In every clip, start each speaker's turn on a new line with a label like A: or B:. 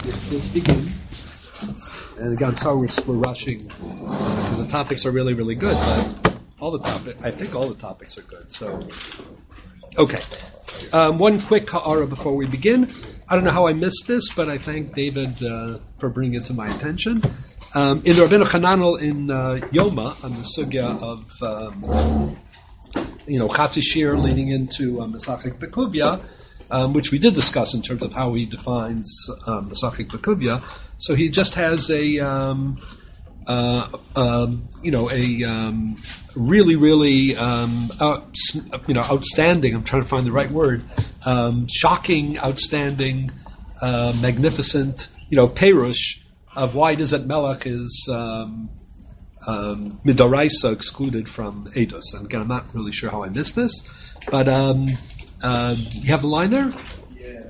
A: Let's begin. And again, I'm sorry we're rushing because the topics are really, really good. But I think all the topics are good. So, okay. One quick ha'ara before we begin. I don't know how I missed this, but I thank David for bringing it to my attention. In the Rabbeinu Chananel in Yoma on the sugya of Chatzi Shir leading into Masachik Bekuvia, which we did discuss in terms of how he defines Masachik Bekuvia. So he just has a really, really outstanding. I'm trying to find the right word. Shocking, outstanding, magnificent, perush of why it is that Melech is midaraisa excluded from Eidos. And again, I'm not really sure how I missed this, but you have the line there?
B: Yeah.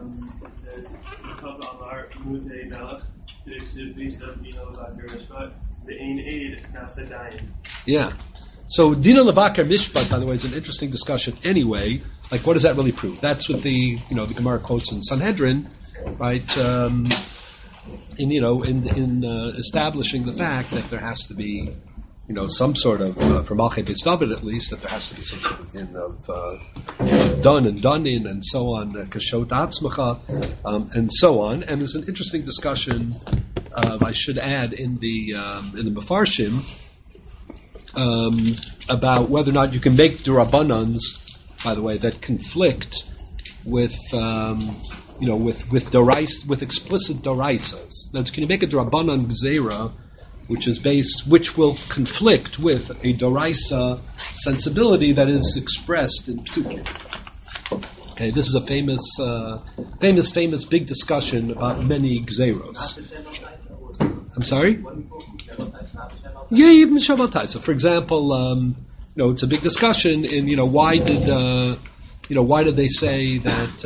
A: Yeah. So Dina Levakar Mishpat, by the way, is an interesting discussion anyway. Like, what does that really prove? That's what the Gemara quotes in Sanhedrin, right? In establishing the fact that there has to be, some sort of, for Malchei Beis David at least, that there has to be some sort of din of done and done in and so on, kashot atzmacha, and so on. And there's an interesting discussion, I should add, in the Mefarshim, about whether or not you can make durabanans, by the way, that conflict with with explicit doraisas. Now, can you make a durabanan gzeira, which will conflict with a doraisa sensibility that is expressed in psukim? Okay, this is a famous big discussion about many gzeiros. I'm sorry. Yeah, even Shabbat Taisa. For example, it's a big discussion in why did they say that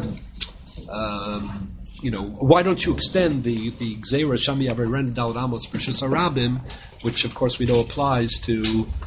A: why don't you extend the Gzeira Shami Averen Dalad Amos Precious Arabim, which of course we know applies to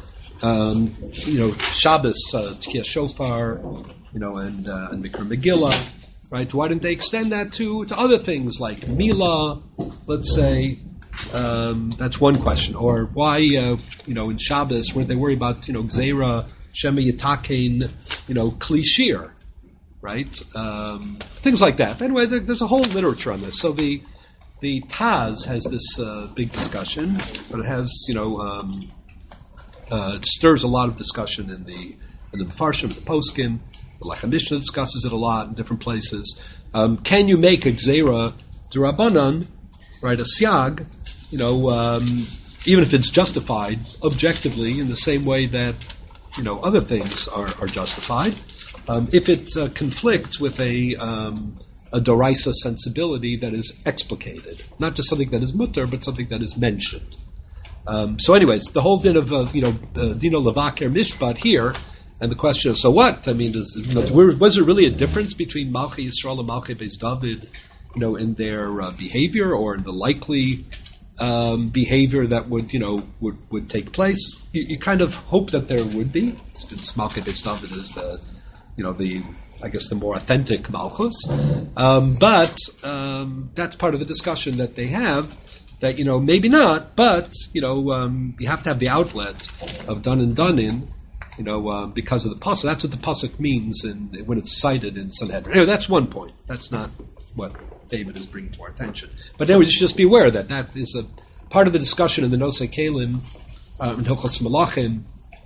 A: Shabbos Tkiya Shofar, and Mikra Megillah, right? Why didn't they extend that to other things like Mila, let's say? That's one question. Or why, in Shabbos, weren't they worried about, Gzeira, Shema Yitakein, Kli Shir, right? Things like that. Anyway, there's a whole literature on this. So the Taz has this big discussion, but it has, it stirs a lot of discussion in the Mefarshim, the Poskim. The Lechem Mishnah discusses it a lot in different places. Can you make a Gzeira D'Rabbanan, right, a Siag, even if it's justified objectively in the same way that, other things are justified, if it conflicts with a doraisa sensibility that is explicated, not just something that is mutter, but something that is mentioned. So anyways, the whole din of, Dino Levaker Mishpat here, and the question is, so what? I mean, was there really a difference between Malchei Yisrael and Malchei Beis David, in their behavior or in the likely behavior that would take place? You kind of hope that there would be, since Malchei Beis David is the more authentic Malchus. But that's part of the discussion that they have, that, maybe not, but, you have to have the outlet of done and done in, because of the pasuk. That's what the pasuk means when it's cited in Sanhedrin. Anyway, that's one point. That's not what David is bringing to our attention. But anyway, you should just be aware that is a part of the discussion in the Nosei Kelim, in Hilchos Malachim,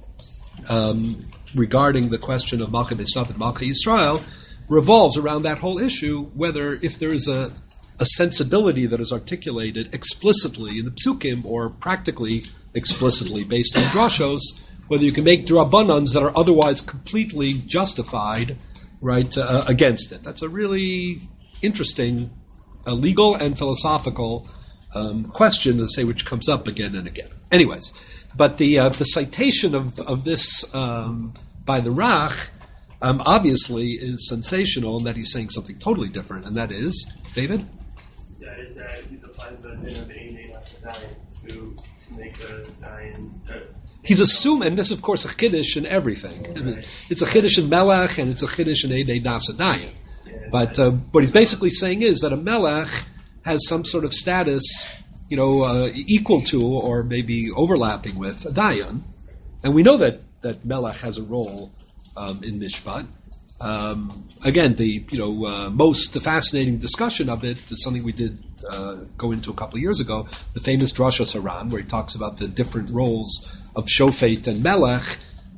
A: regarding the question of Malchei Beis David and Malchei Yisrael, revolves around that whole issue, whether if there is a sensibility that is articulated explicitly in the psukim or practically explicitly based on drashos, whether you can make drabanans that are otherwise completely justified, right, against it. That's a really interesting legal and philosophical question, to say, which comes up again and again. Anyways, but the citation of this by the Rach obviously is sensational in that he's saying something totally different, and that is, David?
B: That is that he's applying the din of Ein to make a dayan.
A: He's assuming, and this, of course, a chiddush in everything. I mean, it's a chiddush in Melech, and it's a chiddush in Eidei Nasa Dayan. But what he's basically saying is that a Melech has some sort of status, equal to or maybe overlapping with a dayan. And we know that Melech has a role in Mishpat. Again, the most fascinating discussion of it is something we did go into a couple of years ago, the famous Drashas Haran, where he talks about the different roles of Shofet and Melech.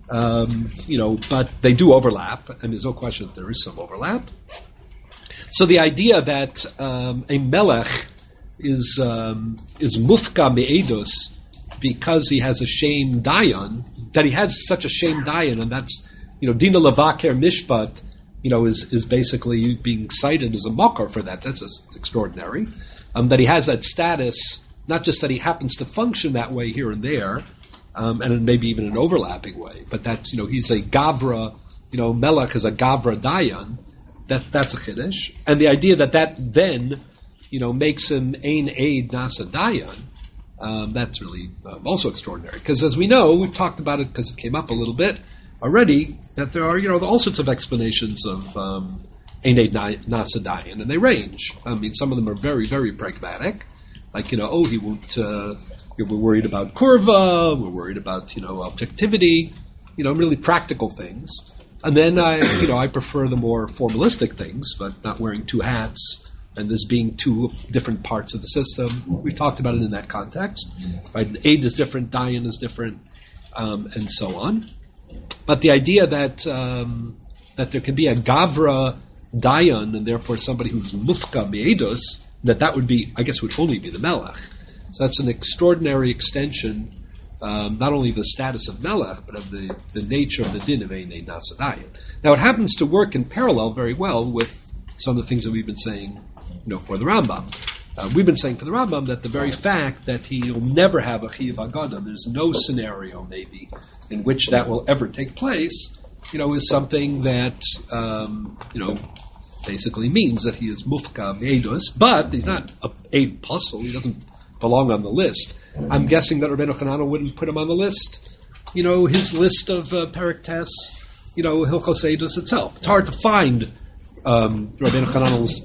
A: But they do overlap, and there's no question that there is some overlap. So the idea that a Melech is mufka me'edus because he has a shame dayan, that he has such a shame dayan, and that's Dina Levaker Mishpat, is basically being cited as a makar for that. That's just extraordinary. That he has that status, not just that he happens to function that way here and there, and maybe even an overlapping way, but that he's a Gavra, Melech is a Gavra Dayan. That's a Chiddush, and the idea that then makes him Ein Eid Nasa Dayan, that's really also extraordinary. Because as we know, we've talked about it because it came up a little bit already, that there are all sorts of explanations of Ein Eid Nasa Dayan, and they range. I mean, some of them are very, very pragmatic, like he won't. We're worried about kurva, we're worried about objectivity, really practical things. And then I prefer the more formalistic things, but not wearing two hats and this being two different parts of the system. We've talked about it in that context. Right? An aid is different, dayan is different, and so on. But the idea that there can be a gavra dayan and therefore somebody who's mufka me'edus, that would be, I guess, would only be the melech. So that's an extraordinary extension, not only the status of Melech, but of the nature of the din of Ein Eid Nasa Dayan. Now, it happens to work in parallel very well with some of the things that we've been saying, for the Rambam. We've been saying for the Rambam that the very fact that he'll never have a Chiyuv Haggadah, there's no scenario, maybe, in which that will ever take place, is something that, basically means that he is Mufka Me'edus, but he's not a Eid Puzzle, he doesn't belong on the list. I'm guessing that Rabbeinu Chananel wouldn't put him on the list. His list of Perek Tes, Hilchos Eidus itself. It's hard to find Rabbeinu Chananel's,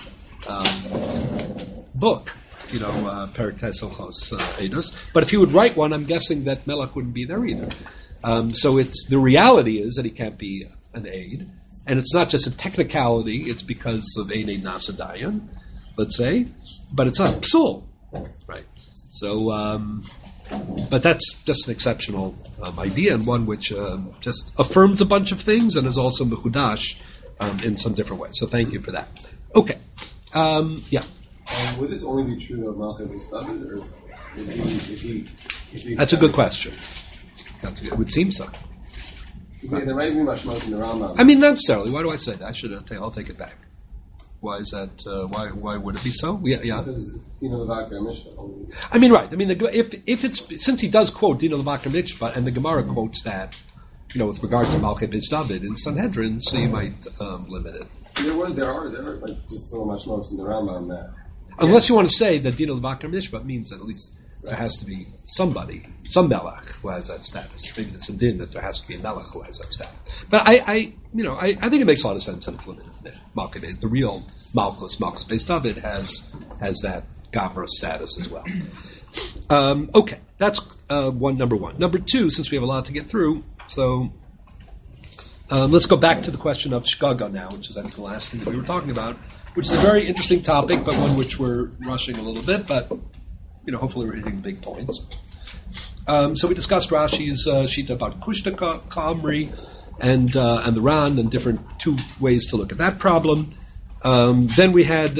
A: book, Perek Tes Hilchos Eidus. But if he would write one, I'm guessing that Melech wouldn't be there either. So the reality is that he can't be an aid, and it's not just a technicality. It's because of Ein Eid Nasa Dayan, let's say, but it's not psul. Right. So, but that's just an exceptional idea, and one which just affirms a bunch of things and is also mechudash in some different ways. So thank you for that. Okay. Yeah.
C: Would this only be true of Malchei Beis David, or is he
A: That's a good question. It would seem so.
C: Yeah, there might be much more in the Rambam.
A: I mean, not necessarily. Why do I say that? I'll take it back. Why is that? Why would it be so? Yeah.
C: Because Dina Levaker Mishpat.
A: I mean, right. I mean, if it's since he does quote Dina Levaker Mishpat, and the Gemara quotes that, with regard to Malchei Beis David in Sanhedrin, so you might limit it.
C: There are like just so much most in the Rambam that.
A: Unless you want to say that Dina Levaker Mishpat means that at least there has to be somebody, some Melech who has that status. Maybe it's a din that there has to be a Melech who has that status. But I think it makes a lot of sense and it's limited there. The real Malchus Beis David has that Gavra status as well. Okay, that's number one. Number two, since we have a lot to get through, so let's go back to the question of Shgaga now, which is I think the last thing that we were talking about, which is a very interesting topic, but one which we're rushing a little bit, but hopefully we're hitting big points. So we discussed Rashi's shita about Kushta Ka'amri and the Ran and different two ways to look at that problem. Then we had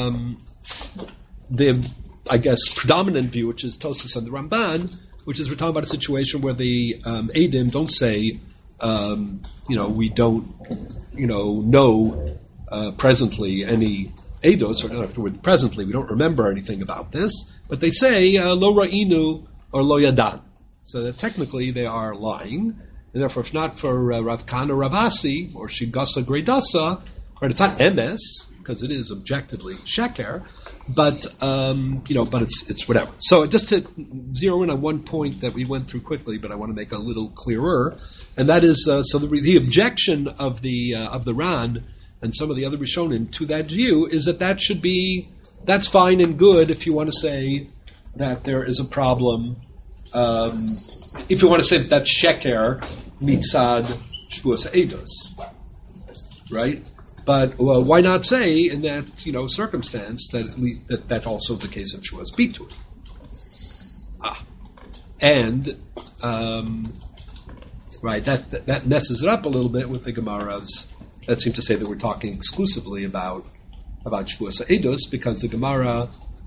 A: the, I guess, predominant view, which is Tosfos and the Ramban, which is we're talking about a situation where the Eidim don't say, we don't, know presently any Eidos, or not afterward, presently, we don't remember anything about this, but they say, lo ra'inu or lo yadan. So that technically they are lying, and therefore if not for Rav Kana Ravasi or Shigasa Gredasa, right, it's not emes, because it is objectively sheker, but but it's whatever. So just to zero in on one point that we went through quickly, but I want to make a little clearer, and that is so the objection of the Ran and some of the other Rishonim to that view is that should be that's fine and good if you want to say that there is a problem. If you want to say that that's sheker mitzad shvuas eidos, right? But why not say in that circumstance that at least that also is the case of shvuas bitui? And right, that messes it up a little bit with the Gemaras that seem to say that we're talking exclusively about shvuas eidos, because the Gemara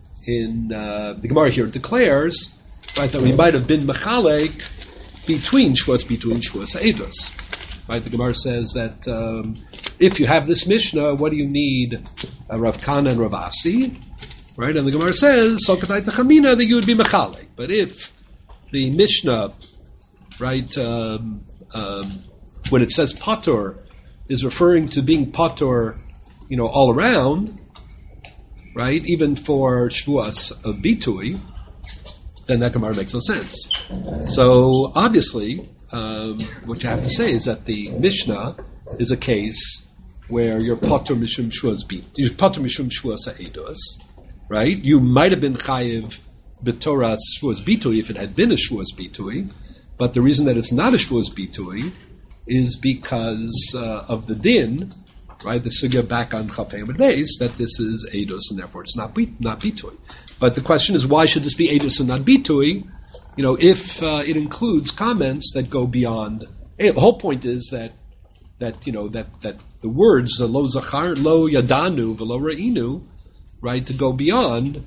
A: here declares, right, that we might have been mechalek between shvuas bitui and shvuas eidos. Right, the Gemara says that if you have this Mishnah, what do you need? Rav Kana and Rav Asi, right? And the Gemara says Sokatai Tachamina that you would be mechalek. But if the Mishnah, right, when it says patur, is referring to being patur, all around, right? Even for shvuas of bitui, then that Gemara makes no sense. So obviously, what you have to say is that the Mishnah is a case where you're patur mishum shvuas you're patur mishum shvuas ha'edos, right? You might have been chayiv b'toras shvuas bitui if it had been a shvuas bitui, but the reason that it's not a shvuas bitui is because of the din, right? The sugya back on Chafei Amud Beis that this is eidos and therefore it's not bitui. But the question is, why should this be eidos and not bitui? If it includes comments that go beyond. The whole point is that the words lo zachar lo yadanu v'lo re'inu, right, to go beyond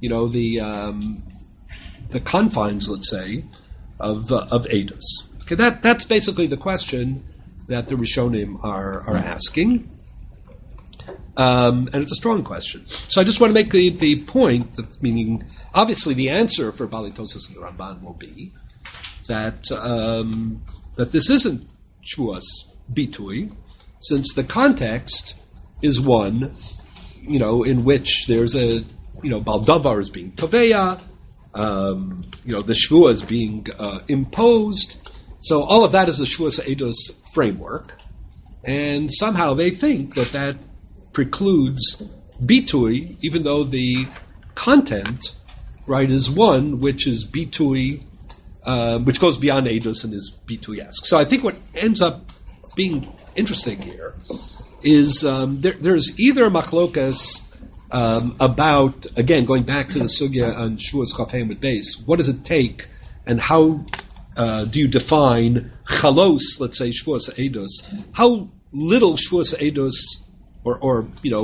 A: the confines, let's say, of eidos. Okay, that's basically the question that the Rishonim are asking, and it's a strong question. So I just want to make the point that, meaning, obviously the answer for Bali Tosas and the Ramban will be that that this isn't shvuas bitui, since the context is one, in which there's a, baldavar is being toveya, the shvua is being imposed. So all of that is the shvuas eidos framework, and somehow they think that precludes bitui, even though the content, right, is one which is bitui, which goes beyond eidos and is bitui-esque. So I think what ends up being interesting here is there's either machlokas about, again, going back to the sugya on shvuas Chafei Amud Beis, what does it take, and how do you define chalos, let's say, shvuas eidos? How little shvuas eidos or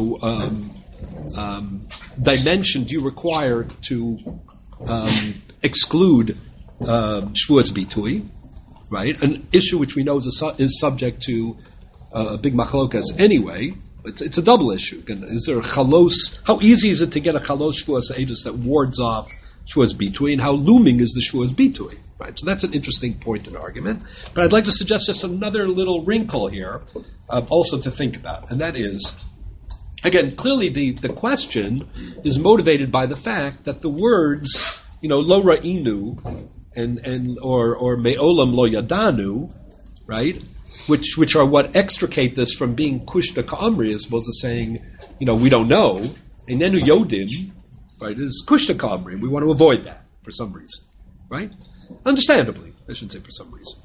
A: dimension do you require to exclude shvuas bitui, right? An issue which we know is subject to a big machlokas anyway. It's a double issue. Is there a chalos? How easy is it to get a chalos shvuas eidos that wards off shvuas bitui, and how looming is the shvuas bitui? Right. So that's an interesting point in argument. But I'd like to suggest just another little wrinkle here, also to think about, and that is, again, clearly the question is motivated by the fact that the words, lo ra'inu and or me'olam lo yadanu, right, which are what extricate this from being kushta ka'amri, as opposed to saying, we don't know. And nenu yodim, right, is kushta ka'amri. We want to avoid that for some reason, right? Understandably, I shouldn't say for some reason.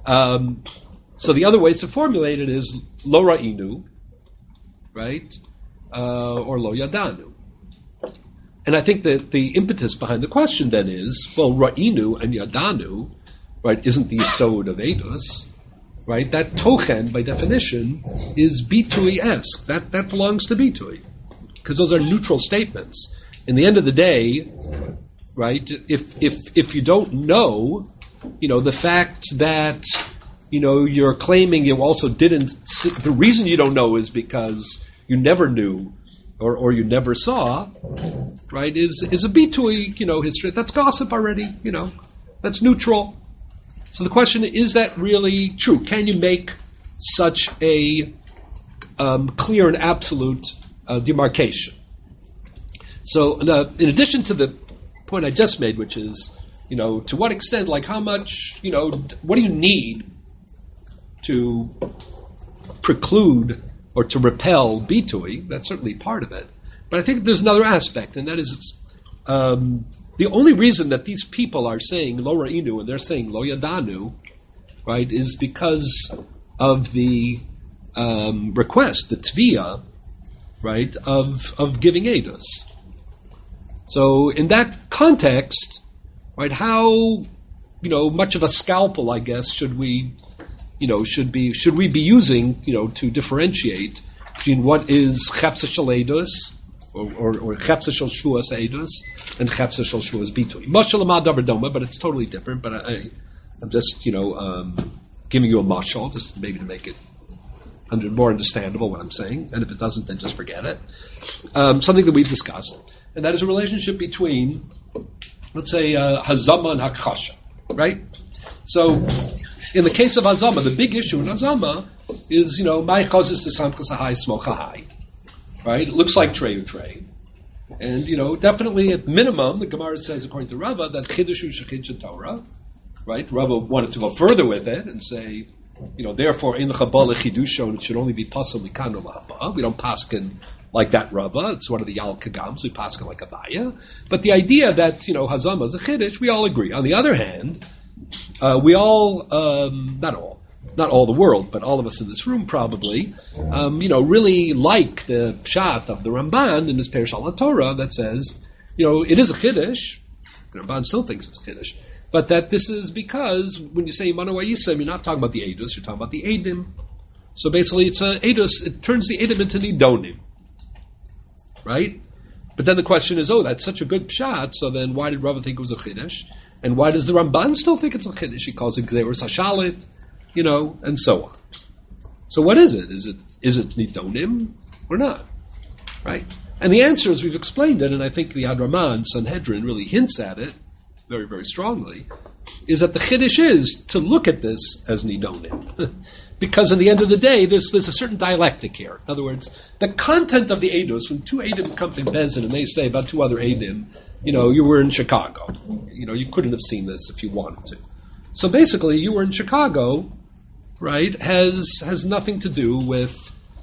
A: So the other ways to formulate it is lo ra'inu, right, or lo yadanu. And I think that the impetus behind the question then is, well, ra'inu and yadanu, right, isn't the yesod of eidos, right? That tochen, by definition, is bitui-esque. That belongs to bitui, because those are neutral statements. In the end of the day, right, if you don't know, the fact that, you're claiming you also didn't see, the reason you don't know is because you never knew or you never saw, right, is a bitui, history. That's gossip already, that's neutral. So the question is that really true? Can you make such a clear and absolute demarcation? So in addition to the point I just made, which is, to what extent, like how much, what do you need to preclude or to repel bitui? That's certainly part of it. But I think there's another aspect, and that is the only reason that these people are saying Lo Ra'inu and they're saying Lo Yadanu, right, is because of the request, the tviyah, right, of giving edus. So in that context, right, how much of a scalpel, I guess, should we be using, to differentiate between what is chepsa shel edus or chepsa shel shvuas edus and chepsa shel shvuas bitui. Mashal amad davar doma, but it's totally different. But I'm just giving you a mashal, just maybe to make it more understandable what I'm saying. And if it doesn't, then just forget it. Something that we've discussed, and that is a relationship between, let's say, hazama and hakchasha, right? So, in the case of hazama, the big issue in hazama is, my chazis to samchas ahai smocha hai, right? It looks like trey. And, definitely at minimum, the Gemara says, according to Rava, that chidushu shechid Torah, right? Rava wanted to go further with it and say, therefore, in the Chabal chidushon, it should only be pasal mikano lahaba. We don't paskin like that Rava. It's one of the Yal Kagams. We paskin like Avaya. But the idea that, hazama is a chiddush, we all agree. On the other hand, we all, not all the world, but all of us in this room probably, really like the pshat of the Ramban in this Perush al Torah that says, it is a chiddush. The Ramban still thinks it's a chiddush. But that this is because when you say Imanu Ayisem, you're not talking about the Edus, you're talking about the Edim. So basically it's a Edus, it turns the Edim into Nidonim. Right? But then the question is, that's such a good pshat, so then why did Rava think it was a chiddush? And why does the Ramban still think it's a chiddush? He calls it Gzeirus Hashalit, and so on. So what is it? Is it Nidonim or not? Right? And the answer is, we've explained it, and I think the Adraman, Sanhedrin, really hints at it very, very strongly, is that the chiddush is to look at this as Nidonim. Because in the end of the day, there's a certain dialectic here. In other words, the content of the Eidos, when two Eidim come to Bezin and they say about two other Eidim, you were in Chicago. You couldn't have seen this if you wanted to. So basically, you were in Chicago, right, has nothing to do with,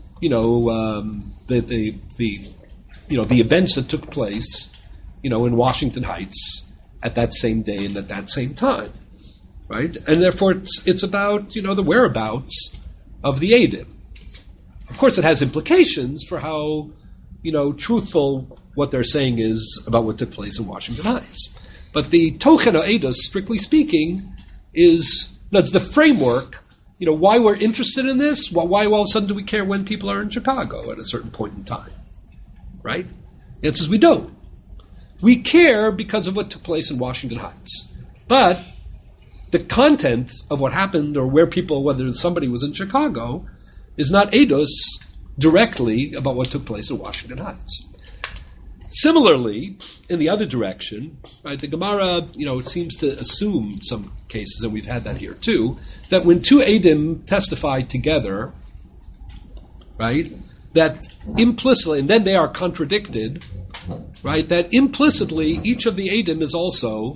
A: the events that took place, in Washington Heights at that same day and at that same time. Right? And therefore, it's about, the whereabouts of the Eidim. Of course, it has implications for how, truthful what they're saying is about what took place in Washington Heights. But the Tochen Eidos, strictly speaking, is the framework, why we're interested in this, why all of a sudden do we care when people are in Chicago at a certain point in time? Right? The answer is we don't. We care because of what took place in Washington Heights. But the content of what happened or whether somebody was in Chicago is not eidos directly about what took place in Washington Heights. Similarly, in the other direction, right, the Gemara, seems to assume in some cases, and we've had that here too, that when two eidim testify together, right, that implicitly, and then they are contradicted, right, that implicitly each of the eidim is also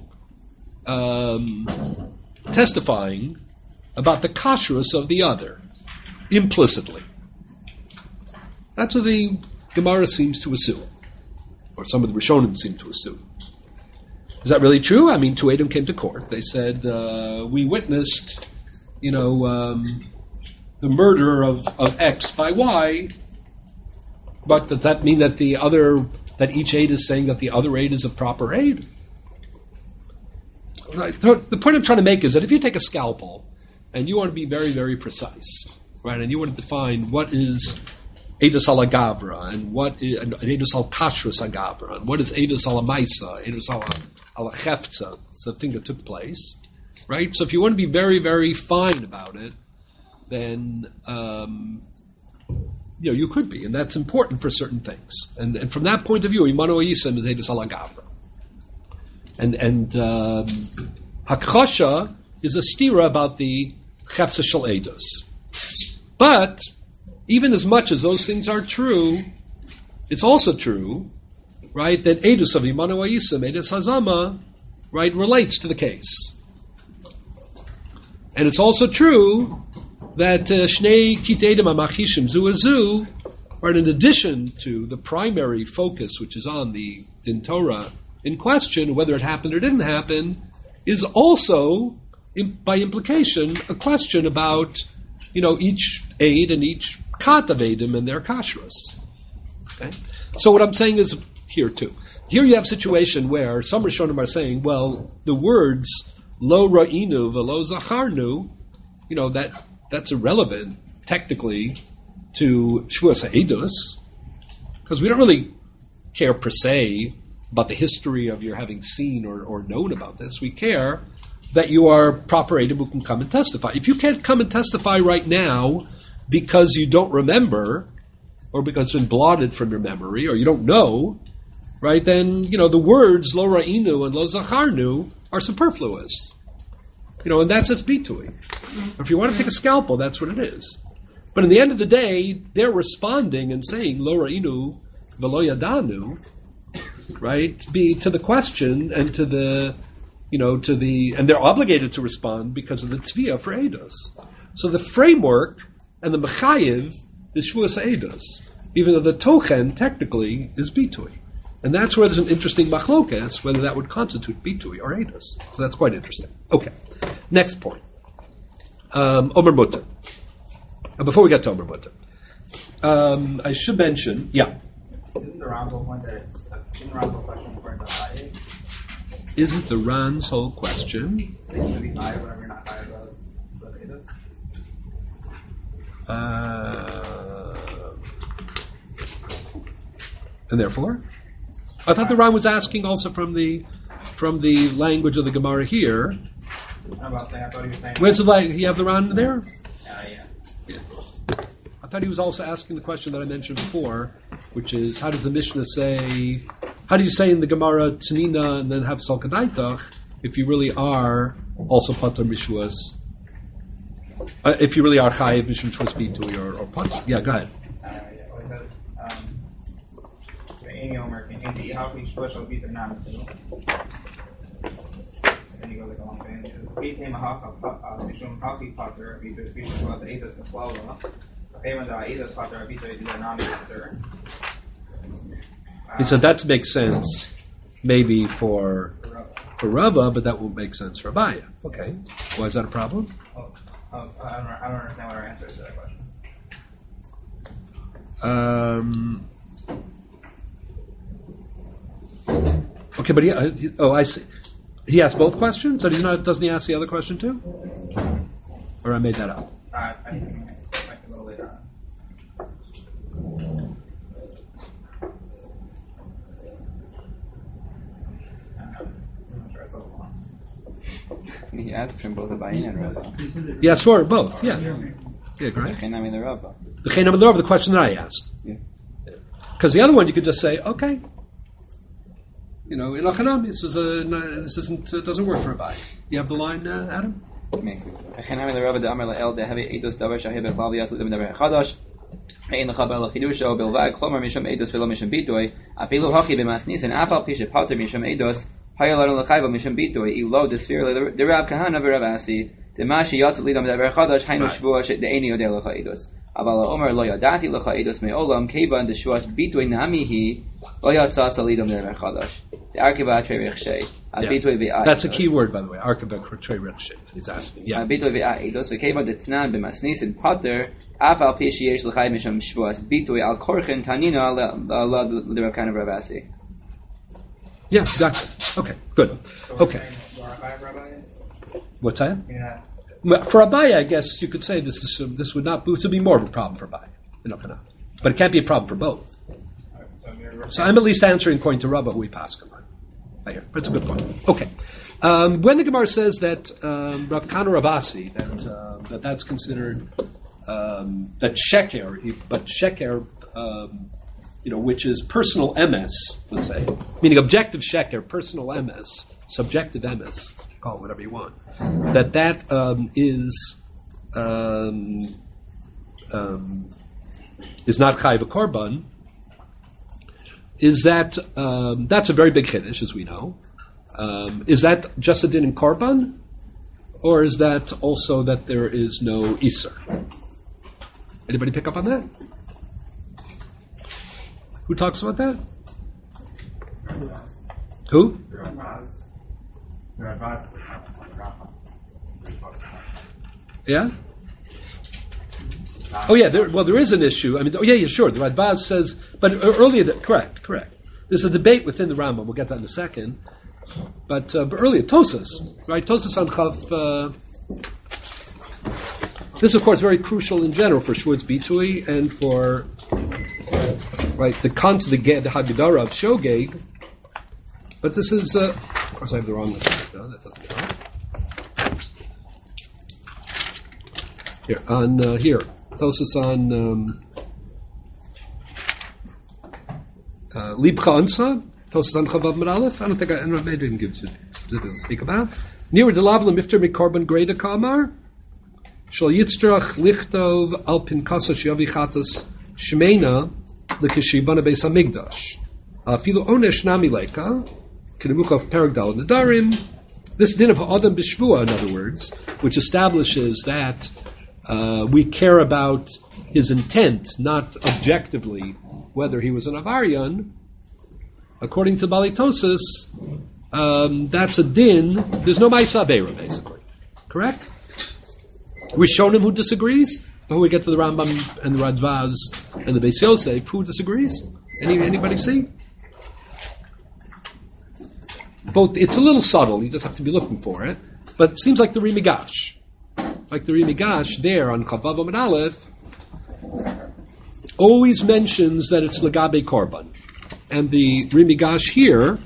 A: testifying about the kashrus of the other, implicitly. That's what the Gemara seems to assume, or some of the Rishonim seem to assume. Is that really true? I mean, two Edom came to court. They said, we witnessed, the murder of X by Y, but does that mean that that each aid is saying that the other aid is a proper aid? The point I'm trying to make is that if you take a scalpel and you want to be very, very precise, right, and you want to define what is Eidos ala Gavra and what is Eidos al Kashrus Agavra and what is Eidos ala Maisa, Eidos ala Chefza, it's the thing that took place, right? So if you want to be very, very fine about it, then you could be, and that's important for certain things. And from that point of view, Imanu Yisem is Eidos ala Gavra. And Hakchasha is a stira about the Chepsa Shel Eidos. But even as much as those things are true, it's also true, right, that Eidos of Imanu Ayisem, Eidos Hazama, right, relates to the case. And it's also true that Shnei Kit Eidim HaMachishim Zu Azu, right? In addition to the primary focus, which is on the Din Torah in question, whether it happened or didn't happen, is also, by implication, a question about, each aid and each kat of Eidim and their kashrus. Okay? So what I'm saying is here too. Here you have a situation where some Rishonim are saying, well, the words lo ra'inu velo zacharnu, that's irrelevant technically to Shvuas HaEidus, because we don't really care per se about the history of your having seen or known about this. We care that you are proper Eidim who can come and testify. If you can't come and testify right now because you don't remember, or because it's been blotted from your memory, or you don't know, right, then, the words lo ra'inu and lo zacharnu are superfluous. And that's just bitui. If you want to take a scalpel, that's what it is. But in the end of the day, they're responding and saying lo ra'inu velo yadanu, right, to the question and to the, and they're obligated to respond because of the tviyah for eidos. So the framework and the mechayiv is Shvuas HaEidus, even though the tochen technically is bitui. And that's where there's an interesting machlokes, whether that would constitute bitui or eidos. So that's quite interesting. Okay, next point. Omer Mutter. Before we get to Omer Mutter, I should mention,
D: Isn't the Ran's whole point that isn't the Ran's whole question according to Abaye?
A: Isn't the Ran's whole question?
D: That you should be fired whenever you're not fired about Eidos?
A: And therefore? I thought the Ran was asking also from the language of the Gemara here.
D: I thought he was saying.
A: Where's the you have the Ran there?
D: Yeah.
A: I thought he was also asking the question that I mentioned before, which is how does the Mishnah say? How do you say in the Gemara Tanina and then have Salkadaitach if you really are also Pater Mishuas? If you really are Chayiv Mishum Shvus Bitui or Pater? Yeah, go ahead.
D: Then you go like a long thing.
A: He said that makes sense maybe for Rava, but that won't make sense for Abaya. Okay. Why is that a problem?
D: I don't understand what our answer is to that question.
A: Okay, but I see. He asked both questions? So doesn't he ask the other question too? Or I made that up?
D: I think we might a little later on. I'm sure it's a little long.
E: He asked from both Abayin and Rava.
A: Yeah, sure, both. Yeah, great.
E: V'chenami l'Rava.
A: The Chenam of the Rava, the question that I asked. Because the other one you could just say, okay. In Achanami, this doesn't work for a buy. You have the line, Adam?
E: V'chenami l'Rava da'amar la'el de'hevi eitos davar shahir b'chlav liyas l'dim davar chadash ein l'cha b'el l'chidusho b'lvad klomar mishum eidos v'lo mishum bitoi afilu hochi b'masnisin afal pishe pater mishum eidos hayalanu l'chayva mishum bitoi ilo desfir l'Rav Kahana v'Rav Asi demashi yatz l'idam davar chadash hainu shvua de'eni yodei l'cha eidos aval ha'omer lo yadati l'cha eidos me'olam kevan d'shvuas bitoi namihi lo yatzas l'idam davar chadash de'arkiva trei rechshei.
A: That's a key word, by the way. Arkiva trei rechshei. He's asking. Yeah.
E: Bitoi ve'aidos v'kevan d'tnan b'masnisin pater afal pi sheyesh l'chayv mishum shvuas bitoi al korchen tanina l'Rav Kahana v'Rav Asi.
A: Yeah, exactly. Okay, good. Okay. What's that?
D: Yeah.
A: For Abaya, I guess you could say this would be more of a problem for Abaya, but it can't be a problem for both. So I'm at least answering according to Rabba who we pass on. I hear, but it's a good point. Okay, when the Gemara says that Rav Kahana Rav Asi, that's considered that sheker, but sheker, which is personal MS, let's say, meaning objective sheker, personal MS, subjective MS, call it whatever you want. That is not Chai V'Korban. Is that that's a very big chiddush, as we know. Is that just a din in Korban, or is that also that there is no Iser? Anybody pick up on that? Who talks about that? Who?
D: The Radbaz is a comment on the Rambam.
A: Yeah? Oh, yeah, there is an issue. I mean, sure. The Radbaz says, but earlier, correct. There's a debate within the Rambam. We'll get that in a second. But earlier, Tosas, right? Tosas on Chav. This, of course, very crucial in general for Shvuas Bitui and for the concept, the Haggadah of Shogeg. But this is, of course, I have the wrong list. No, that doesn't help. Here, Tosas on Libcha Ansa, Tosas on Chavav Meralef. I didn't give you specifically speak about. Near the Lavla Mifter Mikorban Greda Kamar. Shal Yitztrach Lichtov Al Pinkasa Shiavi Chatas Shmeina Likishibana Beis Hamigdash. Filu Onesh Nami Leka Kinemucha Perek Dal Nadarim. This din of Ha'adam B'Shvua, in other words, which establishes that we care about his intent, not objectively whether he was an Avaryan. According to Balitosis, that's a din. There's no Maisa Beira, basically. Correct? We've shown him who disagrees, but when we get to the Rambam and the Radvaz and the Beis Yosef, who disagrees? Anybody see? Both. It's a little subtle. You just have to be looking for it. But it seems like the Rimigash. Like the Rimigash there on Chavav Amud Aleph always mentions that it's Lagabe Korban. And the Rimigash here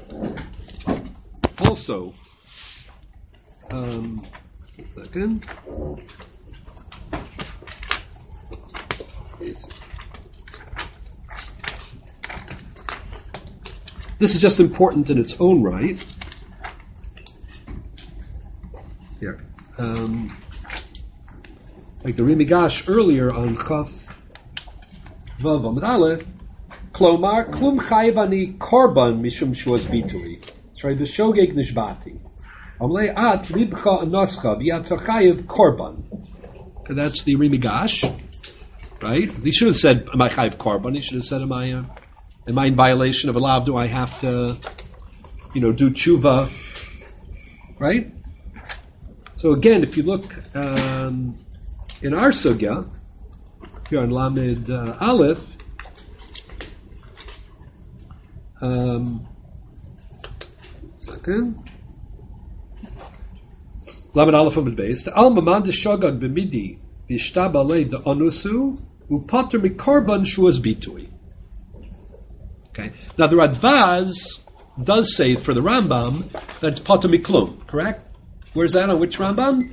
A: also. Second. This is just important in its own right. Here. Like the Rimigash earlier on Chaf Vav Amud Aleph, Klomar, Klum Chayvani Korban Mishum Shuas Bitui. Try the Shogeg Nishbati. Amlei At Libcha Anoscha V'Yatochayev Korban. That's the Rimigash, right? He should have said, "Am I chayiv korban?" He should have said, "Am I in violation of a law? Do I have to, do tshuva?" Right? So again, if you look in our sugya here on Lamed Aleph, second. Lamed Aleph Amud Beis. The Al Mamad Shagad B'Midi V'Ishtab Alei D'Anusu Upater Mikorban Shuas Bitui. Okay. Now the Radvaz does say for the Rambam that it's Pater Miklum, correct? Where's that on which Rambam?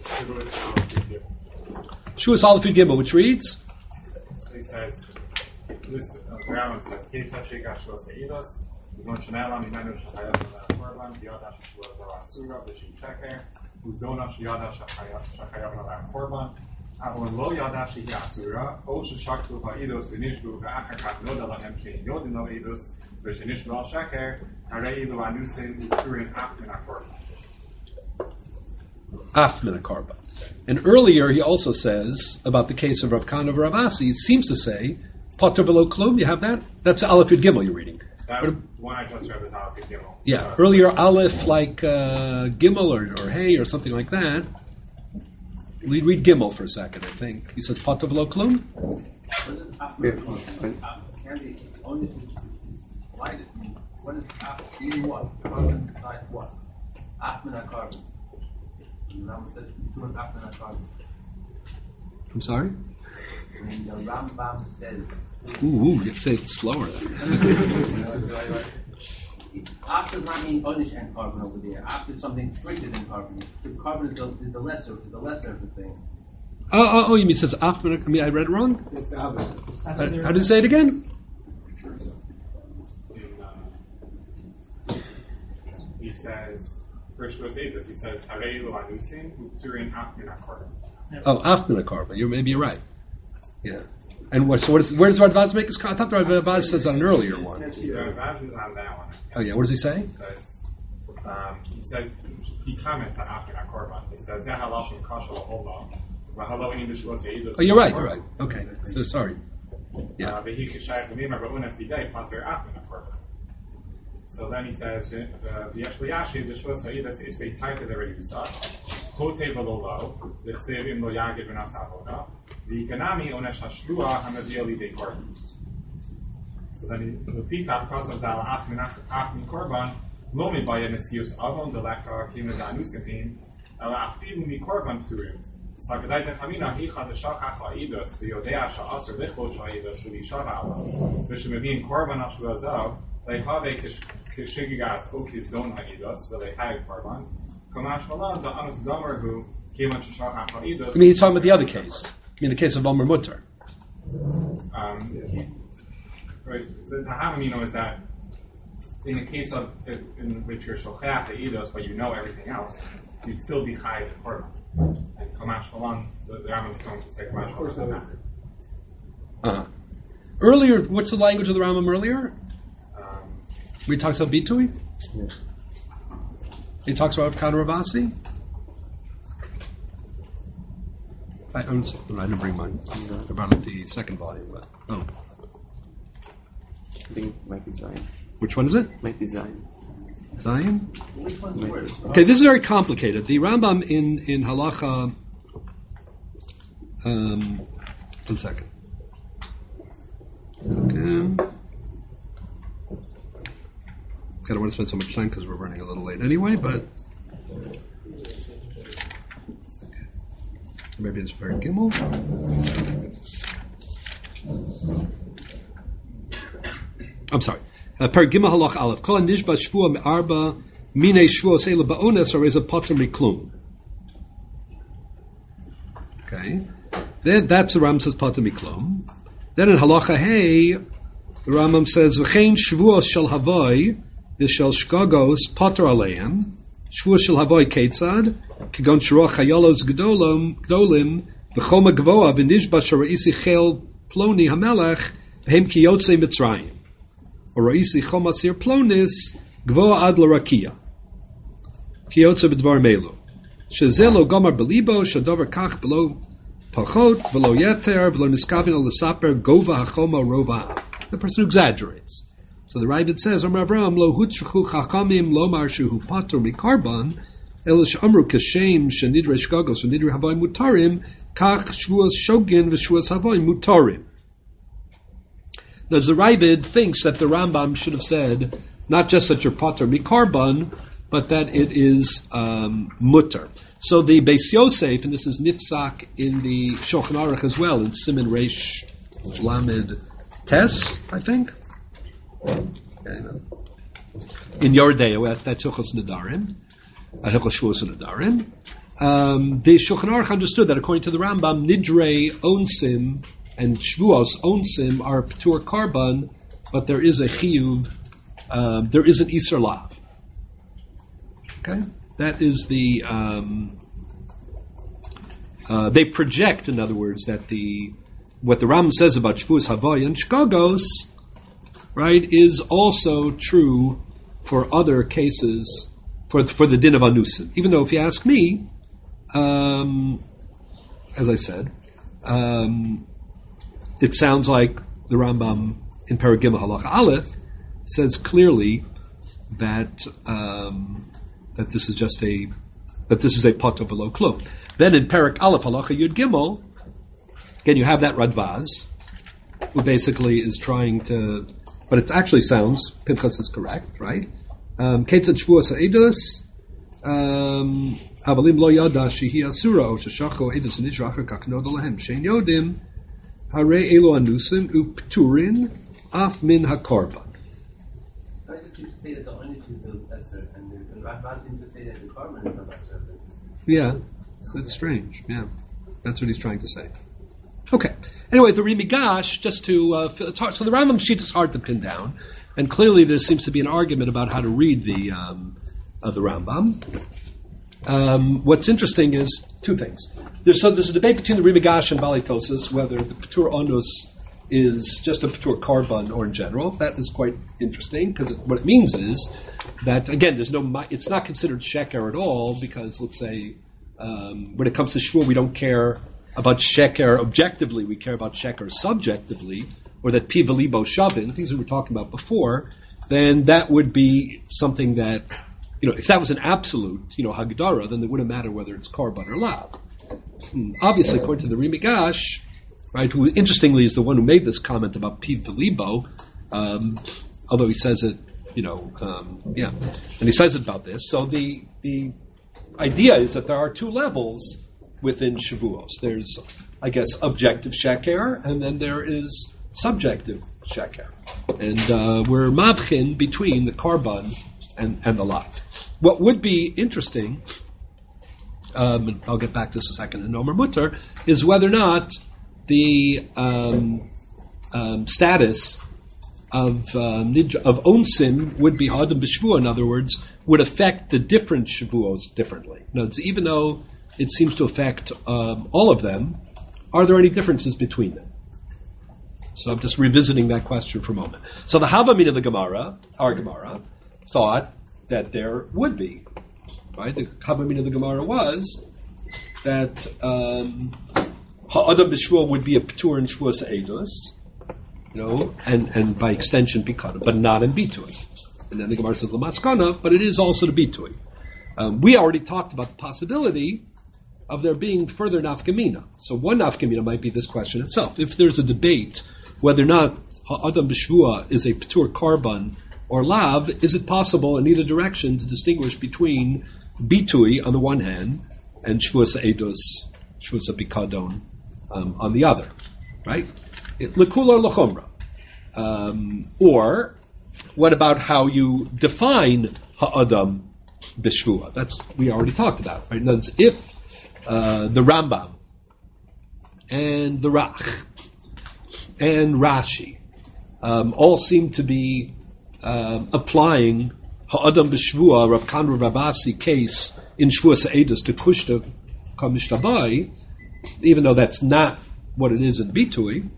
A: Shuas Aleph Gimel, which reads.
D: So he says, the Rambam says, "Kita Shega Shuas Eidos, Udon Shanela Mimenu Shachayot Korban, Yada Shuas Asura B'Shim Sheker, Udona Yada Shachayot Korban." אבל לא ידע שהיא אסורה, או ששקלו העידוס ונשבו ואחר כך נודע להם שהם יודעים על העידוס ושנשבו על שקר, הרי אילו אנוסים ופטורים אף מן הקורבן.
A: Af min korban. And earlier he also says about the case of Rav Kana of Rav Asi, it seems to say, Pater v'lo klum, you have that? That's Aleph Yud Gimel you're reading.
D: That one I just read is Aleph Yud Gimel.
A: Yeah, earlier Aleph like Gimel or Hey or something like that. We read Gimel for a second, I think. He says, Pater v'lo klum?
F: What is eating what? Carbon inside what? After carbon. The Rambam says, after carbon.
A: I'm sorry?
F: When the Rambam says...
A: Ooh, you have to say it slower.
F: After does not mean Onish and carbon over there. After something stricter than carbon. The carbon is the lesser of the thing.
A: Oh, you mean it says after? I mean, I read it wrong?
C: It's the other.
A: How did it say it again?
D: He says, first was Avis, he says, Harei lo anusin, upturin af min hakorban.
A: Oh, after the carbon. Maybe you're right. Yeah. And where does Radvaz make his? I thought Radvaz says on an earlier one.
D: Radvaz is on that one.
A: Oh yeah, what does he say?
D: He says he comments on af min hakorban. He says, Zeh halashim kashal ha'olam, v'halo in English was Avis.
A: Oh, you're right. Okay. So sorry. Yeah.
D: So then he says, "V'yeshliyashi d'shvus ha'idas isvei taita dereyusa, chote v'lolo, l'chsev im lo yagid v'nas ha'avoda, v'yikanami onesh ha'shlua ha'maviyah lidei korban." So then l'fikach kasav zal af min korban, lo mibaya nesius avon deleka kima da'anusim ela afilu mi korban p'turim. Sakadai techamina hicha d'shachach ha'idas v'yodea sha'aser lichbot sha'a'idas v'lishav ha'ala, v'shemevin korban ha'shvua zav, they have a kishigas okis don ha'idos, but they have korban. Kamash malan the anus gomer who came on shachach ha'idos.
A: I mean, he's talking about the other case. I mean, the case of Omer Mutter.
D: The Hamamino is that in the case of in which you're shochach ha'idos, but you know everything else, you'd still be chayiv korban. And Kamash malan, the Rambam is going to say Kamash malan.
A: Earlier, what's the language of the Rambam earlier? We talks about Bitui?
C: Yeah.
A: He talks about Kadravasi? I didn't bring mine. I brought up the second volume, but
G: I think it might be Zion.
A: Which one is it?
G: Might be Zion.
A: Zion?
F: Which one's worse?
A: Okay, this is very complicated. The Rambam in Halacha. 1 second. Okay. I don't want to spend so much time because we're running a little late anyway, but maybe it's very Gimel. I'm sorry. Per Gimel Halach Aleph. Kol nishba shvua me'arba minei shvua seila ba'ones areza poter miklum. Okay. Then that's the Rambam says poter miklum. Then in Halacha Hey, the Rambam says v'chein shvua shel havoi V'shel shkagos poter aleim, shvua shel havoy ketzad, kegon shroach hayolos gdolim, v'choma gvoa v'nishba sharaisi chel ploni hamelech, v'hem kiyotze mitzrayim. Or raisi chomasir plonis, gvoa ad l'rakia. Kiyotze b'dvar melu. Shezelo gomar belibo, shadover kach below pachot, v'lo yeter, v'lo niskavin al l'saper, gova hachoma rova. The person who exaggerates. So the Ravid says, Amar Avram, lo hutzruchu chachamim lomar shehu patur mikarban, el she'amru kashem shenidre shkagos v'nidre havoy mutarim, kach shvuas shogin v'shvuas havoy mutarim. Now, the Ravid thinks that the Rambam should have said, not just that you're patur mikarban, but that it is mutar. So the Beis Yosef, and this is nifsak in the Shulchan Aruch as well, in Siman Reish Lamed Tes, I think. In Yordeo, that's Hilchos Nadarim, Hilchos Shvuos Nadarim. The Shulchan Aruch understood that according to the Rambam, Nidrei Onsim and Shvuos Onsim are P'tur Karban, but there is a Chiyuv, there is an Iser Lav. Okay? That is the... they project, in other words, that what the Rambam says about Shvuos Havoy and Shkagos, right, is also true for other cases, for the din of anusim. Even though, if you ask me, as I said, it sounds like the Rambam in Paragim Halacha Aleph says clearly that that this is just a pot of a low klum. Then in Parak Aleph Halacha Yud Gimel, again you have that Radvaz, who basically is trying to. But it actually sounds, Pinchas is correct, right? Ketzad Shvuas Ha'edus, Havalim lo yada shehi asura, o sheshacho edus nishra achar kach noda lahem. Shein yodim, hare elu anusim, upturin, af min hakorban.
F: Why did you say that the only two is lesser, and Radvaz seems to say that the korban is the lesser?
A: Yeah, that's strange, yeah. That's what he's trying to say. Okay. Anyway, the Rimigash, just to... so the Rambam sheet is hard to pin down, and clearly there seems to be an argument about how to read the Rambam. What's interesting is two things. There's a debate between the Rimigash and Bali Tosas whether the P'tur Onus is just a P'tur Karban or in general. That is quite interesting, because what it means is that, again, it's not considered sheker at all, because, let's say, when it comes to Shvuah, we don't care about sheker objectively, we care about sheker subjectively. or that Pi V'libo Shavin, things we were talking about before, then that would be something that, if that was an absolute, Hagdara, then it wouldn't matter whether it's Korban or Lav. Obviously, according to the Rimigash, right, who interestingly is the one who made this comment about Pi V'libo, although he says it, and he says it about this. So the idea is that there are two levels within Shavuos. There's, I guess, objective sheker, and then there is subjective sheker. And we're mavchin between the korban and the lav. What would be interesting, and I'll get back to this in a second, in Omer Mutter, is whether or not the status of onsim would be Adam b'Shvuah, in other words, would affect the different Shavuos differently. Even though it seems to affect all of them, are there any differences between them? So I'm just revisiting that question for a moment. So the Havamina of the Gemara, our Gemara, thought that there would be. Right? The Havamina of the Gemara was that Ha'adam b'Shvuah would be a P'tur in Shvuas Eidos, and by extension Pikada, but not in Bitui. And then the Gemara says Lamaskana, but it is also the Bitui. We already talked about the possibility of there being further nafkamina. So one nafkamina might be this question itself. If there's a debate whether or not Ha'adam b'Shvuah is a P'tur Karban or Lav, is it possible in either direction to distinguish between Bitui on the one hand and Shvuas Eidos, Shvuas Pikadon on the other, right? L'kula or l'chomra. Or what about how you define Ha'adam b'Shvuah? That's we already talked about, right? In other words, if the Rambam and the Rach and Rashi all seem to be applying Ha'adam b'Shvuah, Rav Kanra Rabasi case in Shvuas Eidos to Kushta Kamishtabai, even though that's not what it is in Bitui.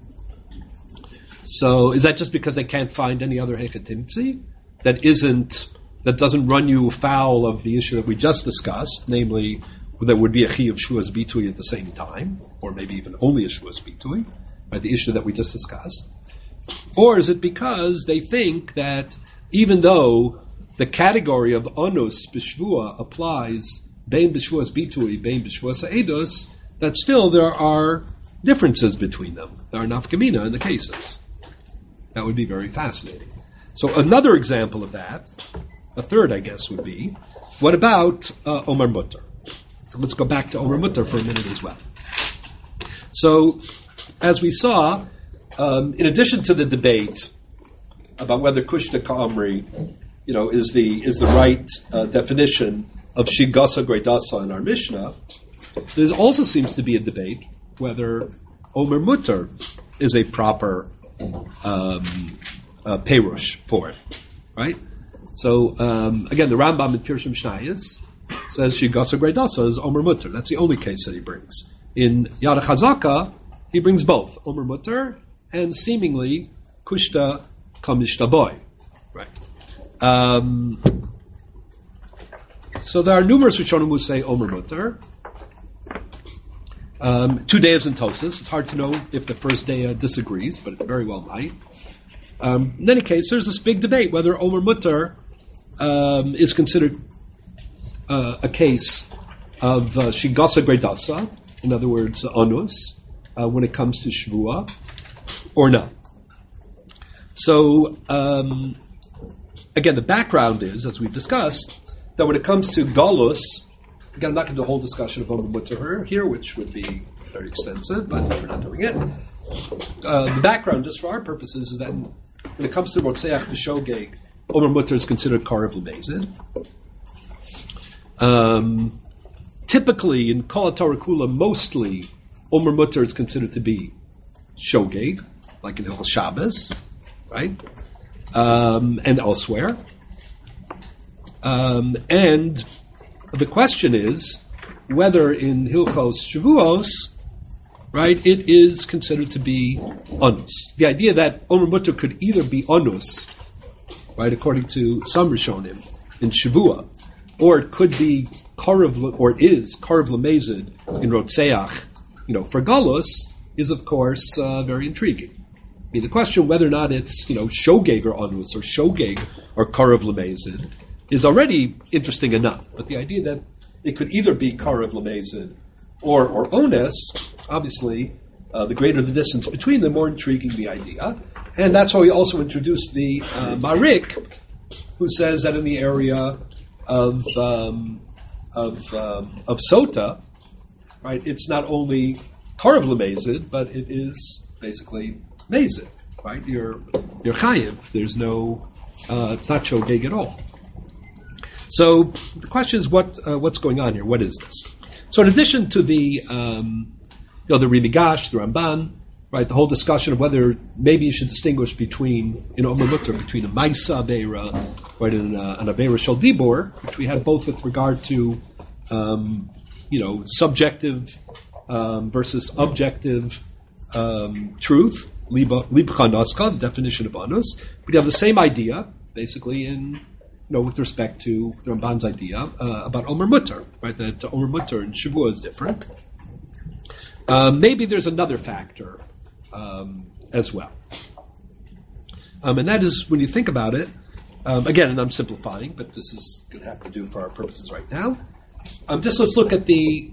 A: So is that just because they can't find any other Hechatimtzi that doesn't run you foul of the issue that we just discussed, namely there would be a Chi of Shuas Bitui at the same time, or maybe even only a Shuas Bitui, right, the issue that we just discussed? Or is it because they think that even though the category of Onus B'Shvua applies Bein B'Shvuas Bitui, Bein B'Shvuas Eidos, that still there are differences between them. There are nafkamina in the cases. That would be very fascinating. So another example of that, a third, I guess, would be, what about Omer Mutter? So let's go back to Omer Mutter for a minute as well. So, as we saw, in addition to the debate about whether Kushta Ka'amri, is the right definition of Shigasa Gredasa in our Mishnah, there also seems to be a debate whether Omer Mutter is a proper perush for it, right? So again, the Rambam in Pirushim Shnayis says Shigasa Gredasa is Omer Mutter. That's the only case that he brings. In Yad HaChazaka, he brings both Omer Mutter and seemingly Kushta Kamishtaboy, right? So there are numerous Rishonim who say Omer Mutter. 2 days in Tosis. It's hard to know if the first day disagrees, but it very well might. In any case, there's this big debate whether Omer Mutter is considered a case of Shigasa Gredasa, in other words, Onus, when it comes to Shvua, or not. So, again, the background is, as we've discussed, that when it comes to Galus, again, I'm not going to do a whole discussion of Omer Mutter here, which would be very extensive, but we're not doing it. The background, just for our purposes, is that when it comes to Rotzeach B'Shogeg, Omer Mutter is considered Karev L'Mezid. Typically, in Kol HaTorah Kula, mostly, Omer Mutter is considered to be Shogeg, like in Hilchos Shabbos, right? And elsewhere. And the question is whether in Hilchos Shavuos, right, it is considered to be onus. The idea that Omer Mutter could either be onus, right, according to some Rishonim, in Shavua, or it could be Karev, or it is Karev L'Mezid in Rotzeach, for Galus, is of course very intriguing. mean, the question whether or not it's, shogeg or onus, or shogeg or karav lemezid, is already interesting enough. But the idea that it could either be karav lemezid or onus, obviously, the greater the distance between them, more intriguing the idea. And that's why we also introduced the Marik, who says that in the area of Sota, right, it's not only karav lemezid, but it is basically mezid, right? You're chayiv. There's no, it's not shogeg at all. So the question is, what's going on here? What is this? So in addition to the the Rimigash, the Ramban, right, the whole discussion of whether maybe you should distinguish between, Omer Mutter, between a Maisa Aveira, right, and an Aveira Shel Dibor, which we had both with regard to, subjective versus objective truth, Libcha Naska, the definition of Anus. We have the same idea, basically, in, with respect to the Ramban's idea about Omer Mutter, right, that Omer Mutter in Shavua is different. Maybe there's another factor as well. And that is, when you think about it, again, and I'm simplifying, but this is going to have to do for our purposes right now. Just let's look at the,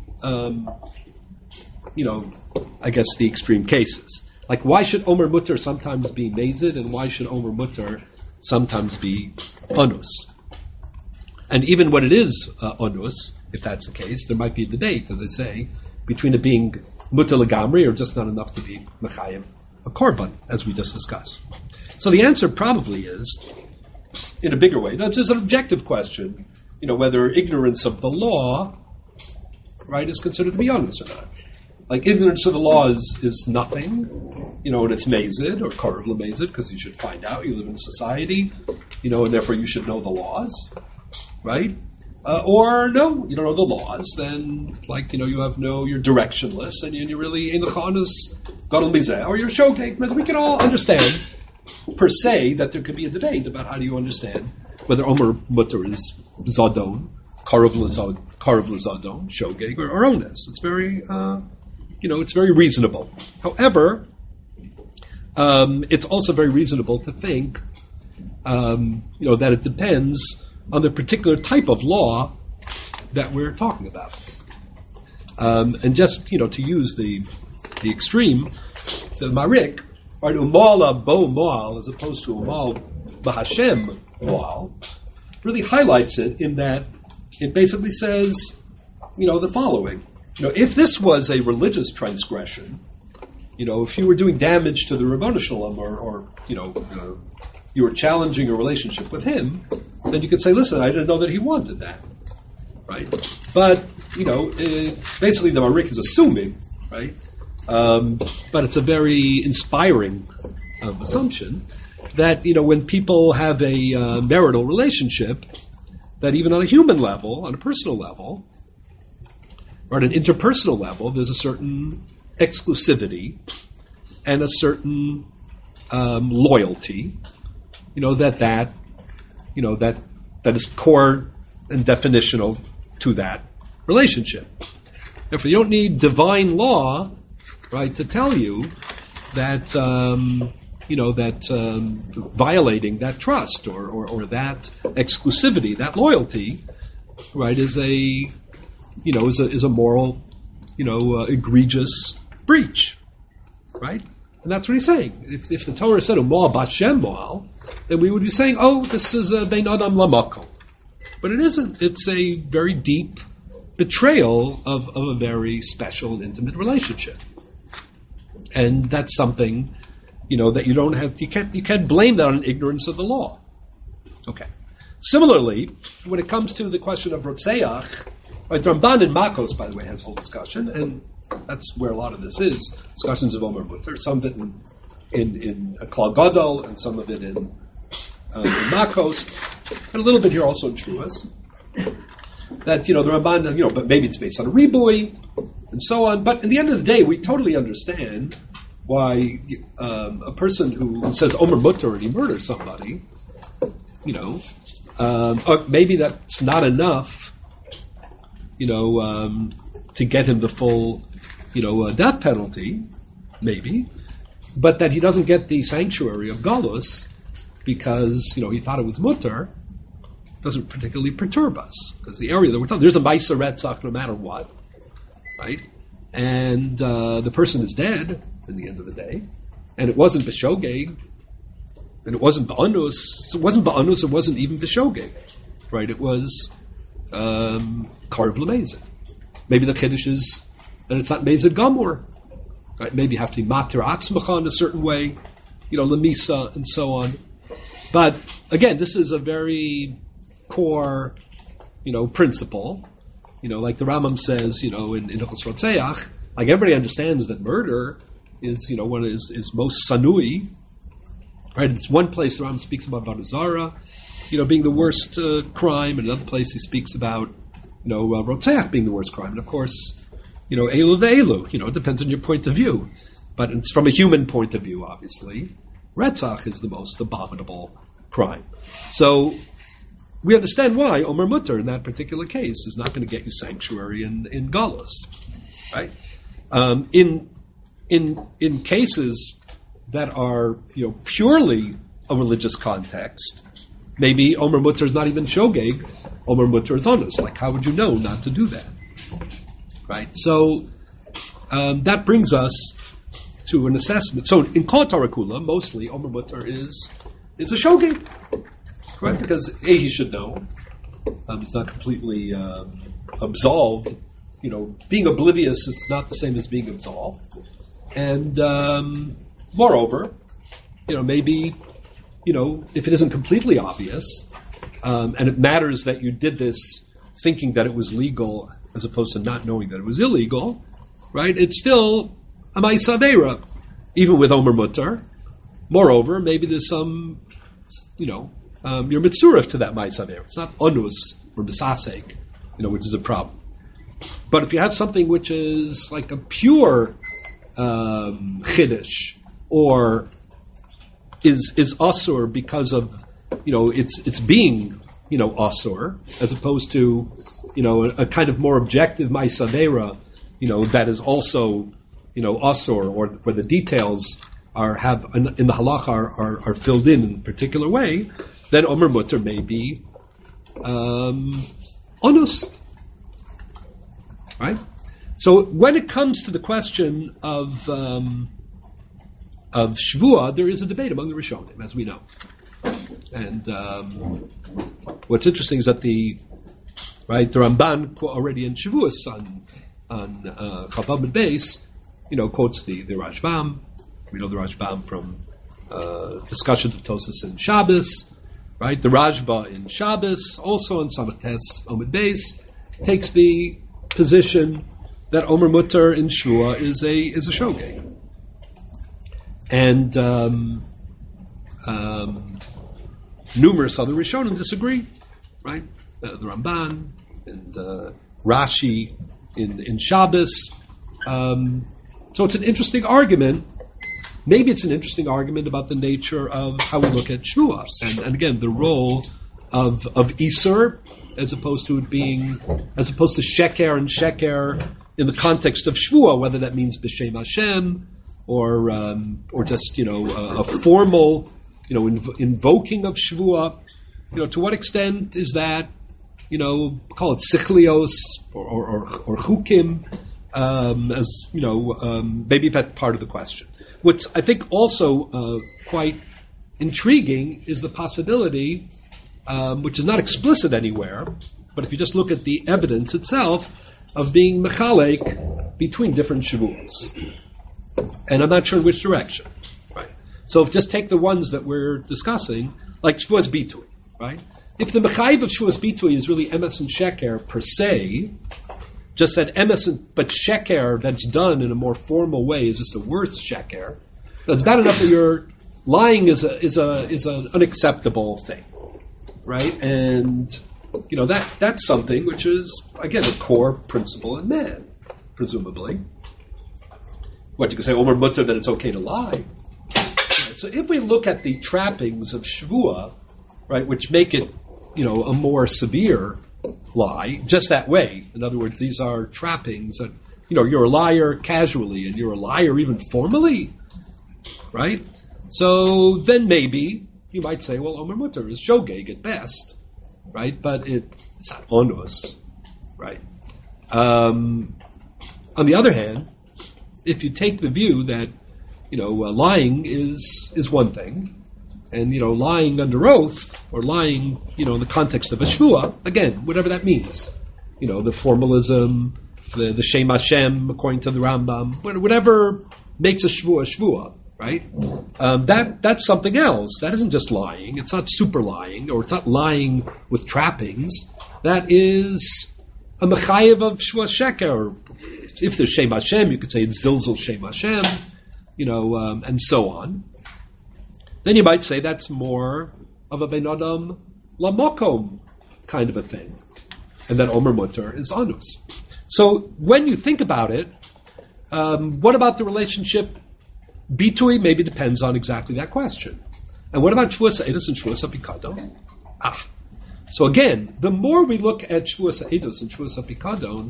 A: I guess the extreme cases. Like, why should Omer Mutter sometimes be Mezid, and why should Omer Mutter sometimes be Onus? And even when it is Onus, if that's the case, there might be a debate, as I say, between it being Mutter Legamri, or just not enough to be Mechayim, a Korban, as we just discussed. So the answer probably is, in a bigger way, it's just an objective question, whether ignorance of the law, right, is considered to be Onus or not. Like, ignorance of the law is nothing, and it's mezid or karav lemezid, because you should find out. You live in a society, and therefore you should know the laws, right? Or no, you don't know the laws. Then, you're directionless, and you're really in the chanus gadol mizeh, or you're shogeg. We can all understand, per se, that there could be a debate about how do you understand whether Omer Mutter is zadon, karav l'zadon, shogeg, or onus. It's very. It's very reasonable. However, it's also very reasonable to think, that it depends on the particular type of law that we're talking about. And just, to use the extreme, the Marik, or umal bo moal, as opposed to umal b'Hashem moal, really highlights it in that it basically says, the following. If this was a religious transgression, if you were doing damage to the Ribono Shel Olam, or you were challenging a relationship with him, then you could say, listen, I didn't know that he wanted that, right? But, basically the Marik is assuming, right? But it's a very inspiring assumption that, when people have a marital relationship, that even on a human level, on a personal level, or at an interpersonal level, there's a certain exclusivity and a certain loyalty, that is core and definitional to that relationship. Therefore, you don't need divine law, right, to tell you that violating that trust or that exclusivity, that loyalty, right, is a moral, egregious breach, right? And that's what he's saying. If the Torah said Umal B'Hashem Moal, then we would be saying, this is a Bein Adam Lamako. But it isn't. It's a very deep betrayal of a very special and intimate relationship. And that's something, that you don't have, you can't blame that on ignorance of the law. Okay. Similarly, when it comes to the question of Rotzeach, right, the Ramban in Makos, by the way, has a whole discussion, and that's where a lot of this is, discussions of Omer Mutter, some of it in Klal Gadol, and some of it in Makos, and a little bit here also in Truas, that, the Ramban, but maybe it's based on a ribui, and so on, but at the end of the day, we totally understand why a person who says Omer Mutter and he murders somebody, or maybe that's not enough, to get him the full, death penalty, maybe. but that he doesn't get the sanctuary of Galus because, he thought it was mutter, doesn't particularly perturb us, because the area that we're talking, there's a Maisa Retzach no matter what, right? And the person is dead in the end of the day, and it wasn't B'shogeg, and it wasn't Ba'anus, it wasn't even B'shogeg, right? It was Karv L'Mezid. Maybe the Kiddush is that it's not Mezid Gamor, right? Maybe you have to be Matir Atzmacha in a certain way, Lemisa and so on. But again, this is a very core, principle. Like the Rambam says, in Hilchos Rotzeach, like everybody understands that murder is, what is most sanui, right? It's one place the Rambam speaks about Zara, being the worst crime, and another place he speaks about, Rotzeach being the worst crime. And of course, Elu ve'elu, it depends on your point of view. But it's from a human point of view, obviously. Retzach is the most abominable crime. So we understand why Omer Mutter in that particular case is not going to get you sanctuary in Galus, right? In cases that are purely a religious context, maybe Omer Mutter is not even Shogeg, Omer Mutter is honest. Like, how would you know not to do that, right? So that brings us to an assessment. So in Kol Torah Kula, mostly Omer Mutter is a Shogeg, right? Because he should know. He's not completely absolved. Being oblivious is not the same as being absolved. And moreover, maybe, if it isn't completely obvious, and it matters that you did this thinking that it was legal as opposed to not knowing that it was illegal, right? It's still a Ma'isa Aveira, even with Omer Mutter. Moreover, maybe there's some, you're mitzurah to that Ma'isa Aveira. It's not onus or misasek, which is a problem. But if you have something which is like a pure chiddush, or is asur because of it's being asur, as opposed to a kind of more objective Ma'isa Aveira, that is also asur, or where the details have in the halacha are filled in a particular way, then Omer Mutter may be onus. Right? So when it comes to the question of Shvuah, there is a debate among the Rishonim, as we know. And what's interesting is that the Ramban already in Shavuos on Chavav Mid Beis, quotes the Rashbam. We know the Rashbam from discussions of Tosas in Shabbos, right? The Rashba in Shabbos, also in Samach Tes Omid Beis, takes the position that Omer Mutter in Shvuah is a shogeg. And numerous other Rishonim disagree, right? The Ramban and Rashi in Shabbos. So it's an interesting argument. Maybe it's an interesting argument about the nature of how we look at Shvuah. And again, the role of Isur, as opposed to Sheker and Sheker in the context of Shvuah, whether that means B'Shem Hashem or just a formal invoking of Shvuah. To what extent is that call it sichlios or chukim? Maybe that's part of the question. What's I think also quite intriguing is the possibility, which is not explicit anywhere, but if you just look at the evidence itself, of being mechalek between different shavuos. And I'm not sure in which direction. Right? So just take the ones that we're discussing, like Shavuos Bitui, right? If the mechayiv of Shavuos Bitui is really emes and sheker per se, just that emes but sheker that's done in a more formal way is just a worse sheker. It's bad enough that you're lying is an unacceptable thing, right? And that's something which is again a core principle in man, presumably. What you can say, Omer Mutter, that it's okay to lie. Right? So if we look at the trappings of Shvuah, right, which make it a more severe lie, just that way. In other words, these are trappings that you're a liar casually and you're a liar even formally. right? So then maybe you might say, well, Omer Mutter is shogeg at best, right? But it's not onus, right? On the other hand, if you take the view that lying is one thing, and lying under oath or lying in the context of a shvua, again, whatever that means, the formalism, the Shem Hashem according to the Rambam, whatever makes a shvua, right? That's something else. That isn't just lying. It's not super lying, or it's not lying with trappings. That is a mechayev of shvua sheker. Or if there's Shem Hashem, you could say it's zilzul Shem Hashem, and so on. Then you might say that's more of a ben adam lamokom kind of a thing, and that Omer Mutter is anus. So when you think about it, what about the relationship? Bitui maybe depends on exactly that question. And what about Shvuas Ha'edus and Shvuas HaPikadon? So again, the more we look at Shvuas Ha'edus and Shvuas HaPikadon,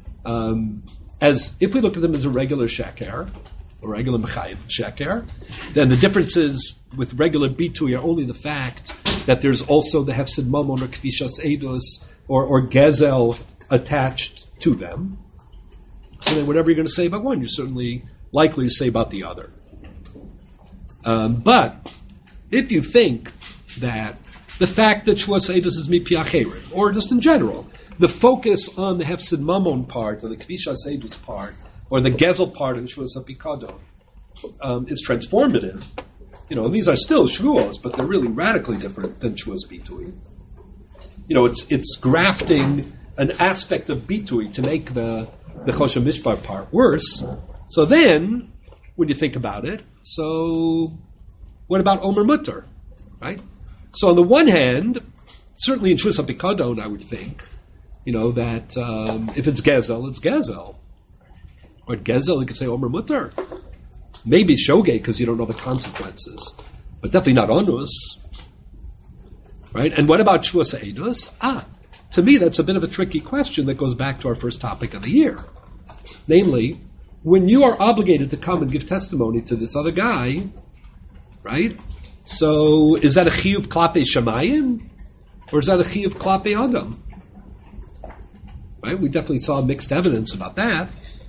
A: as if we look at them as a regular sheker, or regular mechayev sheker, then the differences with regular bitui are only the fact that there's also the hefsid mamon or kvishas edus or gezel attached to them. So then whatever you're going to say about one, you're certainly likely to say about the other. But if you think that the fact that Shvuas Ha'edus is mipi acherim, or just in general, the focus on the hefsid mamon part or the kvishas edus part or the gezel part in Shvuas HaPikadon is transformative. And these are still shvuos, but they're really radically different than shvuos bitui. It's grafting an aspect of bitui to make the choshen mishpar part worse. So then, when you think about it, so what about Omer Mutter, right? So on the one hand, certainly in Shvuas HaPikadon, I would think, that if it's gezel, it's gezel. Or gezel, you could say Omer Mutter. Maybe shogeg because you don't know the consequences, but definitely not onus, right? And what about Shvuas Ha'edus? To me, that's a bit of a tricky question that goes back to our first topic of the year. Namely, when you are obligated to come and give testimony to this other guy, right? So is that a chiyuv klape shamayim, or is that a chiyuv klape adam? Right? We definitely saw mixed evidence about that.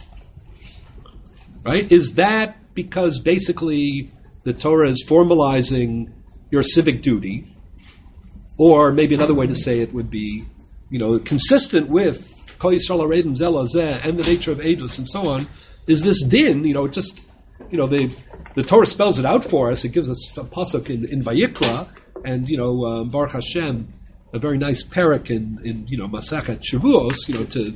A: Right? Is that because basically the Torah is formalizing your civic duty, or maybe another way to say it would be, consistent with Kol Yisrael Haredim Zeh Lazeh and the nature of Eidus and so on, is this din, the Torah spells it out for us. It gives us a pasuk in Vayikra, and Baruch Hashem, a very nice parak in Masachet Shavuos,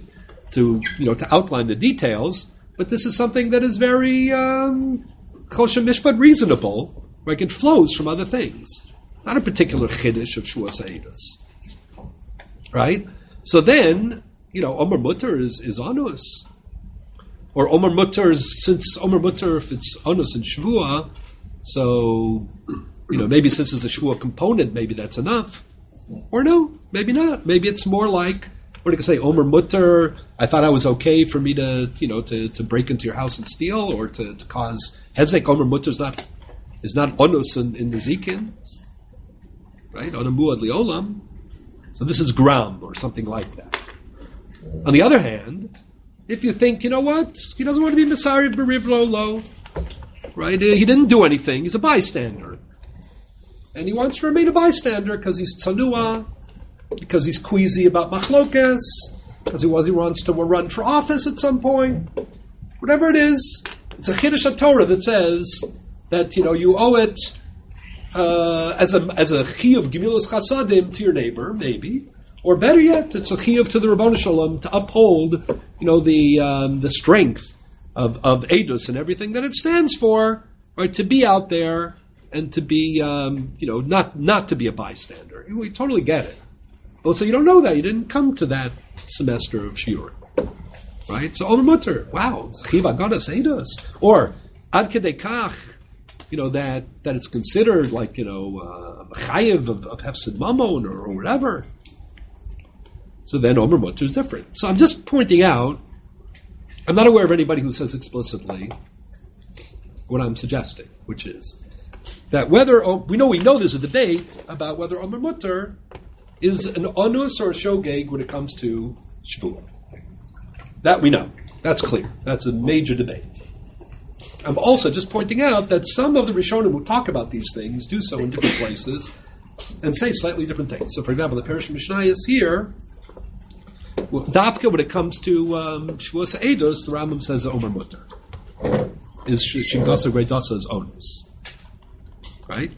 A: to outline the details. But this is something that is very choshen mishpat reasonable, right? It flows from other things, not a particular chiddush of Shvuas Ha'edus, right? So then, Omer Mutter is onus, or Omer Mutter since Omer Mutter, if it's onus and Shvua, so maybe since it's a Shvua component, maybe that's enough, or no, maybe not. Maybe it's more like, what do you say, Omer Mutter? I thought I was okay for me to break into your house and steal, or to cause hezek. Omer Mutter is not onus in Nezikin, right? Onamuad liolam. So this is gram or something like that. On the other hand, if you think, he doesn't want to be Messiah Beriv Lo, right? He didn't do anything. He's a bystander, and he wants to remain a bystander because he's tzanua, because he's queasy about machlokes, because he wants to run for office at some point. Whatever it is, it's a chiddush HaTorah that says that you owe it as a chiyuv gemilas chasadim to your neighbor, maybe, or better yet, it's a chiyuv to the Rabbanu Shalom to uphold the strength of Eidus and everything that it stands for, right? To be out there and to be not to be a bystander. We totally get it. Oh, so you don't know that. You didn't come to that semester of shiur, right? So Omer Mutter, wow, chiv agadas Eidus, or ad kedei kach, that it's considered like chayiv of hefsid mamon or whatever. So then Omer Mutter is different. So I'm just pointing out, I'm not aware of anybody who says explicitly what I'm suggesting, which is that whether we know there's a debate about whether Omer Mutter is an onus or a shogeg when it comes to Shvuah. That we know. That's clear. That's a major debate. I'm also just pointing out that some of the Rishonim who talk about these things do so in different places and say slightly different things. So, for example, the Perush Mishnayos here, Dafka, when it comes to Shavuos Eidos, the Rambam says Omer Mutter is Shingasa Greidasa's onus, right?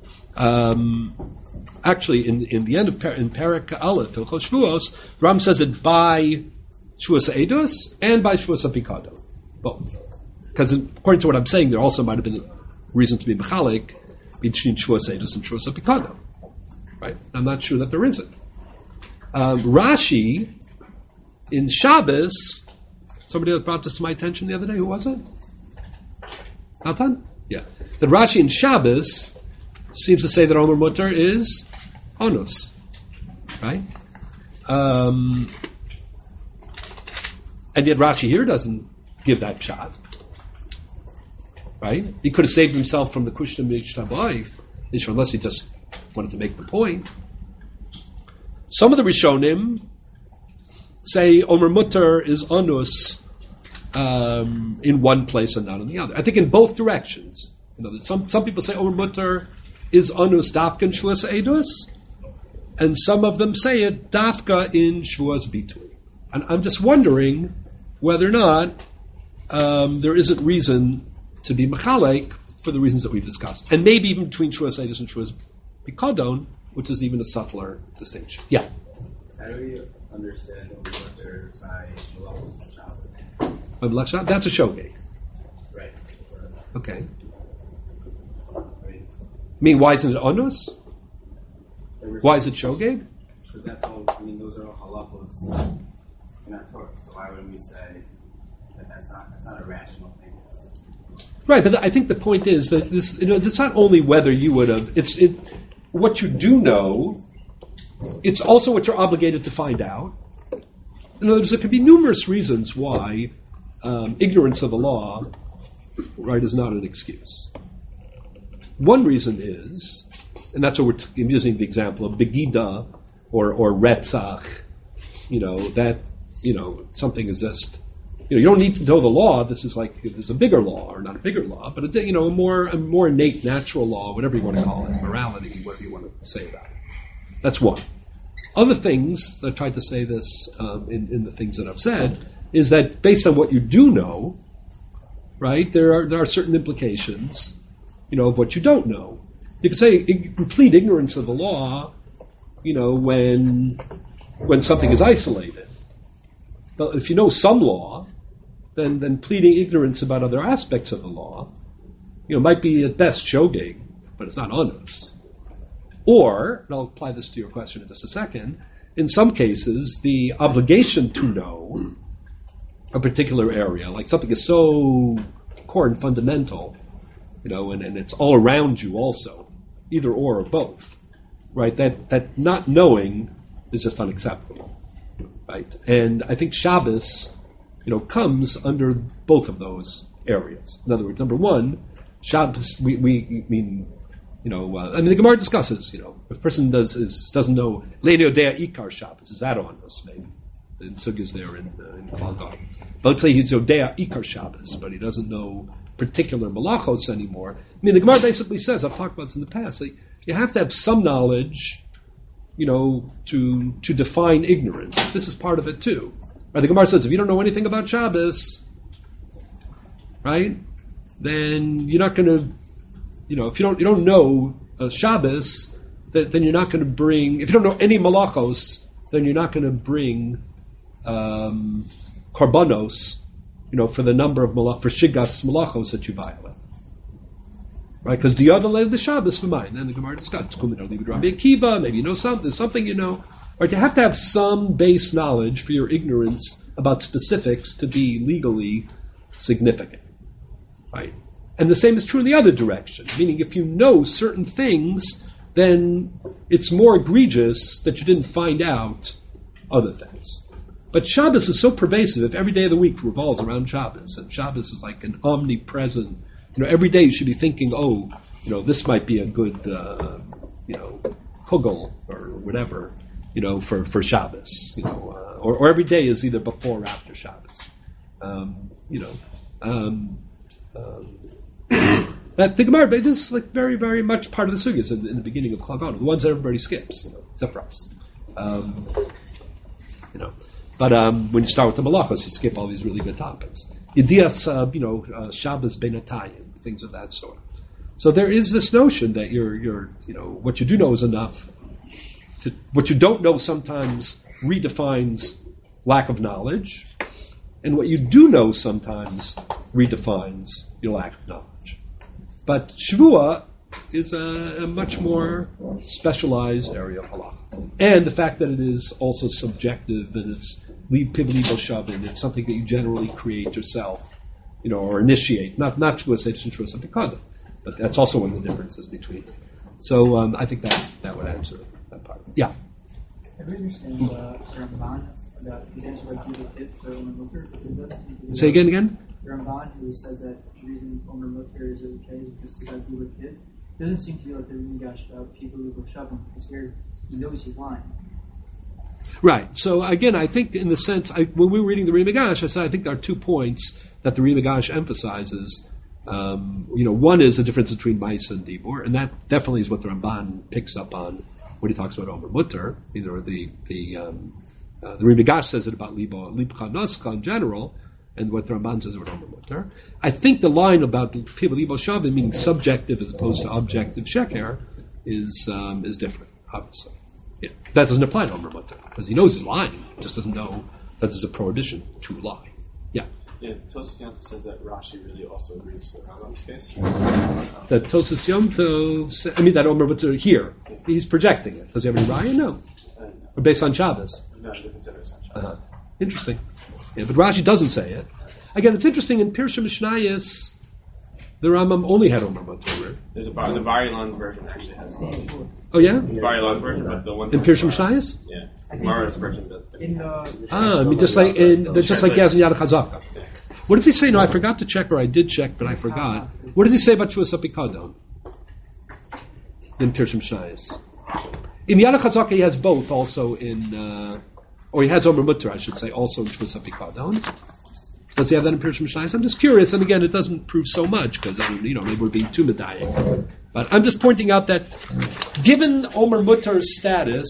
A: Actually, in the end of in Perek Aleph, Hilchos Shavuos, the Rambam says it by Shavuos Eidos and by Shavuos Pikado, both. Because according to what I'm saying, there also might have been a reason to be mechalek between Shavuos Eidos and Shavuos Pikado, right? I'm not sure that there isn't. Rashi in Shabbos, somebody else brought this to my attention the other day. Who was it? Natan? Yeah. That Rashi in Shabbos seems to say that Omer Mutter is onus, right? And yet Rashi here doesn't give that shot, right? He could have saved himself from the Kushta Mishtabai issue unless he just wanted to make the point. Some of the Rishonim say Omer Mutter is onus in one place and not in the other. I think in both directions. You know, some people say Omer Mutter is onus dafka in Shavuos Eidos, and some of them say it dafka in Shavuos Bitui. And I'm just wondering whether or not there isn't reason to be mechalek for the reasons that we've discussed, and maybe even between Shavuos Eidos and Shavuos Pikadon, which is even a subtler distinction. Yeah.
G: How do we understand Omer Mutter by Malachos Shabbos?
A: By Malach Shabbos? That's a shogeg.
G: Right.
A: Okay. I mean, why isn't it onus? Why is it shogeg?
G: Because that's all. I mean, those are all halachos in our Torah. So why wouldn't we say that that's not a rational thing?
A: Right, but I think the point is that this, it's not only whether you would have. It's what you do know. It's also what you're obligated to find out. In other words, there could be numerous reasons why ignorance of the law, right, is not an excuse. One reason is, and that's what we're using the example of begida or retzach, that something is just, you don't need to know the law. This is like there's a bigger law, or not a bigger law, but a more innate natural law, whatever you want to call it, morality, whatever you want to say about it. That's one. Other things, I tried to say this in the things that I've said, is that based on what you do know, right, there are certain implications, of what you don't know. You could say complete ignorance of the law, when something is isolated. But if you know some law, then pleading ignorance about other aspects of the law, might be at best shogeg, but it's not onus. Or, and I'll apply this to your question in just a second, in some cases, the obligation to know a particular area, like something is so core and fundamental, and it's all around you also, either or both, right? That not knowing is just unacceptable, right? And I think Shabbos, comes under both of those areas. In other words, number one, Shabbos, we mean, the Gemara discusses, if a person doesn't know Le'nei Odea Ikar Shabbos, is that on us? Maybe in Sugyas there in Klal Gadol. But let's say he's Odea Ikar Shabbos, but he doesn't know particular malachos anymore. The Gemara basically says, I've talked about this in the past, that you have to have some knowledge, to define ignorance. This is part of it too. Right? The Gemara says, if you don't know anything about Shabbos, right, then you're not going to, if you don't know Shabbos, then you're not going to bring. If you don't know any malachos, then you're not going to bring korbanos, for the number of for shigas malachos that you violate. Right? Because the other the Shabbos for mine. Then the Gemara discusses Rabbi Akiva. Maybe there's something Right? You have to have some base knowledge for your ignorance about specifics to be legally significant. Right? And the same is true in the other direction, meaning if you know certain things, then it's more egregious that you didn't find out other things. But Shabbos is so pervasive, if every day of the week revolves around Shabbos, and Shabbos is like an omnipresent every day you should be thinking, this might be a good, kugel or whatever, for Shabbos, or every day is either before or after Shabbos. That the Gemara this is like very, very much part of the sugyas in the beginning of Klal Gadol, the ones that everybody skips, except for us. But when you start with the malachos, you skip all these really good topics. Yedias, Shabbos Beinatayim, things of that sort. So there is this notion that you're what you do know is enough. What you don't know sometimes redefines lack of knowledge, and what you do know sometimes redefines your lack of knowledge. But Shavua is a much more specialized area of halacha. And the fact that it is also subjective and it's pibli b'shavin, it's something that you generally create yourself, or initiate. Not Shavua Seidus and Shavua Sapikada, but that's also one of the differences between them. So I think that would answer that part. Yeah.
H: I really understand Ramban about his answer about Judah Kid for Omer Mutter. It doesn't
A: Say again?
H: Ramban, who says that the reason Omer Mutter is okay is because it's about Judah Kid. It doesn't seem to be like the Ringash about people who go shavim, because here he knows he's lying.
A: Right. So again, I think in the sense, when we were reading the Rimigash, I said I think there are 2 points that the Rimigash emphasizes. One is the difference between Maisa and Dibur, and that definitely is what the Ramban picks up on when he talks about Omer Mutter. The Rimigash says it about Libcha Noscha in general, and what the Ramban says about Omer Mutter. I think the line about people Libo Shavim, meaning subjective as opposed to objective sheker, is different, obviously. Yeah. That doesn't apply to Omer Mutter, because he knows he's lying, he just doesn't know that there's a prohibition to lie. Yeah.
C: Yeah, Tosfos Yom Tov says that Rashi really also agrees with Rambam's case.
A: That Tosfos Yom Tov, that Omer Mutter here, he's projecting it. Does he have any raya? No. Or based on Shabbos?
C: No, he doesn't say based on Shabbos.
A: Interesting. Yeah, but Rashi doesn't say it. Again, it's interesting, in Pirsha Mishnayos, the Rambam only had Omer Mutter.
C: There's the Bar-Ilan's version actually has both.
A: Oh, yeah?
C: The Bar-Ilan's version, but the one
A: in Pirsha Mishnayos?
C: Yeah. Gemara's version.
A: Just like Yaz and Yad Chazaka. What does he say? No, I forgot to check, or I did check, but I forgot. What does he say about Shavua Sapikadon in Pirsha Mishnayos? In Yad Chazaka, he has both also or he has Omer Mutter, I should say, also in Shavua Sapikadon. Does he have that in Pirsha Mishnayos? I'm just curious, and again, it doesn't prove so much, because, maybe we're being too medayik. But I'm just pointing out that, given Omer Mutter's status,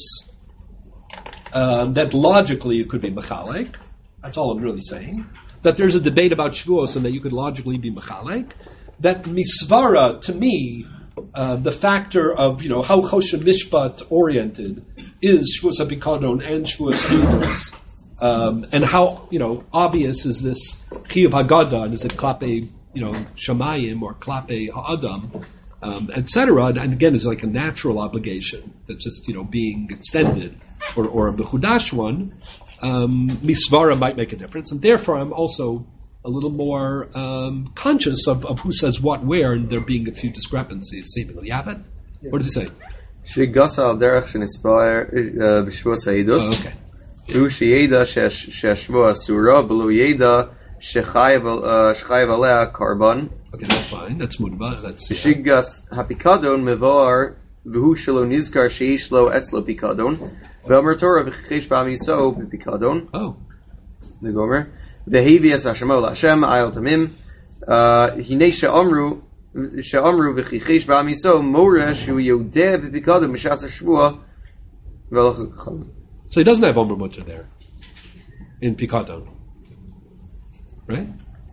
A: that logically it could be Mechalek, that's all I'm really saying, that there's a debate about Shavuos and that you could logically be Mechalek, that Misvara, to me, the factor of, how Choshen Mishpat oriented is Shavuos HaPikadon and Shavuos Eidos, and how, obvious is this Chiyuv Haggadah, and is it Klape, Shamayim or Klape Ha'adam, etc. And again, it's like a natural obligation that's just, being extended, or a Bechudash one. Misvara might make a difference, and therefore I'm also a little more conscious of who says what where, and there being a few discrepancies seemingly. You have it? Yeah. What does he say?
I: Shigasa al derech shenispair b'shvuas ha'idus.
A: Okay.
I: U sheyeda sheshvua asura below yeda shechayev alea karban.
A: Okay, that's fine. That's mudba. That's
I: Shigas hapikadon mevar v'hu shelo nizkar sheish lo etzlo pikadon v'amar Torah v'chichesh b'amiso b'pikadon.
A: Oh.
I: The Gomer. V'hevias hashemo l'Hashem ayel tamim. Hinei she'amru v'chichesh b'amiso moreh shu yodeh b'pikadon mishas hashvua v'alach.
A: So he doesn't have Omer Mutter there in Pikadon, right?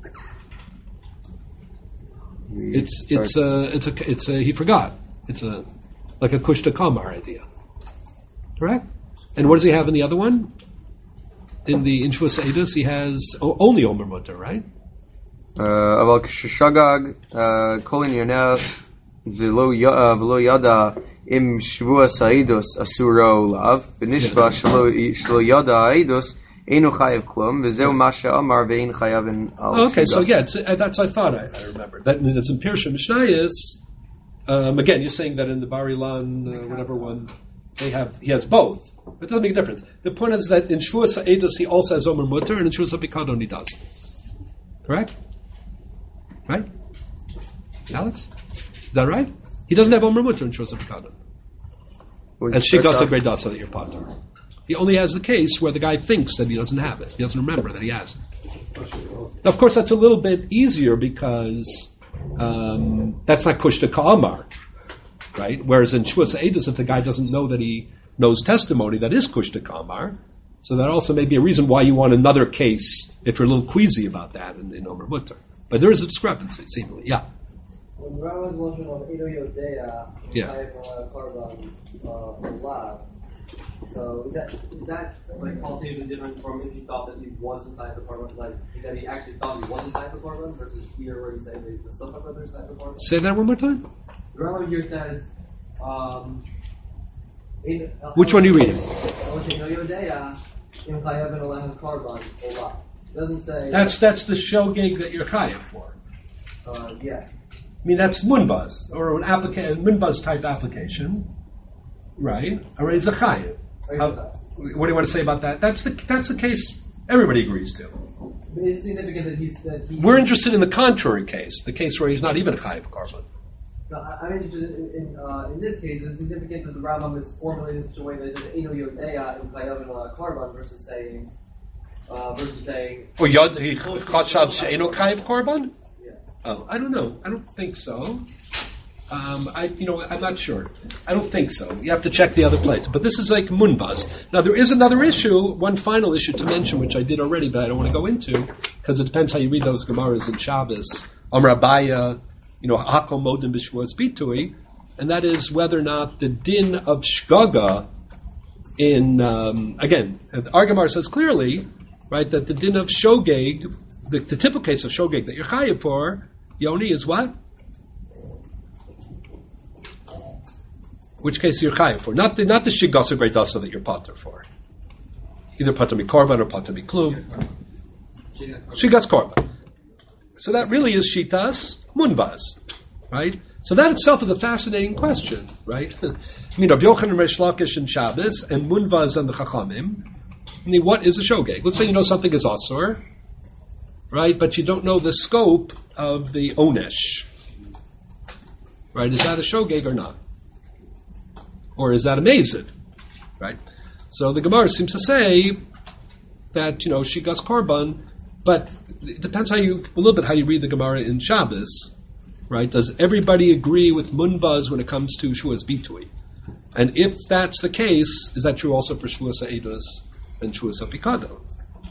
A: It's a he forgot. It's like a Kushta Kamar idea, correct? And what does he have in the other one? In Shavua Eidos, he has only Omer Mutter, right?
I: Aval k'shagag kolin yoneh v'lo yada im Shavua Eidos asuro lav v'nishva shlo yada Eidos einu chayav klum v'zeu masha amar ve'ein chayavin al.
A: Okay, so yeah, that's what I thought I remembered. That it's in Pirsha Mishnayos. Again, you're saying that in the Bar Ilan, whatever one, he has both. It doesn't make a difference. The point is that in Shavua Eidos he also has Omer Mutter, and in Shavua Pikadon he doesn't. Correct? Right? Alex? Is that right? He doesn't have Omer Mutter in Shus Apikadon. As Shigas Agredasa that you're Potter. He only has the case where the guy thinks that he doesn't have it. He doesn't remember that he has it. Now, of course, that's a little bit easier because that's not Kushta Ka'amar, right? Whereas in Shus Eidos, if the guy doesn't know that he knows testimony, that is Kushta Ka'amar. So that also may be a reason why you want another case if you're a little queasy about that in Omer Mutter. But there is a discrepancy, seemingly. Yeah.
J: When the Rambam's notion of Edo Yodea, Korban, Olav, so is that like qualitatively different from if he thought that he wasn't type of Korban, like that he actually thought he wasn't type of Korban, versus here where he's saying that he's the Sofa brothers type of Korban?
A: Say that one more time.
J: The Rambam here says,
A: which one are you reading?
J: It doesn't say.
A: That's the shogeg that you're chayav for.
J: Yeah.
A: I mean, that's munvaz, or an munvaz type application, right? Or it's a chayav. What do you want to say about that? That's the case everybody agrees to.
J: Is it significant that
A: We're interested in the contrary case, the case where he's not even a chayav korban.
J: No, I'm interested in this case. It's significant that the Rambam is formulated in such a way that it says Eino Yodea in Chayav and Korban versus saying.
A: Or Yod he chashav she'eno chayav korban.
J: Yeah.
A: Oh, I don't know. I don't think so. I'm not sure. I don't think so. You have to check the other place. But this is like munvaz. Now there is another issue, one final issue to mention, which I did already, but I don't want to go into because it depends how you read those Gemaras in Shabbos. Amar Abaya. Hakom Modim B'Shvuas Bitui, and that is whether or not the din of Shgaga in, again, the Argamar says clearly, right, that the din of Shogeg, the typical case of Shogeg that you're chayav for, Yoni, is what? Which case you're chayav for? Not the Shigas or Greidasa that you're pater for. Either pater mikorban or pater miklum. Shigas korban. So that really is shitas munvaz, right? So that itself is a fascinating question, right? I mean, Rav Yochanan and Reish Lakish and Shabbos and munvaz and the Chachamim. I mean, what is a shogeg? Let's say you know something is asur, right? But you don't know the scope of the onesh, right? Is that a shogeg or not? Or is that a mazid, right? So the Gemara seems to say that, shigas korban, but it depends a little bit how you read the Gemara in Shabbos, right? Does everybody agree with munvaz when it comes to Shuas Bitui? And if that's the case, is that true also for Shuas Eidos and Shuas Apikadon?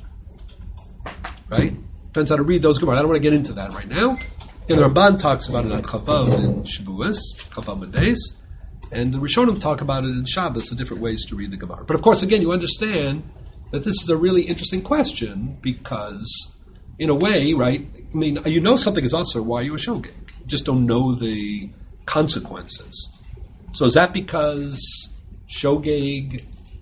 A: Right? Depends how to read those Gemara. I don't want to get into that right now. And the Ramban talks about it on Chavav in Shavuos, Chavav Mendes, and the Rishonim talk about it in Shabbos, the different ways to read the Gemara. But of course, again, you understand that this is a really interesting question because, in a way, right, I mean, you know something is also why are you a shogeg? You just don't know the consequences. So is that because shogeg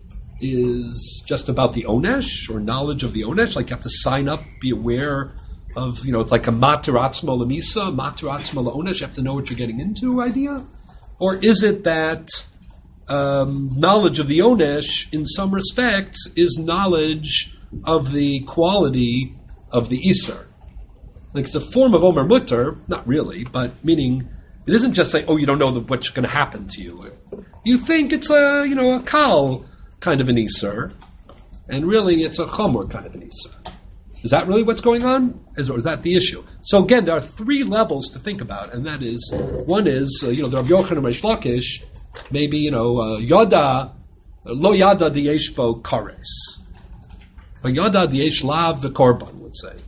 A: is just about the onesh or knowledge of the onesh? Like you have to sign up, be aware of, it's like a matir atzma lemisa, matir atzma leonesh, you have to know what you're getting into idea? Or is it that knowledge of the onesh, in some respects, is knowledge of the quality of the Isser? Like it's a form of Omer Mutter, not really, but meaning it isn't just like, you don't know what's going to happen to you. You think it's a kal kind of an Isser, and really it's a Chomer kind of an Isser. Is that really what's going on? Or is that the issue? So again, there are three levels to think about, and that is, one is, the Rav Yochanan and Reish Lakish, maybe, yada, lo yada diyesh bo kares. But yada diyesh lav the korban, let's say.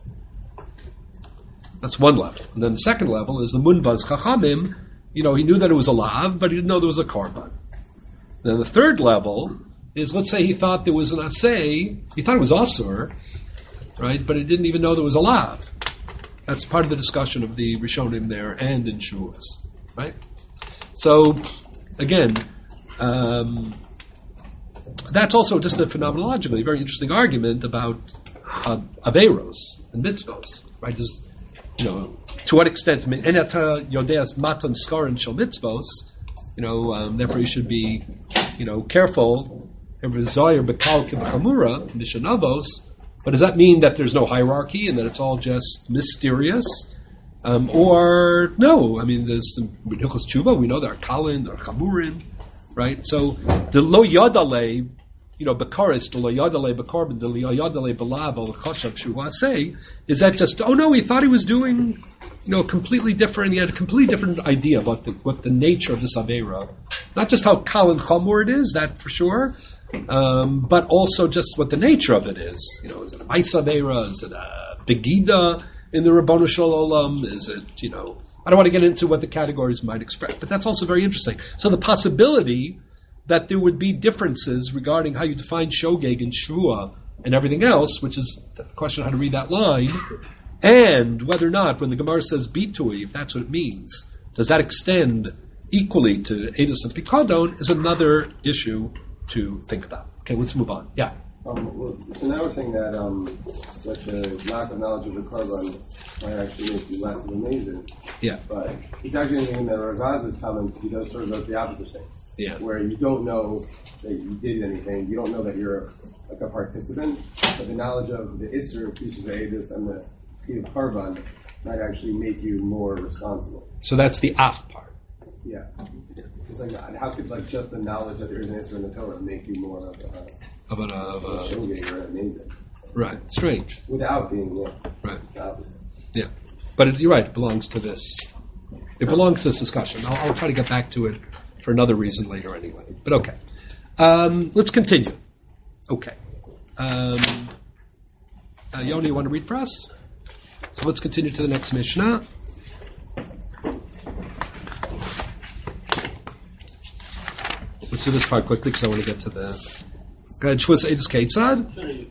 A: That's one level. And then the second level is the munvaz chachamim. He knew that it was a lav, but he didn't know there was a korban. Then the third level is, let's say he thought there was an asay, he thought it was asur, right? But he didn't even know there was a lav. That's part of the discussion of the Rishonim there and in Shavuos, right? So, again, that's also just a phenomenologically very interesting argument about averos and mitzvos, right? There's, to what extent, I mean, enata yodeas matan skaran shel mitzvos, therefore you should be, careful, every bekal kibachamura, mishanavos. But does that mean that there's no hierarchy and that it's all just mysterious? Or no, I mean, there's the Hilchos Tshuva. We know there are Kalin, there are Chamurim, right? So the lo yadale, Bekaris, the lo yadale bekorban, the lo yadale belav al choshav shuhasei, is that just? Oh no, he thought he was doing, completely different. He had a completely different idea about what the nature of this avera, not just how Kal and Chamur it is, that for sure, but also just what the nature of it is. Is it a Maisa avera? Is it a begida in the Rabbanu Shel Olam? Is it, I don't want to get into what the categories might express, but that's also very interesting. So the possibility that there would be differences regarding how you define shogeg and shvua and everything else, which is the question of how to read that line, and whether or not, when the Gemara says bitui, if that's what it means, does that extend equally to Eidos and Pikadon, is another issue to think about. Okay, let's move on. Yeah.
C: So now we're saying that the lack of knowledge of the Korban might actually make you less of amazing.
A: Yeah.
C: But it's actually in the Ravaz's comments, he sort of does the opposite thing.
A: Yeah.
C: Where you don't know that you did anything, you don't know that you're like a participant, but the knowledge of the Isser, Pishas Eidos, and the Piyut Korban might actually make you more responsible.
A: So that's the af part.
C: Yeah. Just like how could just the knowledge that there is an Isser in the Torah make you more of a shogeg or amazing?
A: Right. Strange.
C: Without being
A: right.
C: It's the opposite.
A: Yeah. But you're right. It belongs to this. It belongs to this discussion. I'll try to get back to it for another reason later anyway. But okay. Let's continue. Okay. Yoni, you want to read for us? So let's continue to the next Mishnah. Let's do this part quickly because I want to get to the... Go ahead. Shvus Eidos Keitzad.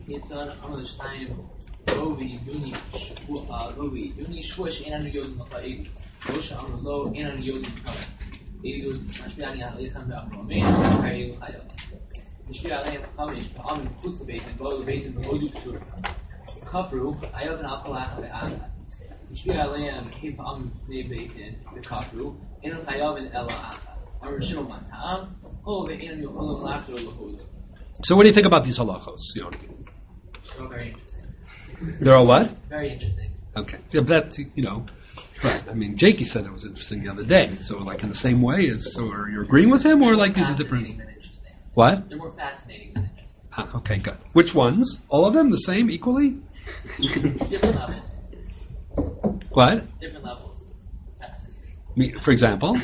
E: משפיע עליהם 5 פעמים מחוץ לבית, באו לבית ומאוד וקצור. כפרו, היה בן על כל אחד ואחד. משפיע עליהם פעמים לפני ביתן וכפרו, אינם חייבים אלא אחת. אמר שמעון טעם, ואינם יכולים לחזור להודו.
A: So what do you think about these halachos, Yoni?
E: They're very interesting.
A: They're all what?
E: Very interesting.
A: Okay. Yeah, but that, right. I mean, Jakey said it was interesting the other day. So, like in the same way, or you're agreeing with him, or like these are different? What?
E: They're more fascinating than interesting.
A: Okay, good. Which ones? All of them? The same? Equally?
E: Different levels.
A: What?
E: Different levels. Fascinating.
A: For example?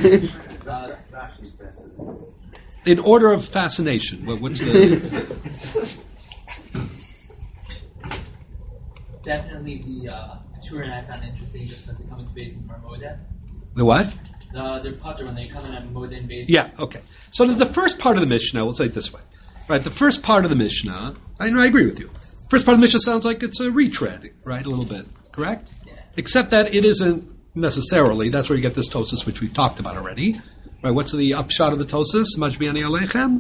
A: In order of fascination. What's the...
E: Definitely the Turin I found interesting just because they come into base in Marmoda.
A: The what?
E: Their potter when they come in on Modin base.
A: Yeah, okay. So there's the first part of the Mishnah, we'll say it this way. Right, the first part of the Mishnah, I agree with you. First part of the Mishnah sounds like it's a retread, right, a little bit, correct?
E: Yeah. Except
A: that it isn't necessarily, that's where you get this Tosis, which we've talked about already. Right, what's the upshot of the Tosis? Majbiani Aleichem?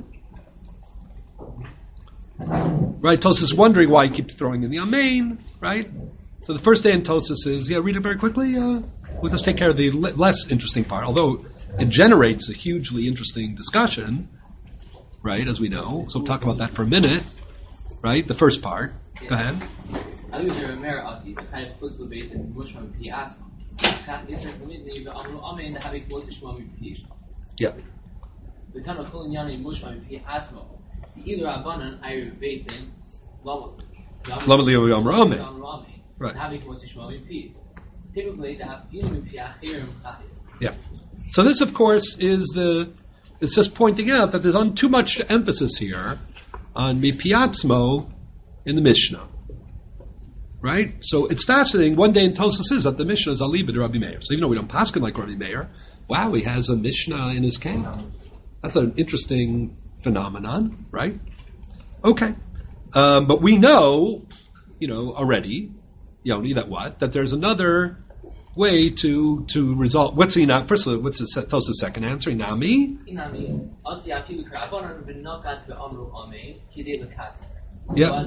A: Right, Tosis is wondering why he keeps throwing in the Amein, right? So the first day in Tosis is, read it very quickly. We'll just take care of the less interesting part, although it generates a hugely interesting discussion, right, as we know. So we'll talk about that for a minute, right? The first part.
E: Yeah.
A: Go ahead. Yeah. Right. Yeah. So this, of course, it's just pointing out that there's too much emphasis here on mipiatzmo in the Mishnah. Right? So it's fascinating. One day in Tosas is that the Mishnah is Aliba to Rabbi Meir. So even though we don't paskin like Rabbi Meir, wow, he has a Mishnah in his camp. That's an interesting phenomenon, right? Okay. But we know, already, Yoni, that there's another way to resolve. What's first of all, what's Tosa's second answer? Inami. Yeah.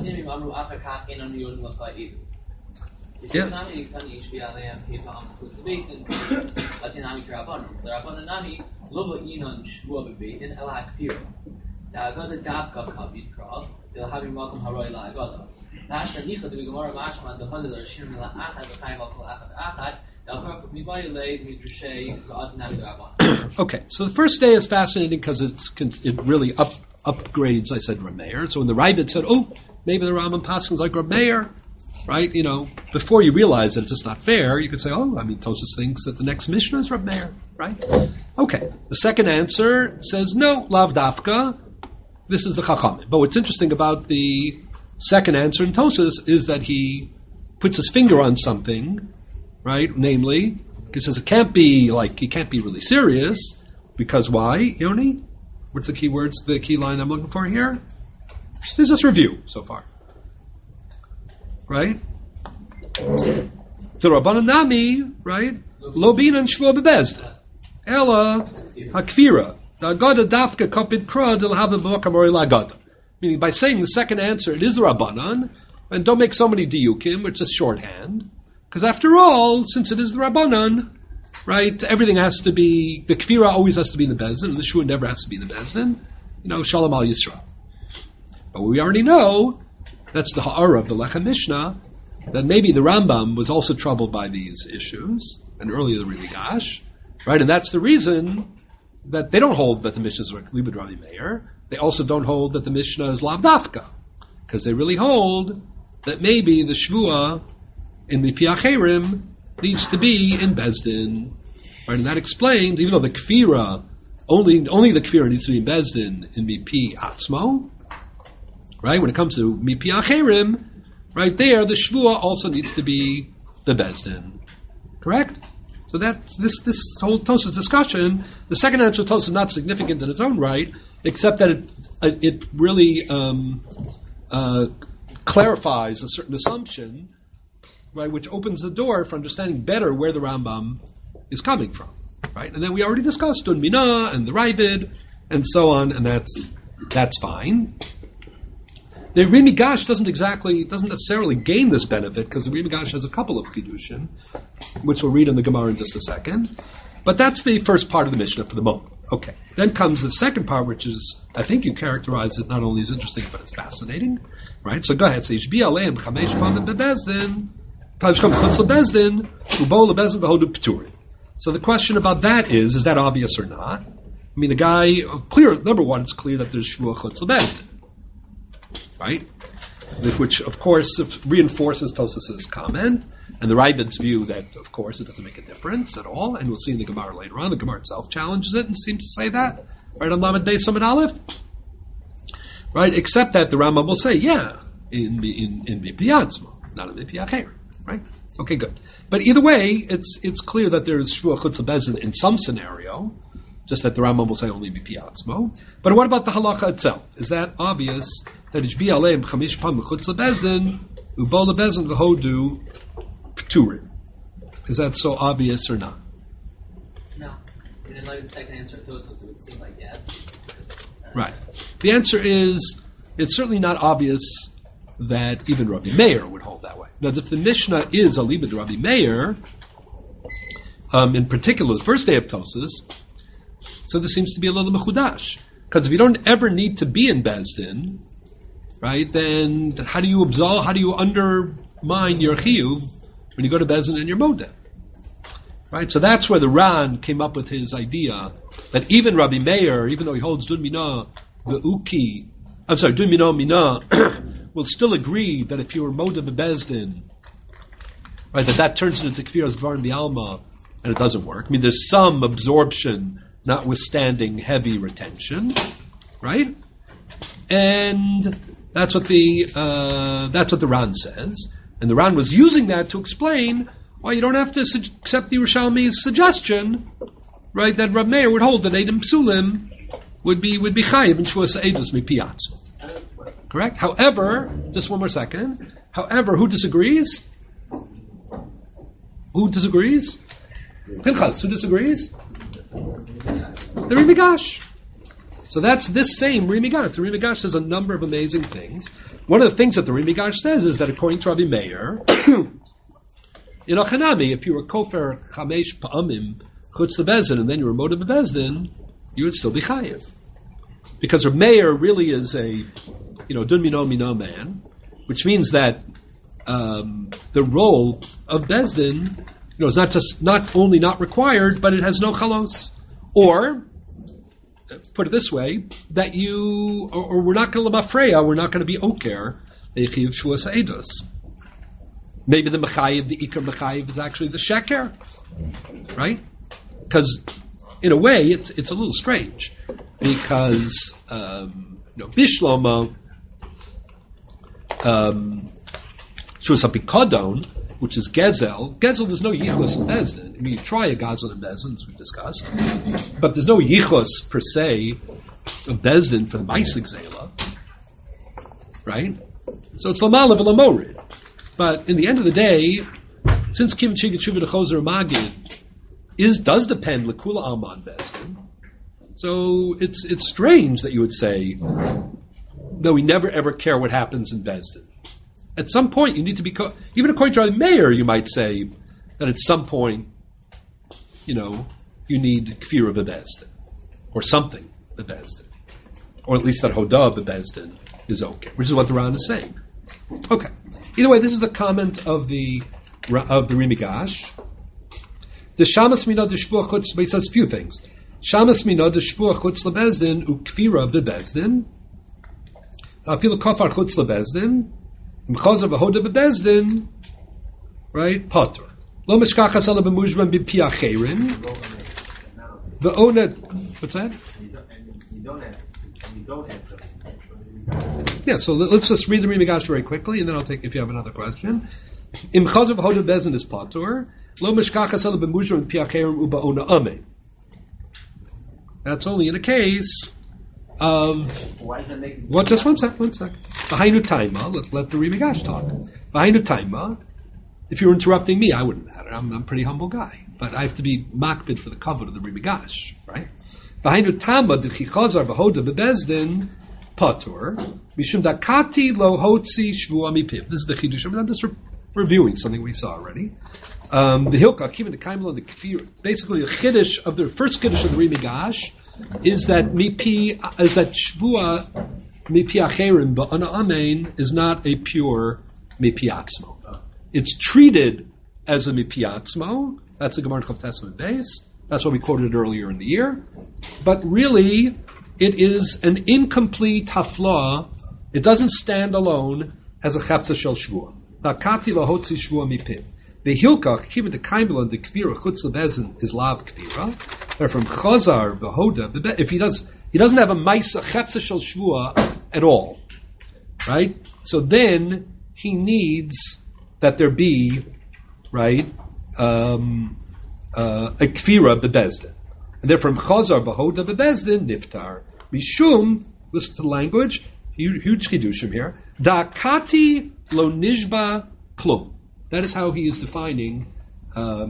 A: Okay, so the first day is fascinating because it really upgrades, I said, Reb Meir. So when the Ravid said, oh, maybe the Rambam Paschal's like Reb Meir, right? Before you realize that it's just not fair, you could say, Tosfos thinks that the next Mishnah is Reb Meir, right? Okay, the second answer says, no, Lav Dafka, this is the Chachamim. But what's interesting about the second answer in Tosfos is that he puts his finger on something, right? Namely, he says he can't be really serious, because why, Yoni? What's the key words, the key line I'm looking for here? This is just review so far. Right? The Rabbanan Nami, right? Lo binan shvua bebezda. Ella hakvira. The agada dafka kopid kra del hava b'makam ori la'agada. Meaning, by saying the second answer, it is the Rabbanan, and don't make so many diyukim, which is shorthand. Because after all, since it is the Rabbanan, right, everything has to be, the kvira always has to be in the Bezdin, and the shua never has to be in the Bezdin. Shalom al Yisrael. But we already know, that's the ha'ara of the Lechem Mishnah, that maybe the Rambam was also troubled by these issues, and earlier the Rimigash, right? And that's the reason that they don't hold that the Mishnah is Libud Rabbi Meir. They also don't hold that the Mishnah is Lav Dafka, because they really hold that maybe the Shvua in the Piacherim needs to be in Bezdin, right? And that explains, even though the Kfira, only the Kfira needs to be in Bezdin in Mipi Atzmo, right? When it comes to Mipi Acherim, right there, the Shvua also needs to be the Bezdin. Correct? So that this whole Tosfos discussion, the second answer to Tosfos is not significant in its own right, except that it really clarifies a certain assumption, right, which opens the door for understanding better where the Rambam is coming from, right? And then we already discussed Dun Minah and the Ravid and so on, and that's fine. The Rimigash doesn't necessarily gain this benefit, because the Rimigash has a couple of Chidushim, which we'll read in the Gemara in just a second. But that's the first part of the Mishnah for the moment. Okay. Then comes the second part, which is, I think you characterize it not only as interesting, but it's fascinating. Right? So go ahead. So the question about that is that obvious or not? I mean, the guy, number one, it's clear that there's Shvua Chutz Lebezdin. Right? Which, of course, reinforces Tosfos' comment, and the Ravid's view that, of course, it doesn't make a difference at all, and we'll see in the Gemara later on. The Gemara itself challenges it and seems to say that, right, on Lamed Beis Samad Aleph. Right? Except that the Rambam will say, in Mipi Atzmo, not in Mipi Acher. Right? Okay, good. But either way, it's clear that there is Shvua Chutz Lebezdin in some scenario, just that the Rambam will say only Mipi Atzmo. But what about the halacha itself? Is that obvious that it's Aleim Chamish Pam Chutz Lebezdin, Ubo Lebezdin V'hodu Pturim? Is that so obvious or not?
H: No. And in light of the second answer, Tosfos, it would seem like yes.
A: Right. The answer is, it's certainly not obvious that even Rabbi Meir would hold that way. Now, if the Mishnah is a Libud Rabbi Meir, in particular, the first day of Tosfos, so there seems to be a little mechudash. Because if you don't ever need to be in Bezdin, right, then how do you undermine your chiyuv when you go to Bezdin and your modeh? Right? So that's where the Ran came up with his idea that even Rabbi Meir, even though he holds Dun Minah, Dun Minah, will still agree that if you were modeh bebezdin, right, that turns it into kfiras dvarim bialma, and it doesn't work. I mean, there's some absorption, notwithstanding heavy retention, right? And that's what the Ran says, and the Ran was using that to explain why you don't have to accept the Yerushalmi's suggestion, right? That Rab Meir would hold that Eidim Psulim would be chayiv in Shvuas Eidos Mipiatz. Correct? However, just one more second. However, who disagrees? Who disagrees? Pinchas, who disagrees? The Rimigash. So that's this same Rimigash. The Rimigash says a number of amazing things. One of the things that the Rimigash says is that according to Rabbi Meir, in Achanami, if you were kofer chamesh pa'amim chutz lebezdin and then you were modeh bebezdin, you would still be chayiv. Because Rabbi Meir really is a dun mino man, which means that the role of bezdin it's not only not required, but it has no chalos. Or, put it this way, that or we're not going to lemafreya, we're not going to be oker, echiv shuas ha'edus. Maybe the mechayiv, the ikar mechayiv, is actually the sheker, right? Because in a way, it's a little strange, because Bishlomo, shuas ha'pikodon, which is Gezel. Gezel, there's no yichus in Bezdin. I mean, you try a Gazel in Bezdin, as we've discussed, but there's no yichus per se of Bezdin for the Maisik Zela, right? So it's Lamalav and Lamorid. But in the end of the day, since Kim Chigit Shuva Chozer Magid does depend Lakula Alma on Bezdin, so it's strange that you would say that we never ever care what happens in Bezdin. At some point, you need to be, even according to our mayor, you might say that at some point, you need kfir of Bezdin, or something Bezdin, or at least that hodah Bezdin is okay, which is what the Ran is saying. Okay. Either way, this is the comment of the Rimigash. The Shamas Minod Shvuah Chutz, he says a few things. Shamas Minod Shvuah Chutz LeBezdin ukfira bebezdin. Afilu kafar Chutz LeBezdin. Mchazav ahoda bebezdin, right? Potter. Lo mishkachas ala b'mujban b'pi acherim. The onet. What's that?
F: You don't answer.
A: Yeah. So let's just read the Rimigash very quickly, and then I'll take if you have another question. Mchazav ahoda bebezdin is potter. Lo mishkachas ala b'mujban b'pi acherim uba ona ame. That's only in a case of what? Just one sec. Behind Taima, let the Rimigash talk. Behind Taima, if you're interrupting me, I wouldn't matter. I'm a pretty humble guy, but I have to be makbid for the cover of the Rimigash, right? Behind Taima, the Chichazar v'hoda bebezdin patur mishum dakati lo hotzi shvua mipiv. This is the chidush. I'm just reviewing something we saw already. The hilka kivin the kaimel the kfir. Basically, the chiddush of the first chiddush of the Rimigash is that shvua. Mipi acherim ba'ana amein is not a pure mipi atzmo. It's treated as a mipi atzmo. That's the Gemara Chav Testament base. That's what we quoted earlier in the year. But really, it is an incomplete hafla. It doesn't stand alone as a chapsa shel shvua. Takati lahotzi shvua mipiv. The hilka kivin the kaimel and the kvira chutz lebezin is lav kvira. They're from chazar v'hoda. If he doesn't have a maisa chapsa shel shvua at all, right? So then he needs that there be, right, a kfira bebezdin, and therefore chazar b'hoda bebezdin niftar mishum. Listen to the language. Huge chidushim here. Dakati lo nishba klum. That is how he is defining the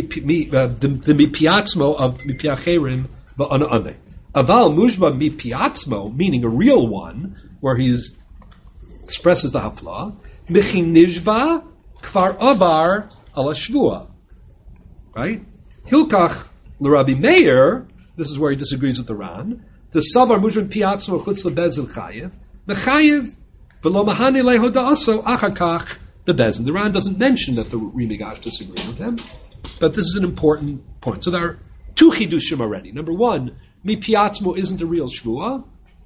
A: mipiatzmo of mipiacherim ba'ana ame. Aval mujba mipiatzmo, meaning a real one, where he expresses the hafla. Michi nishba kfar avar ala shvua. Right? Hilkach l'Rabbi Meir, this is where he disagrees with the Ran. The savar mujba piatzmo chutz lebezin chayiv. Mechayiv v'lo mahani lehoda aso achakach the bezin. The Ran doesn't mention that the Rimigash disagrees with him, but this is an important point. So there are two chidushim already. Number one, mipiatzmo isn't a real shvua.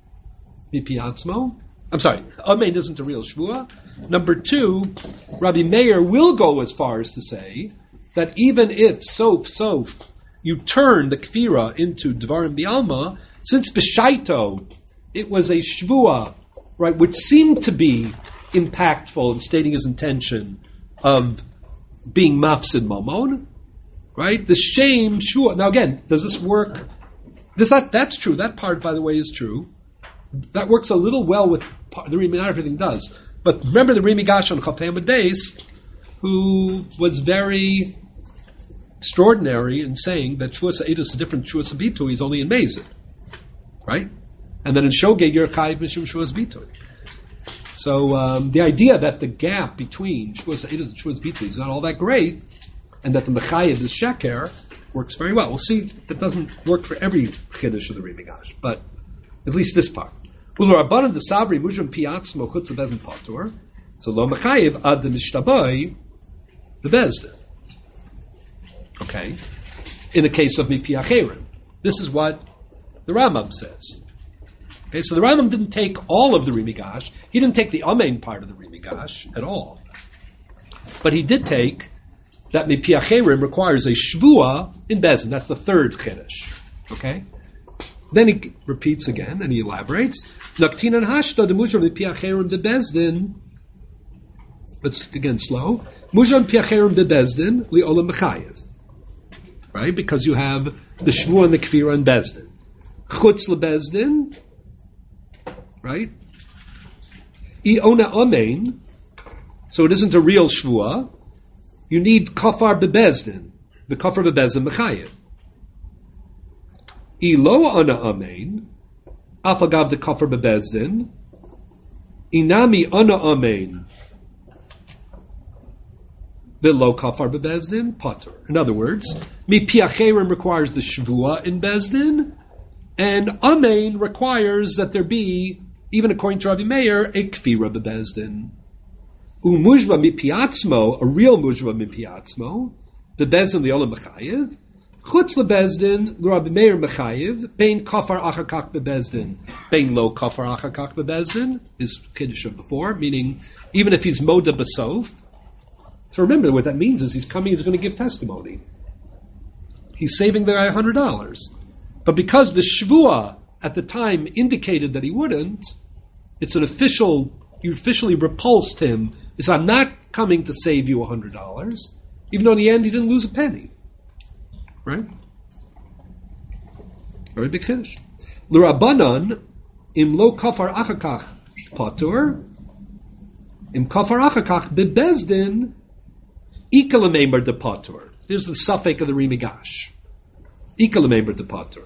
A: Amein isn't a real shvua. Number two, Rabbi Meir will go as far as to say that even if sof you turn the kfira into dvarim bialma, since b'shaito it was a shvua, right, which seemed to be impactful in stating his intention of being mafsid mamon, right? The shame shvua. Now again, does this work? That's true. That part, by the way, is true. That works a little well with the Rimigash. Everything does. But remember the Rimigash on Chaf Hamad Beis, who was very extraordinary in saying that Shuas Ha'edus is different from Shuas Ha'bitui is only in Mezid, right? And then in Shogeg you're Chayiv Mishum Shuas Bitui. So the idea that the gap between Shuas Ha'edus and Shuas Bitui is not all that great, and that the Mechayiv is Sheker, works very well. We'll see that doesn't work for every Chiddush of the Rimigash, but at least this part. Ularabanan de Sabri Mujam Piatzmo Chutz Bezin Patur. So Lo Mechayiv Ad de Mishtaboy the Bezdin. Okay? In the case of Mipi Acherim. This is what the Rambam says. Okay, so the Rambam didn't take all of the Rimigash. He didn't take the Amen part of the Rimigash at all. But he did take that Mipi Acherim requires a Shvua in Bezin. That's the third Chiddush. Okay? Then he repeats again, and he elaborates. Naktinan hashta de mujram Mipi Acherim de Bezdin. Let's, again, slow. Mujram Mipi Acherim de Bezdin li olam mechayev. Right? Because you have the Shvua and the Kfira and Bezdin. Chutz lebezdin, right? Iona amein, so it isn't a real shvua. You need kafar bebezdin, the kafar bebezdin mechayev. Ilo ana amein, afagav the kafar bebezdin. Inami ana amein, below kafar bebezdin pater. In other words, mipi acherim requires the shvua in bezdin. And Amein requires that there be, even according to Ravi Meir, a kfira bebezdin. Umujba mipiatzmo, a real mujba mipiatzmo, bebezdin liolam mechayev. Chutz lebezdin, Ravi Meir mechayev, bein kafar achakach bebezdin, bein lo kafar achakach bebezdin, is kiddush of before, meaning even if he's moda basof. So remember, what that means is he's going to give testimony. He's saving the guy $100. But because the Shvua at the time indicated that he wouldn't, it's an official, you officially repulsed him. He said, I'm not coming to save you $100, even though in the end he didn't lose a penny. Right? Very big Kiddush. L'Rabbanan, im lo kafar achakach patur, im kafar achakach bebezdin, ikalamemer de patur. There's the suffix of the Rimigash. Ikalamemer de patur.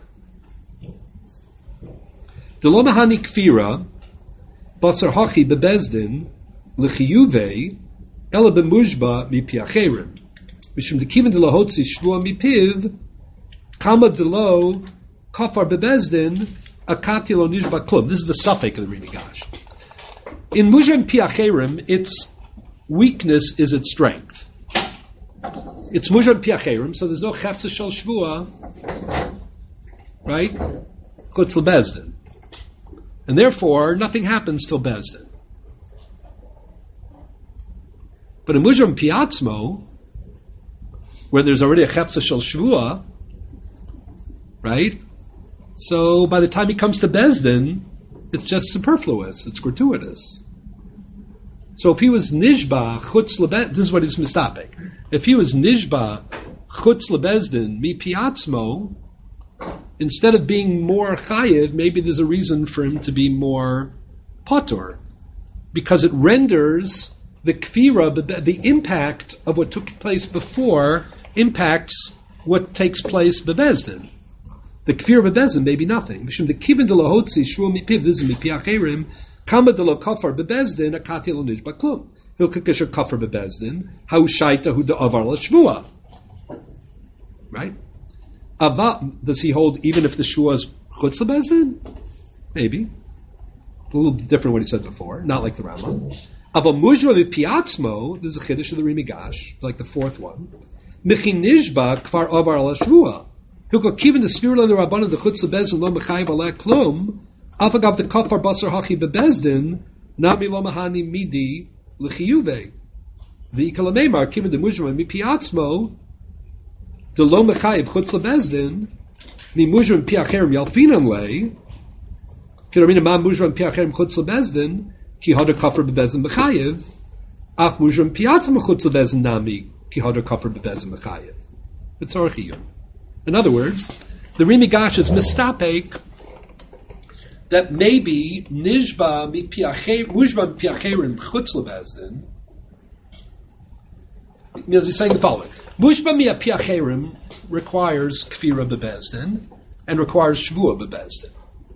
A: Delomahani kfira, basar hachi bebezdin, lechiyuve, ela bemujba mipi acherim. Mishum dekimen de lahotzi shvua mipiv, kama delo kafar bebezdin, akati lo nishba klum. This is the suffix of the Rimigash. In mujba mipi acherim, its weakness is its strength. It's mujba mipi acherim, so there's no chefza shel shvua, right? Chutz lebezdin. And therefore, nothing happens till Bezdin. But in Mujram Piatzmo, where there's already a Chepsa Shel Shvua, right? So by the time he comes to Bezdin, it's just superfluous, it's gratuitous. So if he was Nishba, Chutz Lebezdin, this is what he's mistapik. If he was Nishba, Chutz Lebezdin, Mi Piatzmo, instead of being more chayiv, maybe there's a reason for him to be more patur, because it renders the kfira, the impact of what took place before, impacts what takes place bebezdin. The kfira bebezdin may be nothing. Mishum the kibin de lahotzi shua mipiv, this is mipi acherim, kama de lo kafar bebezdin, akati lo nishba klum. Hilkakish kafar bebezdin, hau shaita hu de avar la shvua. Right? Does he hold even if the shua is chutz lebezdin? Maybe. It's a little different what he said before, not like the Rambam. Ava mujra v'piatzmo, this is a chiddush of the Rimigash, it's like the fourth one. Michi nishba kvar avar ala shvua. Hilko kivin the sphere la rabbanan the chutz lebezdin lo mechayiv ala klum. Afagav the kafar basar hachi bebezdin nami lo mahani midi l'chiyuve. V'ikal neimar kivin the mujra v'piatzmo. The lo mechayiv chutz lebezdin mi mujram piacherim yalfinan lei kiramina ma mujram piacherim chutz lebezdin ki hadar kafar bebezdin mechayiv af mujram piatzim chutz lebezdin nami ki hadar kafar bebezdin mechayiv. It's orchiyun. In other words, the Rimigash is mistapek that maybe nishba mi piacherim chutz lebezdin. He's saying the following. Mushba miya piacherim requires kfira bebezdin and requires shvua bebezdin.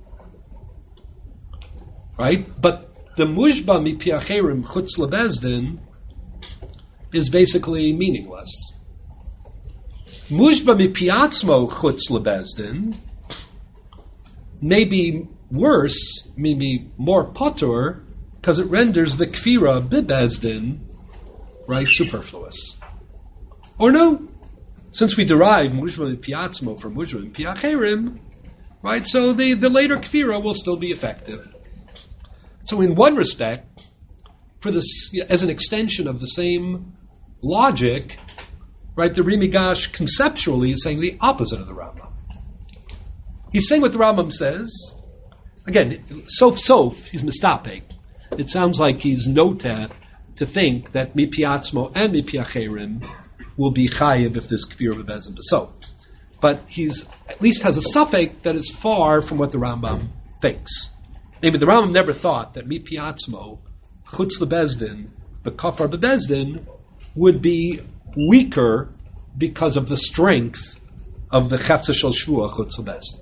A: Right? But the mushba mi piacherim chutz lebezdin is basically meaningless. Mushba mi piatzmo chutz lebezdin may be worse, maybe more patur, because it renders the kfira bebezdin, right, superfluous. Or no, since we derive Mujma Piatzmo from Mujma Piacherim, right? So the later Kfira will still be effective. So in one respect, for this, as an extension of the same logic, right? The Rimigash conceptually is saying the opposite of the Rambam. He's saying what the Rambam says. Again, sof, he's mistapek. It sounds like he's nota to think that mi piatzmo and mi piacherim will be chayiv if there's kfir b'bezin b'so. But he's at least has a suffix that is far from what the Rambam thinks. Maybe the Rambam never thought that mi piatzmo, chutz lebezdin, b'kafar b'bezdin, would be weaker because of the strength of the chefza shel shvua chutz lebezdin.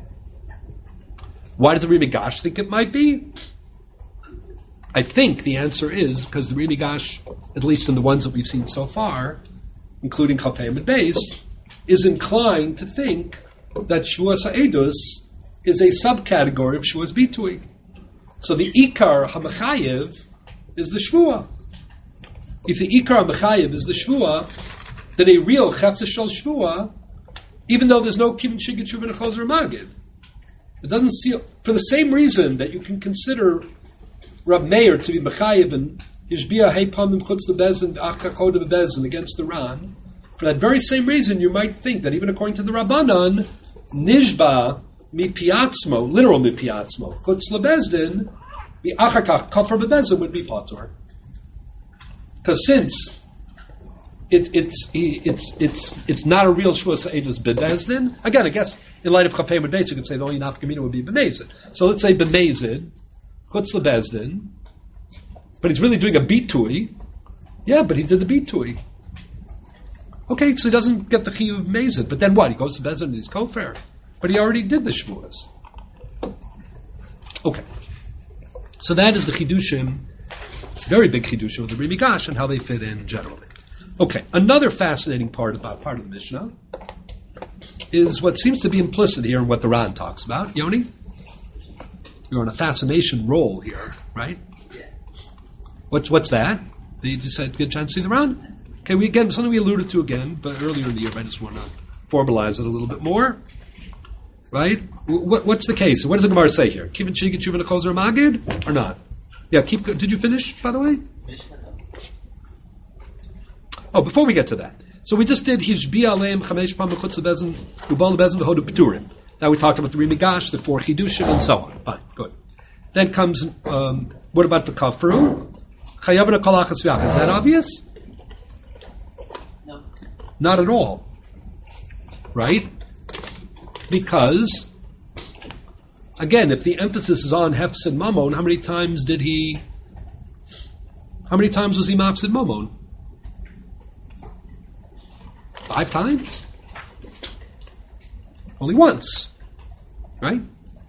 A: Why does the Rimigash think it might be? I think the answer is because the Rimigash, at least in the ones that we've seen so far, including Chafayim and Beis, is inclined to think that Shuas Ha'edus is a subcategory of Shuas Bitui. So the Ikar HaMechayev is the Shvua. If the Ikar HaMechayev is the Shvua, then a real Chefza Shel Shvua, even though there's no Kivin Shigit Shuv and a Chozer Magid, it doesn't see, for the same reason that you can consider Rab Meir to be Mechayev and Yishbia Hey Pamim Chutz Lebezin Achachod Lebezin against the Ran, for that very same reason you might think that even according to the Rabbanan, Nishba Mi Piatzmo, literal Mi Piatzmo, Chutz Lebezdin, Mi Achakach Kafar Bebezin would be Patur. Because since it's not a real Shua Sa'edus Bebezdin, again, I guess in light of Chafei Medbeis, you could say the only nafkamina would be Bemezid. So let's say Bemezid, Chutz Lebezdin, but he's really doing a bitui. Yeah, but he did the bitui. Okay, so he doesn't get the chiyuv of Mezid, but then what? He goes to Bezdin and he's kofar. But he already did the shvuas. Okay. So that is the chidushim, very big chidushim of the Rimigash and how they fit in generally. Okay, another fascinating part of the Mishnah is what seems to be implicit here in what the Ran talks about. Yoni? You're on a fascination roll here, right?
H: Yeah.
A: What's that? You just said good chance to see the Ran? Okay, something we alluded to again, but earlier in the year, but I just want to formalize it a little bit more. Right? What's the case? What does the Gemara say here? Kivin Shigit Shuv and a Chozer Magid or not? Yeah, did you finish, by the way? Oh, before we get to that. So we just did Hishbi Aleim Chamesh Pam Chutz Lebezin Ubal Lebezin V'Hodu P'turim. Now we talked about the Rimigash, the 4 Chidushim, and so on. Fine, good. Then comes, what about the Kafru? Chayavana Kolachas V'Ach. Is that obvious?
H: No.
A: Not at all. Right? Because, again, if the emphasis is on Hefs and Mammon, how many times was he Mafsid Mammon? 5 times? Only once. Right?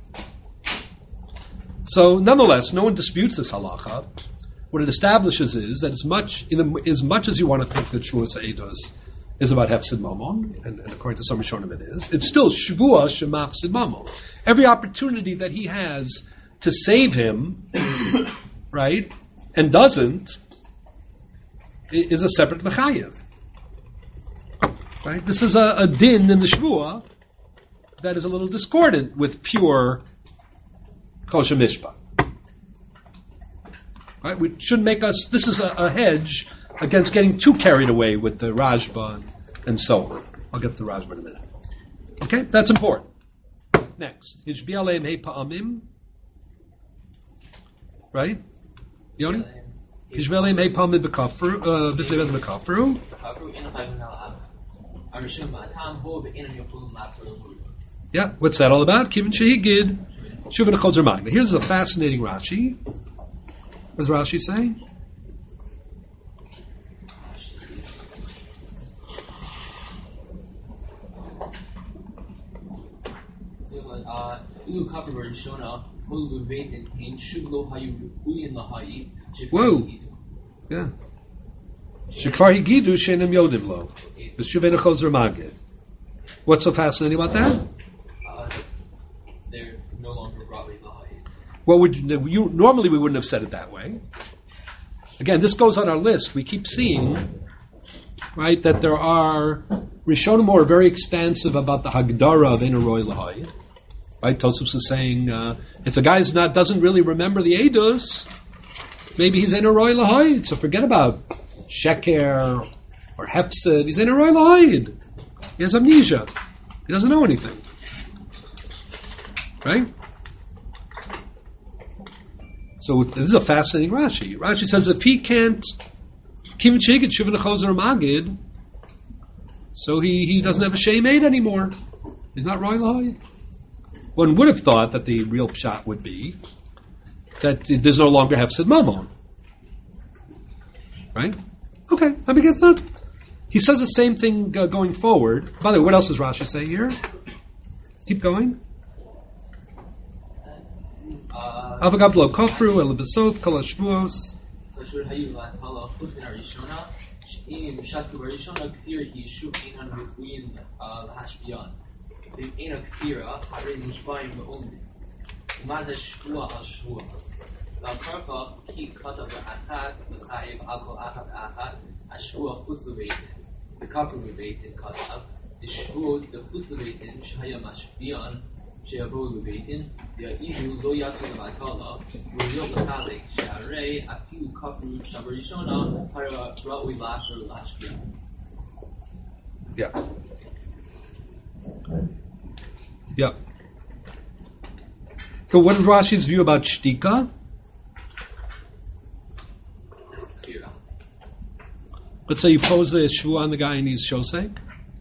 A: So, nonetheless, no one disputes this halacha. What it establishes is that as much as you want to think that Shua Sa'edus is about Hefsid Mammon, and according to some Rishonim it is, it's still Shvua Shemafsid Mammon. Every opportunity that he has to save him, right, and doesn't, is a separate Mechayev. Right? This is a din in the Shvua that is a little discordant with pure Kosher Mishpah. Right? We should make us, this is a hedge against getting too carried away with the Rajba and so on. I'll get to the Rajba in a minute. Okay? That's important. Next. Hishbi Aleim Hei Pa'amim. Right? Yoni? Hishbi Aleim Hei Pa'amim B'kafru. B'fnei Bezin B'kafru. Yeah, what's that all about? Kivin Shehigid. Shuvin Chozer Magna. Here's a fascinating Rashi. What does Rashi say? Whoa. Yeah. Shekvar Higidu Shenim Yodim Lo. Shuvin Chozer Magid. What's so fascinating about that?
H: They're no longer brought in the Hayid.
A: Well, normally we wouldn't have said it that way. Again, this goes on our list. We keep seeing right, that there are Rishonim who are very expansive about the Hagdara of Ein Roy L'Hayid. Right, Tosfos is saying if the guy doesn't really remember the Eidos, maybe he's Ein Roy L'Hayid. So forget about Sheker or Hepsid. He's Ein Roy L'Hayid. He has amnesia. He doesn't know anything. Right? So this is a fascinating Rashi. Rashi says if he can't Kivin Shegit Shuvin Chozer Magid, so he doesn't have a Shem Eid anymore. He's not Roy L'Hayid. One would have thought that the real pshat would be that there's no longer Hefsid Mamon. Right? Okay, I mean, it's not. He says the same thing going forward. By the way, what else does Rashi say here? Keep going. Avagav lo kofru el besof kol hashvuos.
K: אין הכפירה, הרי נשבעים ועומדים. ומה זה שבוע על שבוע? ואחר כך, כי כתב לאחת, מחייב על כל אחת ואחת, השבוע חוץ לביתן. וכפר לביתן כתב, לשבוע לחוץ לביתן, שהיה משפיען, שיבואו לביתן, והאילו לא יצאו לבטלה, ולא לחלק, שהרי אפילו כפר שבראשונה, הרי ראוי לאשר להשפיע.
A: Yeah. So what is Rashi's view about shtika? Let's say you pose the shvu on the guy and he's shosek.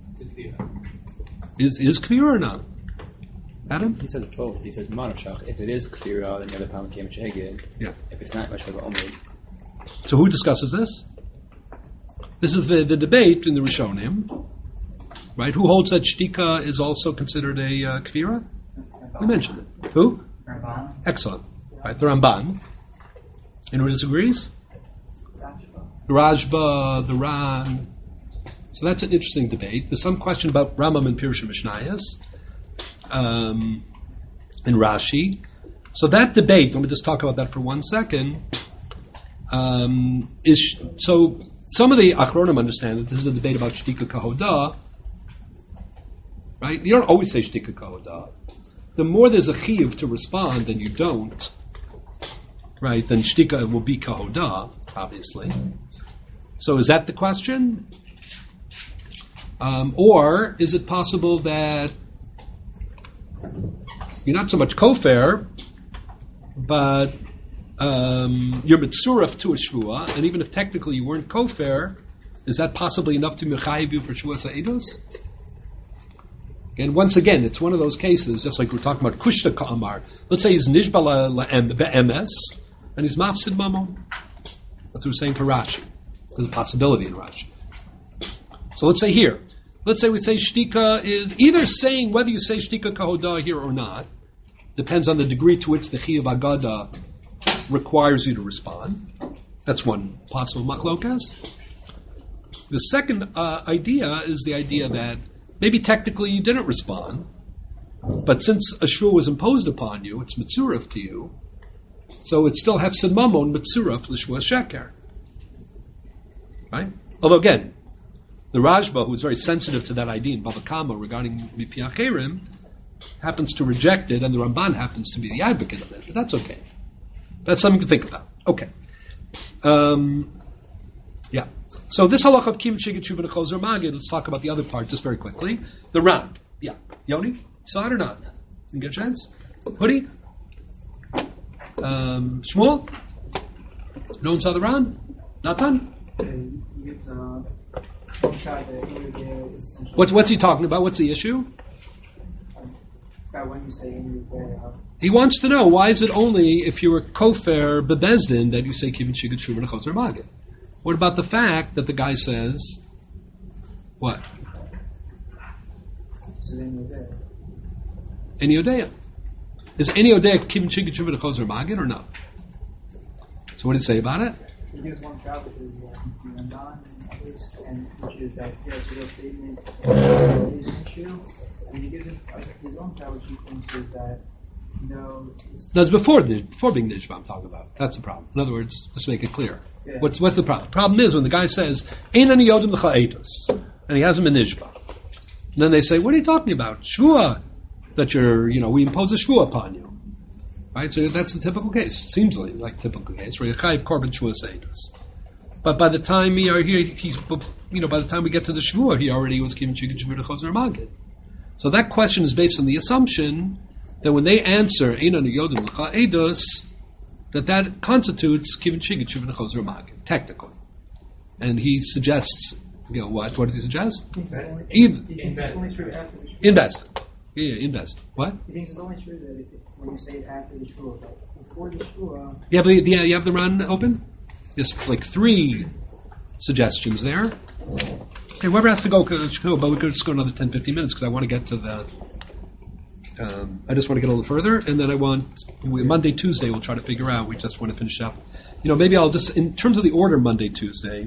A: Is kfira or not? Adam?
E: He says both. He says monoshach. If it is kfira, then the other pound came sheged.
A: Yeah.
E: If it's not much of a omid.
A: So who discusses this? This is the debate in the Rishonim. Right? Who holds that shtika is also considered a kfira? We mentioned it. Who?
H: Ramban.
A: Excellent. Right, the Ramban. And who disagrees? The Rajba, the Ran. So that's an interesting debate. There's some question about Rambam and Pirush Mishnayos and Rashi. So that debate, let me just talk about that for 1 second, is so some of the Achronim understand that this is a debate about shtika kahoda. Right? You don't always say shtika kahoda. The more there's a chiyuv to respond and you don't, right, then shtika will be kahoda, obviously. So is that the question? Or is it possible that you're not so much kofar, but you're mitzuraf to a shvua, and even if technically you weren't kofar, is that possibly enough to mechayiv you for shvua sa'idos? And once again, it's one of those cases, just like we're talking about Kushta Ka'amar. Let's say he's Nishbala be'emes, and he's Mafsid Mamon. That's what we're saying for Rashi. There's a possibility in Rashi. So let's say here. Let's say we say Shtika is either saying whether you say Shtika Kahoda here or not, depends on the degree to which the Chiyuv Agada requires you to respond. That's one possible machlokas. The second idea is the idea that maybe technically you didn't respond, but since a shvua was imposed upon you, it's mitzuraf to you, so it still has mamon mitzuraf l'shvua sheker. Right? Although again, the Rajba, who is very sensitive to that idea in Bava Kama regarding Mipi Acherim, happens to reject it, and the Ramban happens to be the advocate of it, but that's okay. That's something to think about. Okay. Yeah. So this halach of Kim Shigit Shuva Nechozer Magid, let's talk about the other part just very quickly. The Ran. Yeah. Yoni? Saw it or not? Didn't get a chance? Hoodie? Shmuel? No one saw the Ran? Natan? What's he talking about? What's the issue?
H: When you say
A: he wants to know, why is it only if you're kofar bebezdin that you say Kim Shigit Shuva Nechozer Magid? What about the fact that the guy says, what? Any Odea. Is any Odea Kim Shigit Shuva Nechozer Magid or no? So what did he say about it?
H: He gives one job with the Ramban and others, and which is that yes, the statement is an issue. And he gives his own job, which he thinks is that No.
A: No, it's before being nishba. I'm talking about. That's the problem. In other words, just make it clear.
H: Yeah.
A: What's the problem? The problem is when the guy says "Ein ani yodim l'cha edus," and he hasn't been nishba. And then they say, "What are you talking about? Shvua that we impose a shvua upon you." Right? So that's the typical case. Seems like typical case where you chayiv korban shvua edus. But by the time by the time we get to the shvua, he already was given chicken shvur chozer magid. So that question is based on the assumption that when they answer Ein ani yodim l'cha edus, that constitutes given chicken shvur chozer magid technically. And he suggests, what? What does he suggest? Invest. Yeah, invest. What?
H: He thinks it's only true that when you say it after the shvua, but before the shvua.
A: You have the run open? Just like 3 suggestions there. Okay, whoever has to go, but we could just go another 10, 15 minutes because I want to get to the. I just want to get a little further, and then Monday, Tuesday, we'll try to figure out. We just want to finish up. Maybe I'll just, in terms of the order, Monday, Tuesday.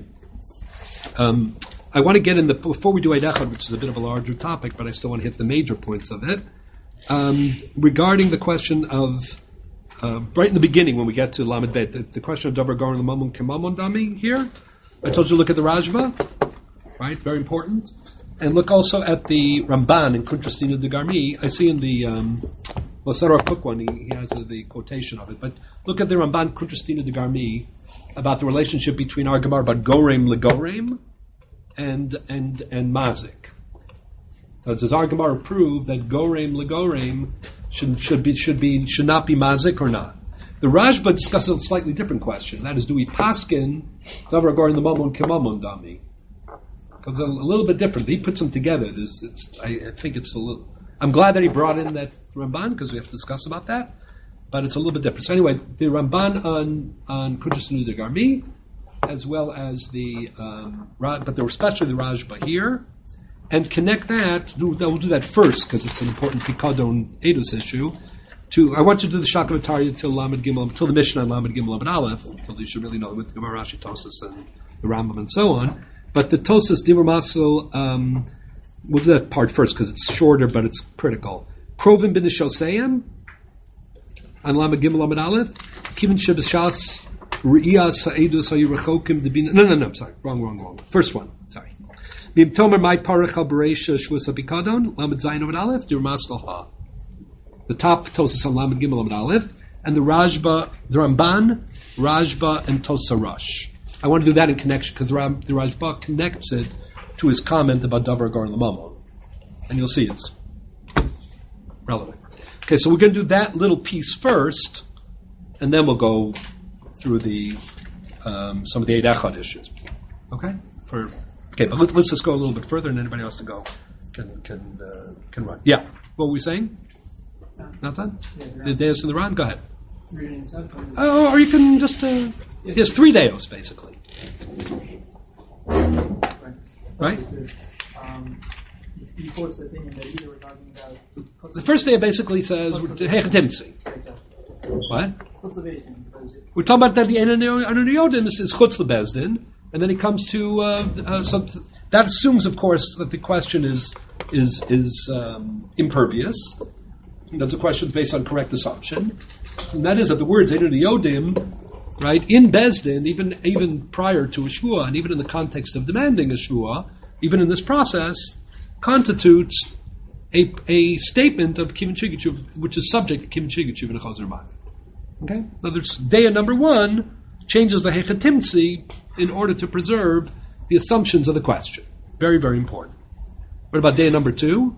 A: I want to get in before we do Eid Echad, which is a bit of a larger topic, but I still want to hit the major points of it. Regarding the question of. Right in the beginning, when we get to Lamed Bet, the question of Davar Garon L'Mamon K'Mamon Dami here, I told you to look at the Rajba, right? Very important. And look also at the Ramban in Kuntrastina de Garmi. I see in the Mosar Cook one, he has the quotation of it, but look at the Ramban Kuntrastina de Garmi about the relationship between our Gemara about Gorem Legorem and Mazik. Does our Gemara prove that Gorem Legorem should not be mazik or not? The Rajba discusses a slightly different question. That is, do we paskin davar garin l'mamon k'mamon dami? Because a little bit different. He puts them together. I think it's a little. I'm glad that he brought in that Ramban because we have to discuss about that. But it's a little bit different. So anyway, the Ramban on Kuntres de Garmi, as well as but there were especially the Rajba here. And connect that, we'll do that first, because it's an important Pikadon Edus issue. I want you to do the Shakavatari till Lamed Gimel, till the Mishnah on Lamed Gimel Lamed Aleph, until you should really know with Gemara Rashi, Tosas, and the Rambam, and so on. But the Tosas, Divrei Masul, we'll do that part first, because it's shorter, but it's critical. Krovim bin Shoseim, on Lamed Gimel Lamed Aleph, Kivin Shebeshas, Re'iyas Ha'edus Ha'yirachokim Debina. No, I'm sorry. Wrong. First one. Sorry. B'imtomer my parachal bereisha shvusa pikadon lamed zayin lamed aleph dirmaskel ha. The top Tosas on lamed gimel lamed aleph, and the Rajba, the Ramban, Rajba, and Tosa Rosh. I want to do that in connection because the Rajba connects it to his comment about davar garin l'mamon, and you'll see it's relevant. Okay, so we're going to do that little piece first, and then we'll go through some of the Eid Echad issues. Okay. Okay, but let's just go a little bit further, and anybody else to go can run. Yeah, what were we saying? Not done? The Deos in the Ran? Go ahead. Or you can just... yes, 3 Deos, basically. Right?
H: He quotes the opinion that either we're talking about...
A: The first day basically says, Hechatimtzi. What? We're talking about that the Ananiyodim is Chutz Lebezdin, and then he comes to that assumes, of course, that the question is impervious. That's a question that's based on correct assumption, and that is that the words Einu Yodim, right, in Bezdin, even prior to a shvua, and even in the context of demanding a shvua, even in this process, constitutes a statement of Kivin Shigachuv, which is subject to Kivin Shigachuv and a Chazer Magid. Okay, in other words, Deya number 1 changes the Hechatimtzi in order to preserve the assumptions of the question. Very, very important. What about Deya number 2?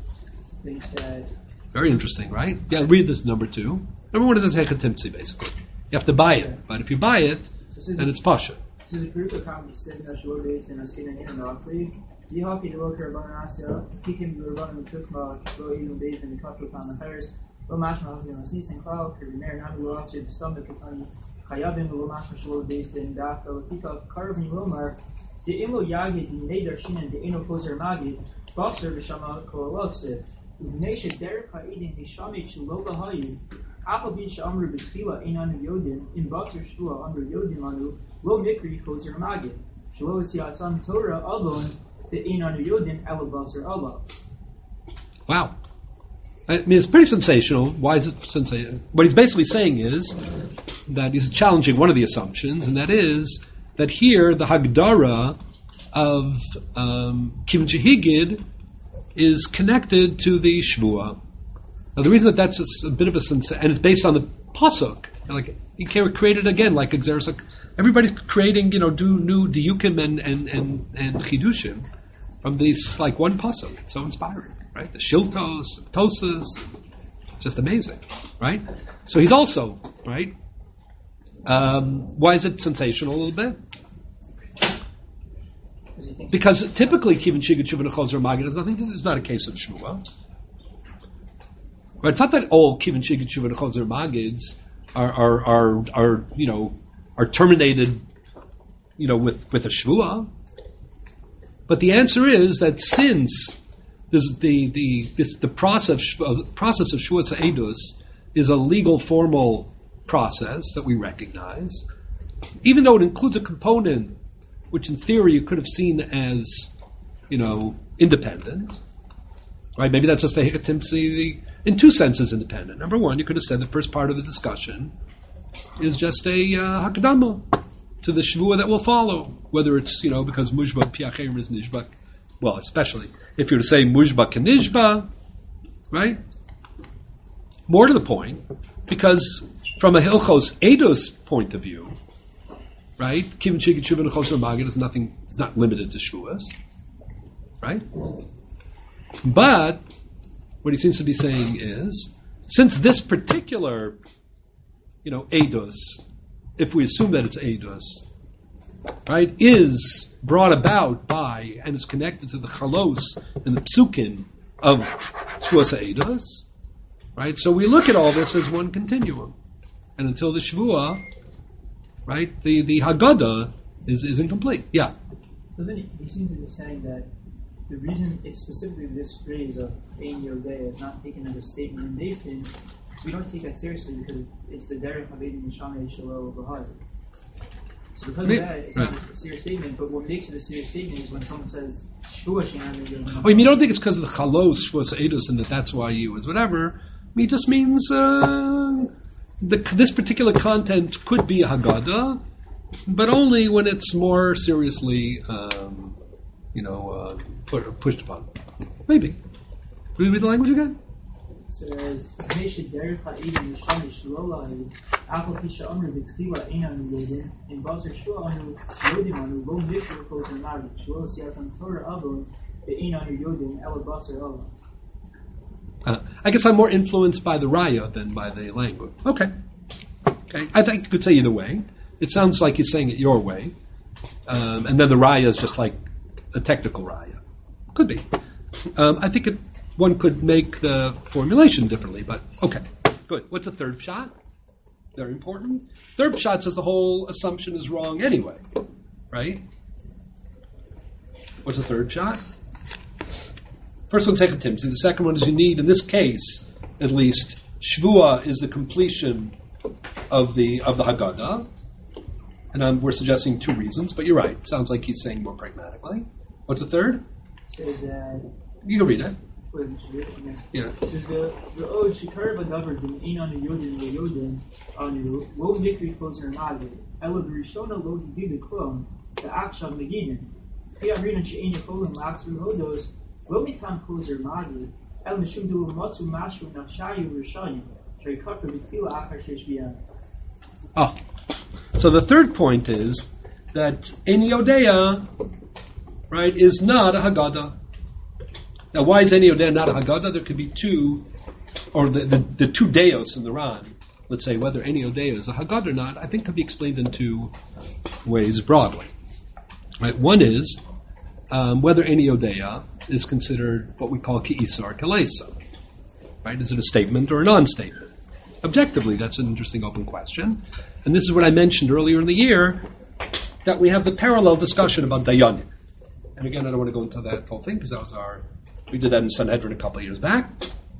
A: Very interesting, right? Yeah, read this number 2. Number 1 is Hechatimtzi, basically. You have to buy it, but if you buy it, then it's Pasha.
H: So the group of comments said that short days and asking an interlockly. You have to look at Banasya, Kikim Lurban, Tukma, Kilo Eden Days, and the Kafru Panathers. Mashma has been a season cloud, Keriner, Nabi Rossi, the stomach on Hayabin, Mashma Shlo based in Daka, Pika, Carvin Romar, the Imo Yagi, the Nader Shin, and the Ino Koser Magi, Bosser, Vishama Koaloxid, Ugnation, Derek Haidin, the Shami Chiloba Hayu, Apple Beach Amru Bitila, Inan Yodin, in Bosser Shua under Yodimanu, Lo Mikri Koser Magi, Shlo Siasan Torah Alon, the Inan Yodin, Alabasser Allah.
A: Wow. I mean, it's pretty sensational. Why is it sensational? What he's basically saying is that he's challenging one of the assumptions, and that is that here the Hagdara of Kivin Shehigid is connected to the Shvuah. Now, the reason that that's a bit of a sensation, and it's based on the pasuk, like you can't create it again, like Xeris. Everybody's creating, do new diukim and chidushim from these like one pasuk. It's so inspiring, right? The shiltos, the tosas, it's just amazing, right? So he's also right. Why is it sensational a little bit? Because typically Kivin Shehigid Shuvah Nechozer Magid has nothing to do. It's not a case of Shvuah. Right? It's not that all Kivin Shehigid Shuvah Nechozer Magids are terminated, with a Shvuah. But the answer is that since the process of Shvuah Sa'edus is a legal formal process that we recognize, even though it includes a component which in theory you could have seen as, independent, right? Maybe that's just a hikatimsi in two senses independent. Number one, you could have said the first part of the discussion is just a hakdama to the shvuah that will follow, whether it's, because mujba piacherim is nishba, well, especially if you're to say mujba and nishba, right? More to the point, because from a Hilchos Eidos point of view, right? Kivin Shehigid Shuvah Nechozer Magid is nothing. It's not limited to shvuas, right? But what he seems to be saying is, since this particular, eidos, if we assume that it's eidos, right, is brought about by and is connected to the chalos and the psukim of shvuas eidos, right? So we look at all this as one continuum, and until the shvuah, right, the Haggadah is incomplete. Yeah.
H: So then he seems to be saying that the reason it's specifically this phrase of Ein Yodea is not taken as a statement in Dayston, so we don't take that seriously because it's the Derech Havedi Mishameh Shalom Bahar. So because of that, it's not a serious statement, but what makes it a serious statement is when someone says Shvuah She'an Yodea.
A: You don't think it's because of the Chalos, Shvuas Eidos, and that's why you is whatever. It just means this particular content could be a Haggadah, but only when it's more seriously, pushed upon. Maybe. Will you read the language again?
H: It says, "Derech ha'edin mishamish lo la'ed, afal pi she'amru b'tchila einanu yodin, in baser shua anu yodim anu lo mikro kozer nagid, shlo siyatam Torah avon be'einanu yodin ela baser Allah."
A: I guess I'm more influenced by the raya than by the language. Okay. I think you could say either way. It sounds like he's saying it your way. And then the raya is just like a technical raya. Could be. I think one could make the formulation differently, but okay. Good. What's a third shot? Very important. Third shot says the whole assumption is wrong anyway. Right? What's a third shot? First one's Hechatimsi. The second one is you need, in this case, at least, Shvuah is the completion of the Haggadah. And we're suggesting two reasons, but you're right. Sounds like he's saying more pragmatically. What's the third?
H: Says that
A: you can read it.
H: Yeah. Says the Od Shikar Badavar Din Einan Yodin Lo Yodin Anu Lo Mikri Kozer Magid Ela Berishona Lo Gidid Klom the Akshav Megidin Piarina She'en Yecholim Laxru Hodos Lo Mitam Kozer Magid El Mishum Du Matsu Mashu Nafshayu Rishayim Shari Kafra B'Tfila Achar Shesh B'Yam.
A: Oh. So the third point is that Ein Yodea, right, is not a Haggadah. Now, why is Ein Yodea not a Haggadah? There could be two, or the two deos in the Ran, let's say, whether Ein Yodea is a Haggadah or not, I think could be explained in two ways broadly. Right? One is whether Ein Yodea is considered what we call Ki'isa or Kalesa. Right? Is it a statement or a non-statement? Objectively, that's an interesting open question. And this is what I mentioned earlier in the year, that we have the parallel discussion about Dayanim. And again, I don't want to go into that whole thing, because we did that in Sanhedrin a couple of years back.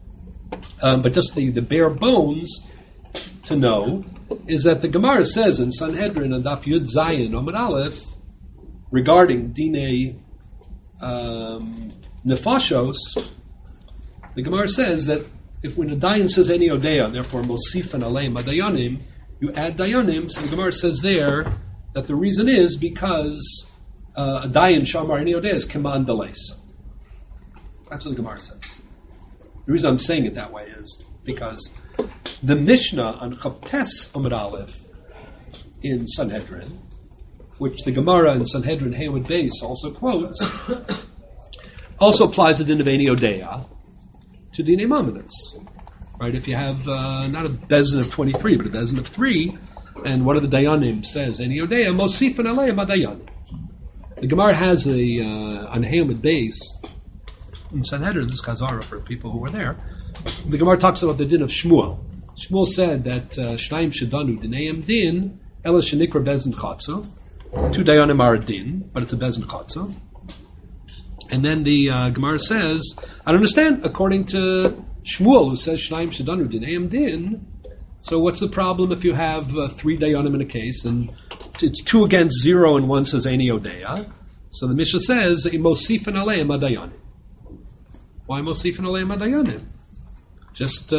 A: But just the bare bones to know is that the Gemara says in Sanhedrin and Daf Yud Zayin Omid Aleph, regarding Dinei Nefashos, the Gemara says that if when a dayan says Eni Odea, therefore Mosifan Aleim Dayanim, you add Dayanim, so the Gemara says there that the reason is because a dayan Shamar Eni Odea is Keman Delays. That's what the Gemara says. The reason I'm saying it that way is because the Mishnah on Chavtes Amud Aleph in Sanhedrin, which the Gemara in Sanhedrin Haywood Beis also quotes, also applies the din of Eni Odea to Dinei Mamonos. Right? If you have not a bezin of 23, but a bezin of 3, and one of the Dayanim says Eni Odea, Mosifan Aleim Dayanim. The Gemara has a on Haywood Beis in Sanhedrin, this Chazara for people who were there. The Gemara talks about the din of Shmuel. Shmuel said that Shnaim Shedanu Dineim Din Ela Shenikra Bezin Chatzov. 2 Dayanim are a din, but it's a Bezin Chatzov. And then the Gemara says, I don't understand, according to Shmuel, who says Shnaim Shedanu Dineim Din, so what's the problem if you have 3 Dayanim in a case, and it's 2 against 0 and 1 says Eni Odea? So the Mishnah says, Mosifan Aleim Dayanim. Why Mosifan Aleim Dayanim? Just,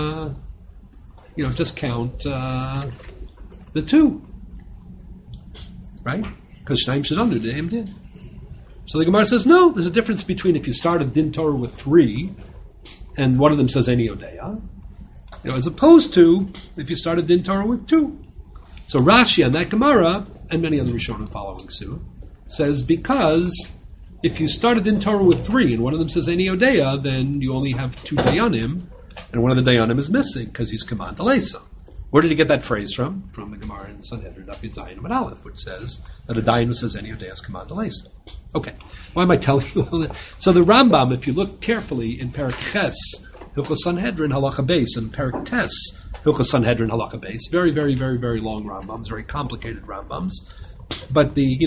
A: just count the 2. Right? Because Shnaim Shedanu Dineim Din. So the Gemara says, no, there's a difference between if you start a din Torah with 3, and one of them says Eni Odea, as opposed to if you start a din Torah with 2. So Rashi on that Gemara, and many other Rishonim following suit, says because if you start a din Torah with 3, and one of them says Eni Odea, then you only have 2 Dayanim, and one of the Dayanim is missing, because he's Kaman Delesa. Where did he get that phrase from? From the Gemara in Sanhedrin, Daf Zayin Amud Aleph, which says that a dayan who says Eni Odea is Kaman Delesa. Okay, why am I telling you all that? So the Rambam, if you look carefully in Perek Ches, Hilchos Sanhedrin Halacha Beis, and Perek Tes, Hilchos Sanhedrin Halacha Beis, very, very, very, very long Rambams, very complicated Rambams, but the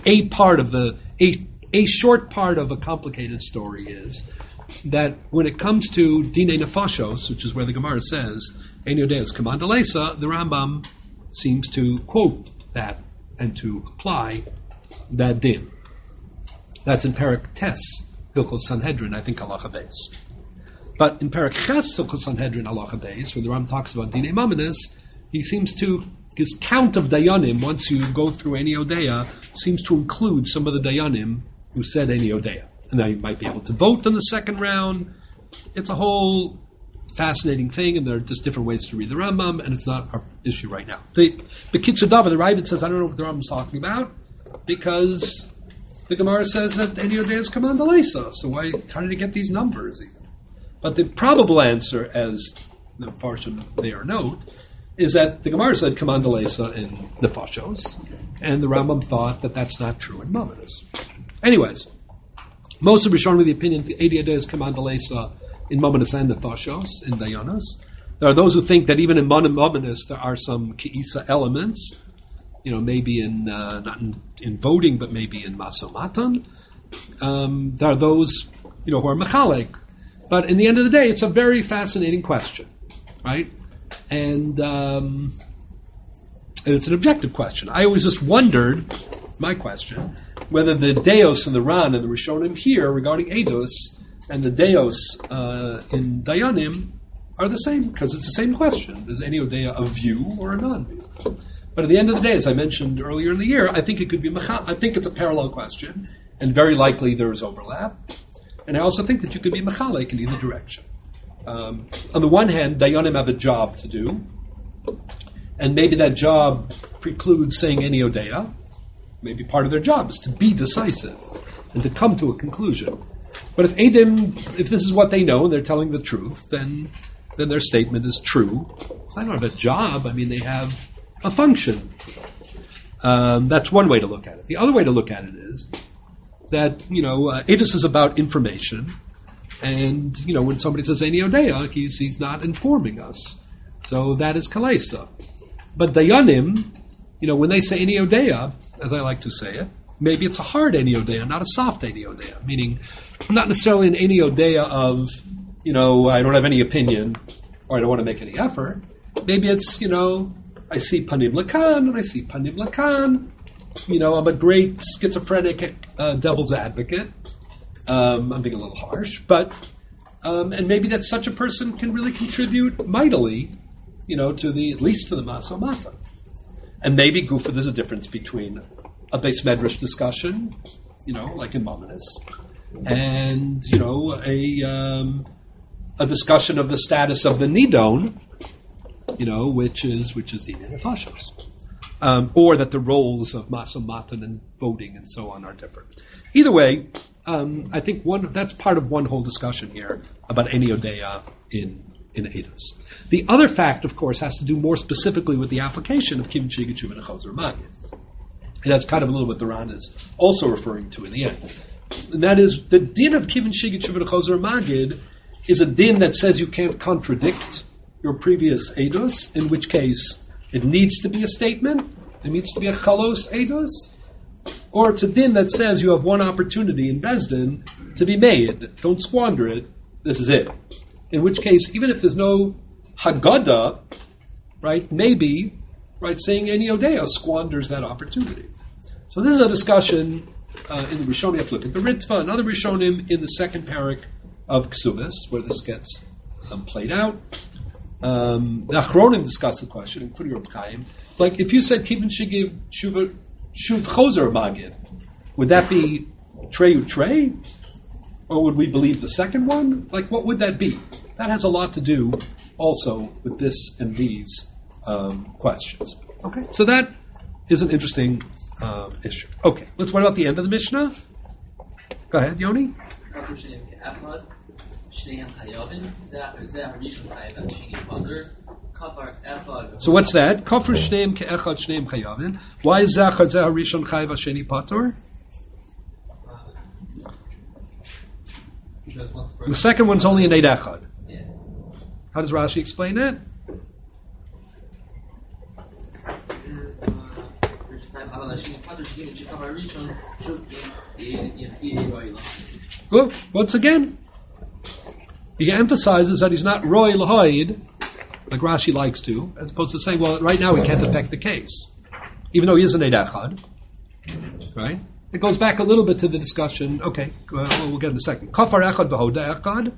A: a short part of a complicated story is that when it comes to Dinei Nefashos, which is where the Gemara says Eni Odea is Kaman Delesa, the Rambam seems to quote that and to apply that din. That's in Perek Tes, Hilchos Sanhedrin, I think Halacha Beis. But in Perek Ches, Hilchos Sanhedrin Halacha Beis, where the Rambam talks about Dinei Mamonos, he seems to, his count of Dayanim, once you go through Eni Odea, seems to include some of the Dayanim who said Eni Odea. And now you might be able to vote in the second round. It's a whole fascinating thing, and there are just different ways to read the Rambam, and it's not our issue right now. The Kitzur Davar, the Ravid says, I don't know what the Rambam's talking about, because the Gemara says that Eni Odea is Kaman Delesa, so how did he get these numbers even? But the probable answer, as the Farshim there note, is that the Gemara said Kaman Delesa in Nefashos, and the Rambam thought that that's not true in Mamonos. Anyways, most of Rishonim with the opinion that Eni Odea is Kaman Delesa in Mamonos and Nefashos, in Dayanos. There are those who think that even in Mamonos there are some Ke'isa elements, maybe not in voting, but maybe in Masomatan. There are those, who are Mechalek. But in the end of the day, it's a very fascinating question, right? And it's an objective question. I always just wondered, it's my question, whether the Deos and the Ran and the Rishonim here regarding Eidos and the Deos in Dayanim are the same, because it's the same question. Is Eni Odea a view or a non-view? But at the end of the day, as I mentioned earlier in the year, I think it could be I think it's a parallel question, and very likely there is overlap. And I also think that you could be mechalek in either direction. On the one hand, Dayanim have a job to do, and maybe that job precludes saying Eni Odea. Maybe part of their job is to be decisive and to come to a conclusion. But if this is what they know and they're telling the truth, then their statement is true. They don't have a job. They have a function. That's one way to look at it. The other way to look at it is that, Eidos is about information. And, when somebody says Eni Odea, he's not informing us. So that is Kalesa. But Dayanim, when they say Eni Odea, as I like to say it, maybe it's a hard Eni Odea, not a soft Eni Odea, meaning not necessarily an Eni Odea of, I don't have any opinion, or I don't want to make any effort. Maybe it's, I see Panim Lakan, and I see Panim Lakan. I'm a great schizophrenic devil's advocate. I'm being a little harsh, but and maybe that such a person can really contribute mightily, to at least to the Masa Mata. And maybe Gufa, there's a difference between a base medrash discussion, like in Mamonis, and a discussion of the status of the Nidon, which is the Nefashos. Or that the roles of Masa Matan and voting and so on are different. Either way, I think that's part of one whole discussion here about Eni Odeya in Eidos. The other fact, of course, has to do more specifically with the application of Kivin Shiga Tshuva and Chozer Magid. And that's kind of a little what the Ran is also referring to in the end. And that is, the din of Kivin Shiga Tshuva and Chozer Magid is a din that says you can't contradict your previous Eidos, in which case it needs to be a statement, it needs to be a Chalos Eidos, or it's a din that says you have one opportunity in Bezdin to be made, don't squander it, this is it. In which case, even if there's no Haggadah, right, maybe, right, saying Eni Odeya squanders that opportunity. So this is a discussion in the Rishonim. You have to look at the Ritva, another Rishonim in the second parak of Ksubis, where this gets played out. The Achronim discuss the question, including Reb Chaim. Like, if you said Kivin Shiga Shuv Chozer Magid, would that be Treyu Trey? Or would we believe the second one? Like, what would that be? That has a lot to do also with this and these questions. Okay, so that is an interesting issue. Okay, let's what about the end of the Mishnah? Go ahead, Yoni. So what's that? Kafar shneim ke'echad shneim chayavin. Why is zachar zeh harishon chayv hasheni patur? The second one's only an eid echad.
K: Yeah.
A: How does Rashi explain that? Well, once again, he emphasizes that he's not roy lahoid, like Rashi likes to, as opposed to saying, well, right now he can't affect the case, even though he is an eid echad, right? It goes back a little bit to the discussion. Okay, we'll get in a second. Kafar echad v'hoda echad.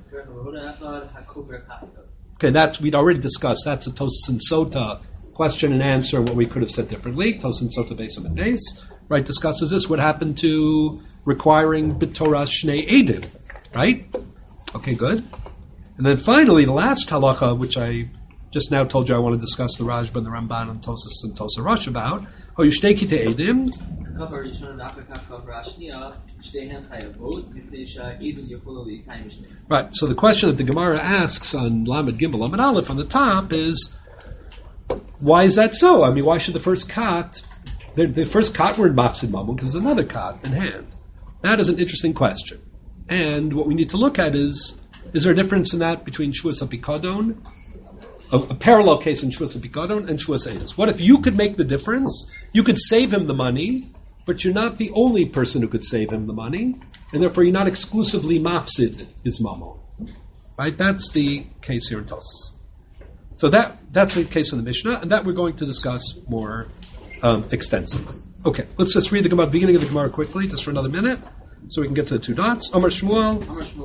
A: Okay, we'd already discussed. That's a Tosas and Sota question and answer. What we could have said differently. Tosas and Sota Beis and Beis, right? Discusses this. What happened to requiring b'torah shnei edim, right? Okay, good. And then finally, the last halacha, which I just now told you I want to discuss the Rajba and the Ramban and Tosas and Tosa Rosh about. Oh, you shtei kitei edim. Right, so the question that the Gemara asks on Lamed Gimel, Lamed Aleph on the top is, why is that so? I mean, why should the first kat, the first kat were in Mafsid Mammon because there's another kat in hand? That is an interesting question. And what we need to look at is there a difference in that between Shuas HaPikadon, a parallel case in Shuas HaPikadon and Shuas Eidos? What if you could make the difference? You could save him the money, but you're not the only person who could save him the money, and therefore you're not exclusively mafsid his mammon. Right? That's the case here in Tosas. So that's the case in the Mishnah, and that we're going to discuss more extensively. Okay, let's just read the Gemara, beginning of the Gemara quickly, just for another minute, so we can get to the two dots. Amar Shmuel.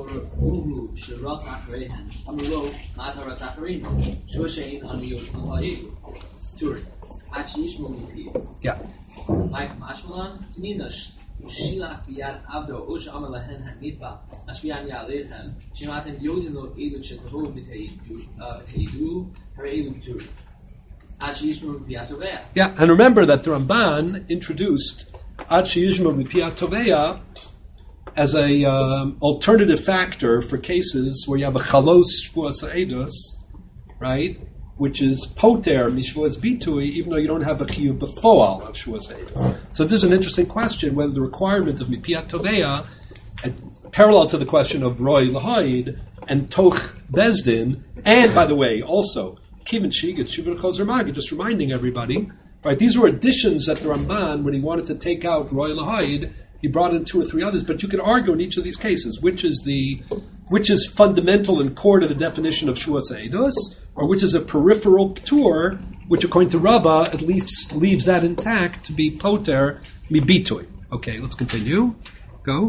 A: Yeah.
K: Like Mashmalan, Tanina, Shilach Biad Abdo, Ush Amalahen Hanitba, Ashbian Yalethan, Shimatim Yodino Edu Chetahu Mitaidu, Hareidu Tur. Achishmu Piatovea.
A: Yeah, and remember that the Ramban introduced Achishmu Piatovea as a alternative factor for cases where you have a Chalos Shvuas Eidos, right? Which is poter mishvuas bitui, even though you don't have a chiyuv befoal of shvuas eidos. So this is an interesting question whether the requirement of mipiat toveya, parallel to the question of roy lahaid and toch bezdin, and by the way, also kivin shigat shuvah chozer magid. Just reminding everybody, right? These were additions that the Ramban, when he wanted to take out roy lahaid, he brought in two or three others. But you could argue in each of these cases which is fundamental and core to the definition of shvuas eidos, or which is a peripheral p'tur, which according to Rabbah at least leaves that intact to be poter mibitui. Okay, let's continue. Go.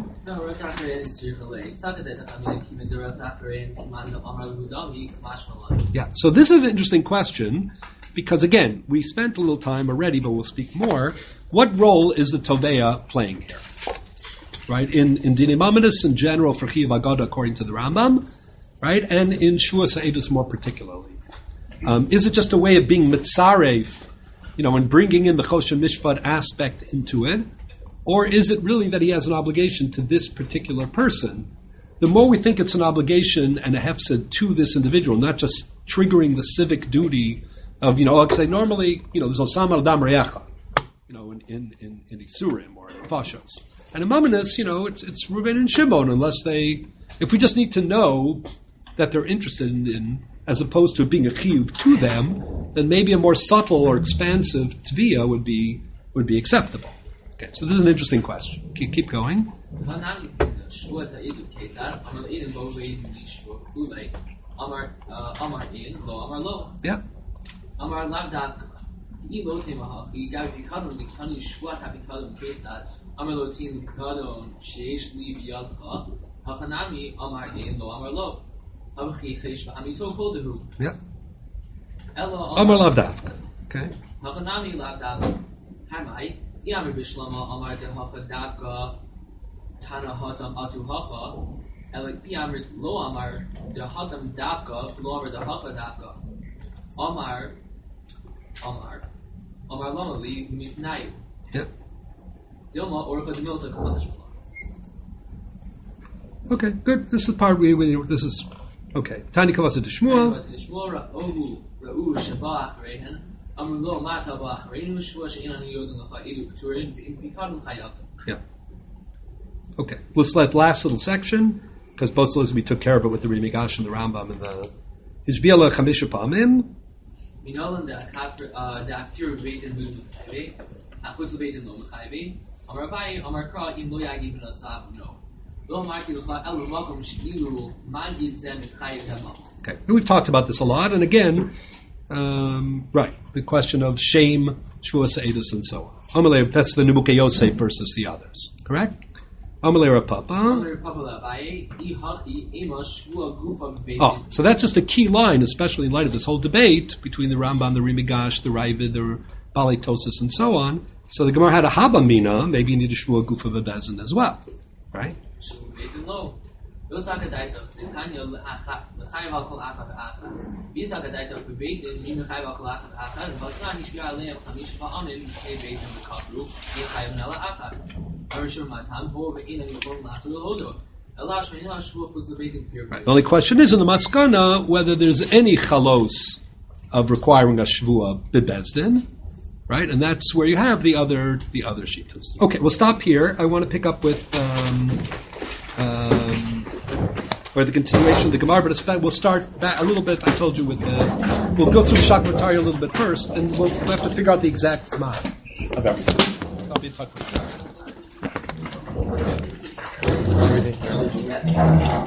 A: Yeah, so this is an interesting question because, again, we spent a little time already, but we'll speak more. What role is the Toveya playing here? Right? In Dinei Mamonos in general, for Chiyuv Agada, according to the Rambam, right? And in Shvuas HaEdus more particularly. Is it just a way of being mitzaref, and bringing in the Choshen Mishpat aspect into it? Or is it really that he has an obligation to this particular person? The more we think it's an obligation and a hefsed to this individual, not just triggering the civic duty of, because normally, there's Osam al Dam Reyacha, in Isurim or in Fashos. And in Mamonos, it's Reuven and Shimon, if we just need to know that they're interested in, as opposed to being a chiyuv to them, then maybe a more subtle or expansive tviyah would be acceptable. Okay, so this is an interesting question. Keep going. Yeah. Yeah. Amar lav dafka. Okay.
K: Yamar Bishlama Amar de Hacha Dabka Tana Hatam Atu Hacha Elek Yamar Lo Amar de Hatam Dabka Lo Amar de Hacha Dabka Amar Lamali Mifnayu.
A: Yeah.
K: Dilma Orcha Demilta Kamash.
A: Okay, good. This is the part this is okay. Tani Kavasa de Shmuel.
K: Shmuel Ra'u Shabach Rehen.
A: Yeah. Okay. Let's let last little section, because both of those we took care of it with the Rimigash and the Rambam and the Hishbiela Chamisha Pamim. Okay. We've talked about this a lot, and again, right, the question of shame, Shvuas HaEdus, and so on. Amalei, that's the Nibukei Yosef versus the others, correct? Amalei Rapapa. Oh, so that's just a key line, especially in light of this whole debate between the Rambam, the Rimigash, the Ravid, the Balei Tosis, and so on. So the Gemara had a Habamina, maybe you need a Shvua Gufa V'Bezin as well, right? Right. The only question is in the Maskana whether there's any chalos of requiring a shvua bibezdin, right? And that's where you have the other shitas. Okay, we'll stop here. I want to pick up with or the continuation of the Gemara, but we'll start back a little bit. I told you we'll go through Shakvatari a little bit first, and we'll have to figure out the exact zman.
L: Okay.
A: I'll be in touch with you.
L: Everything.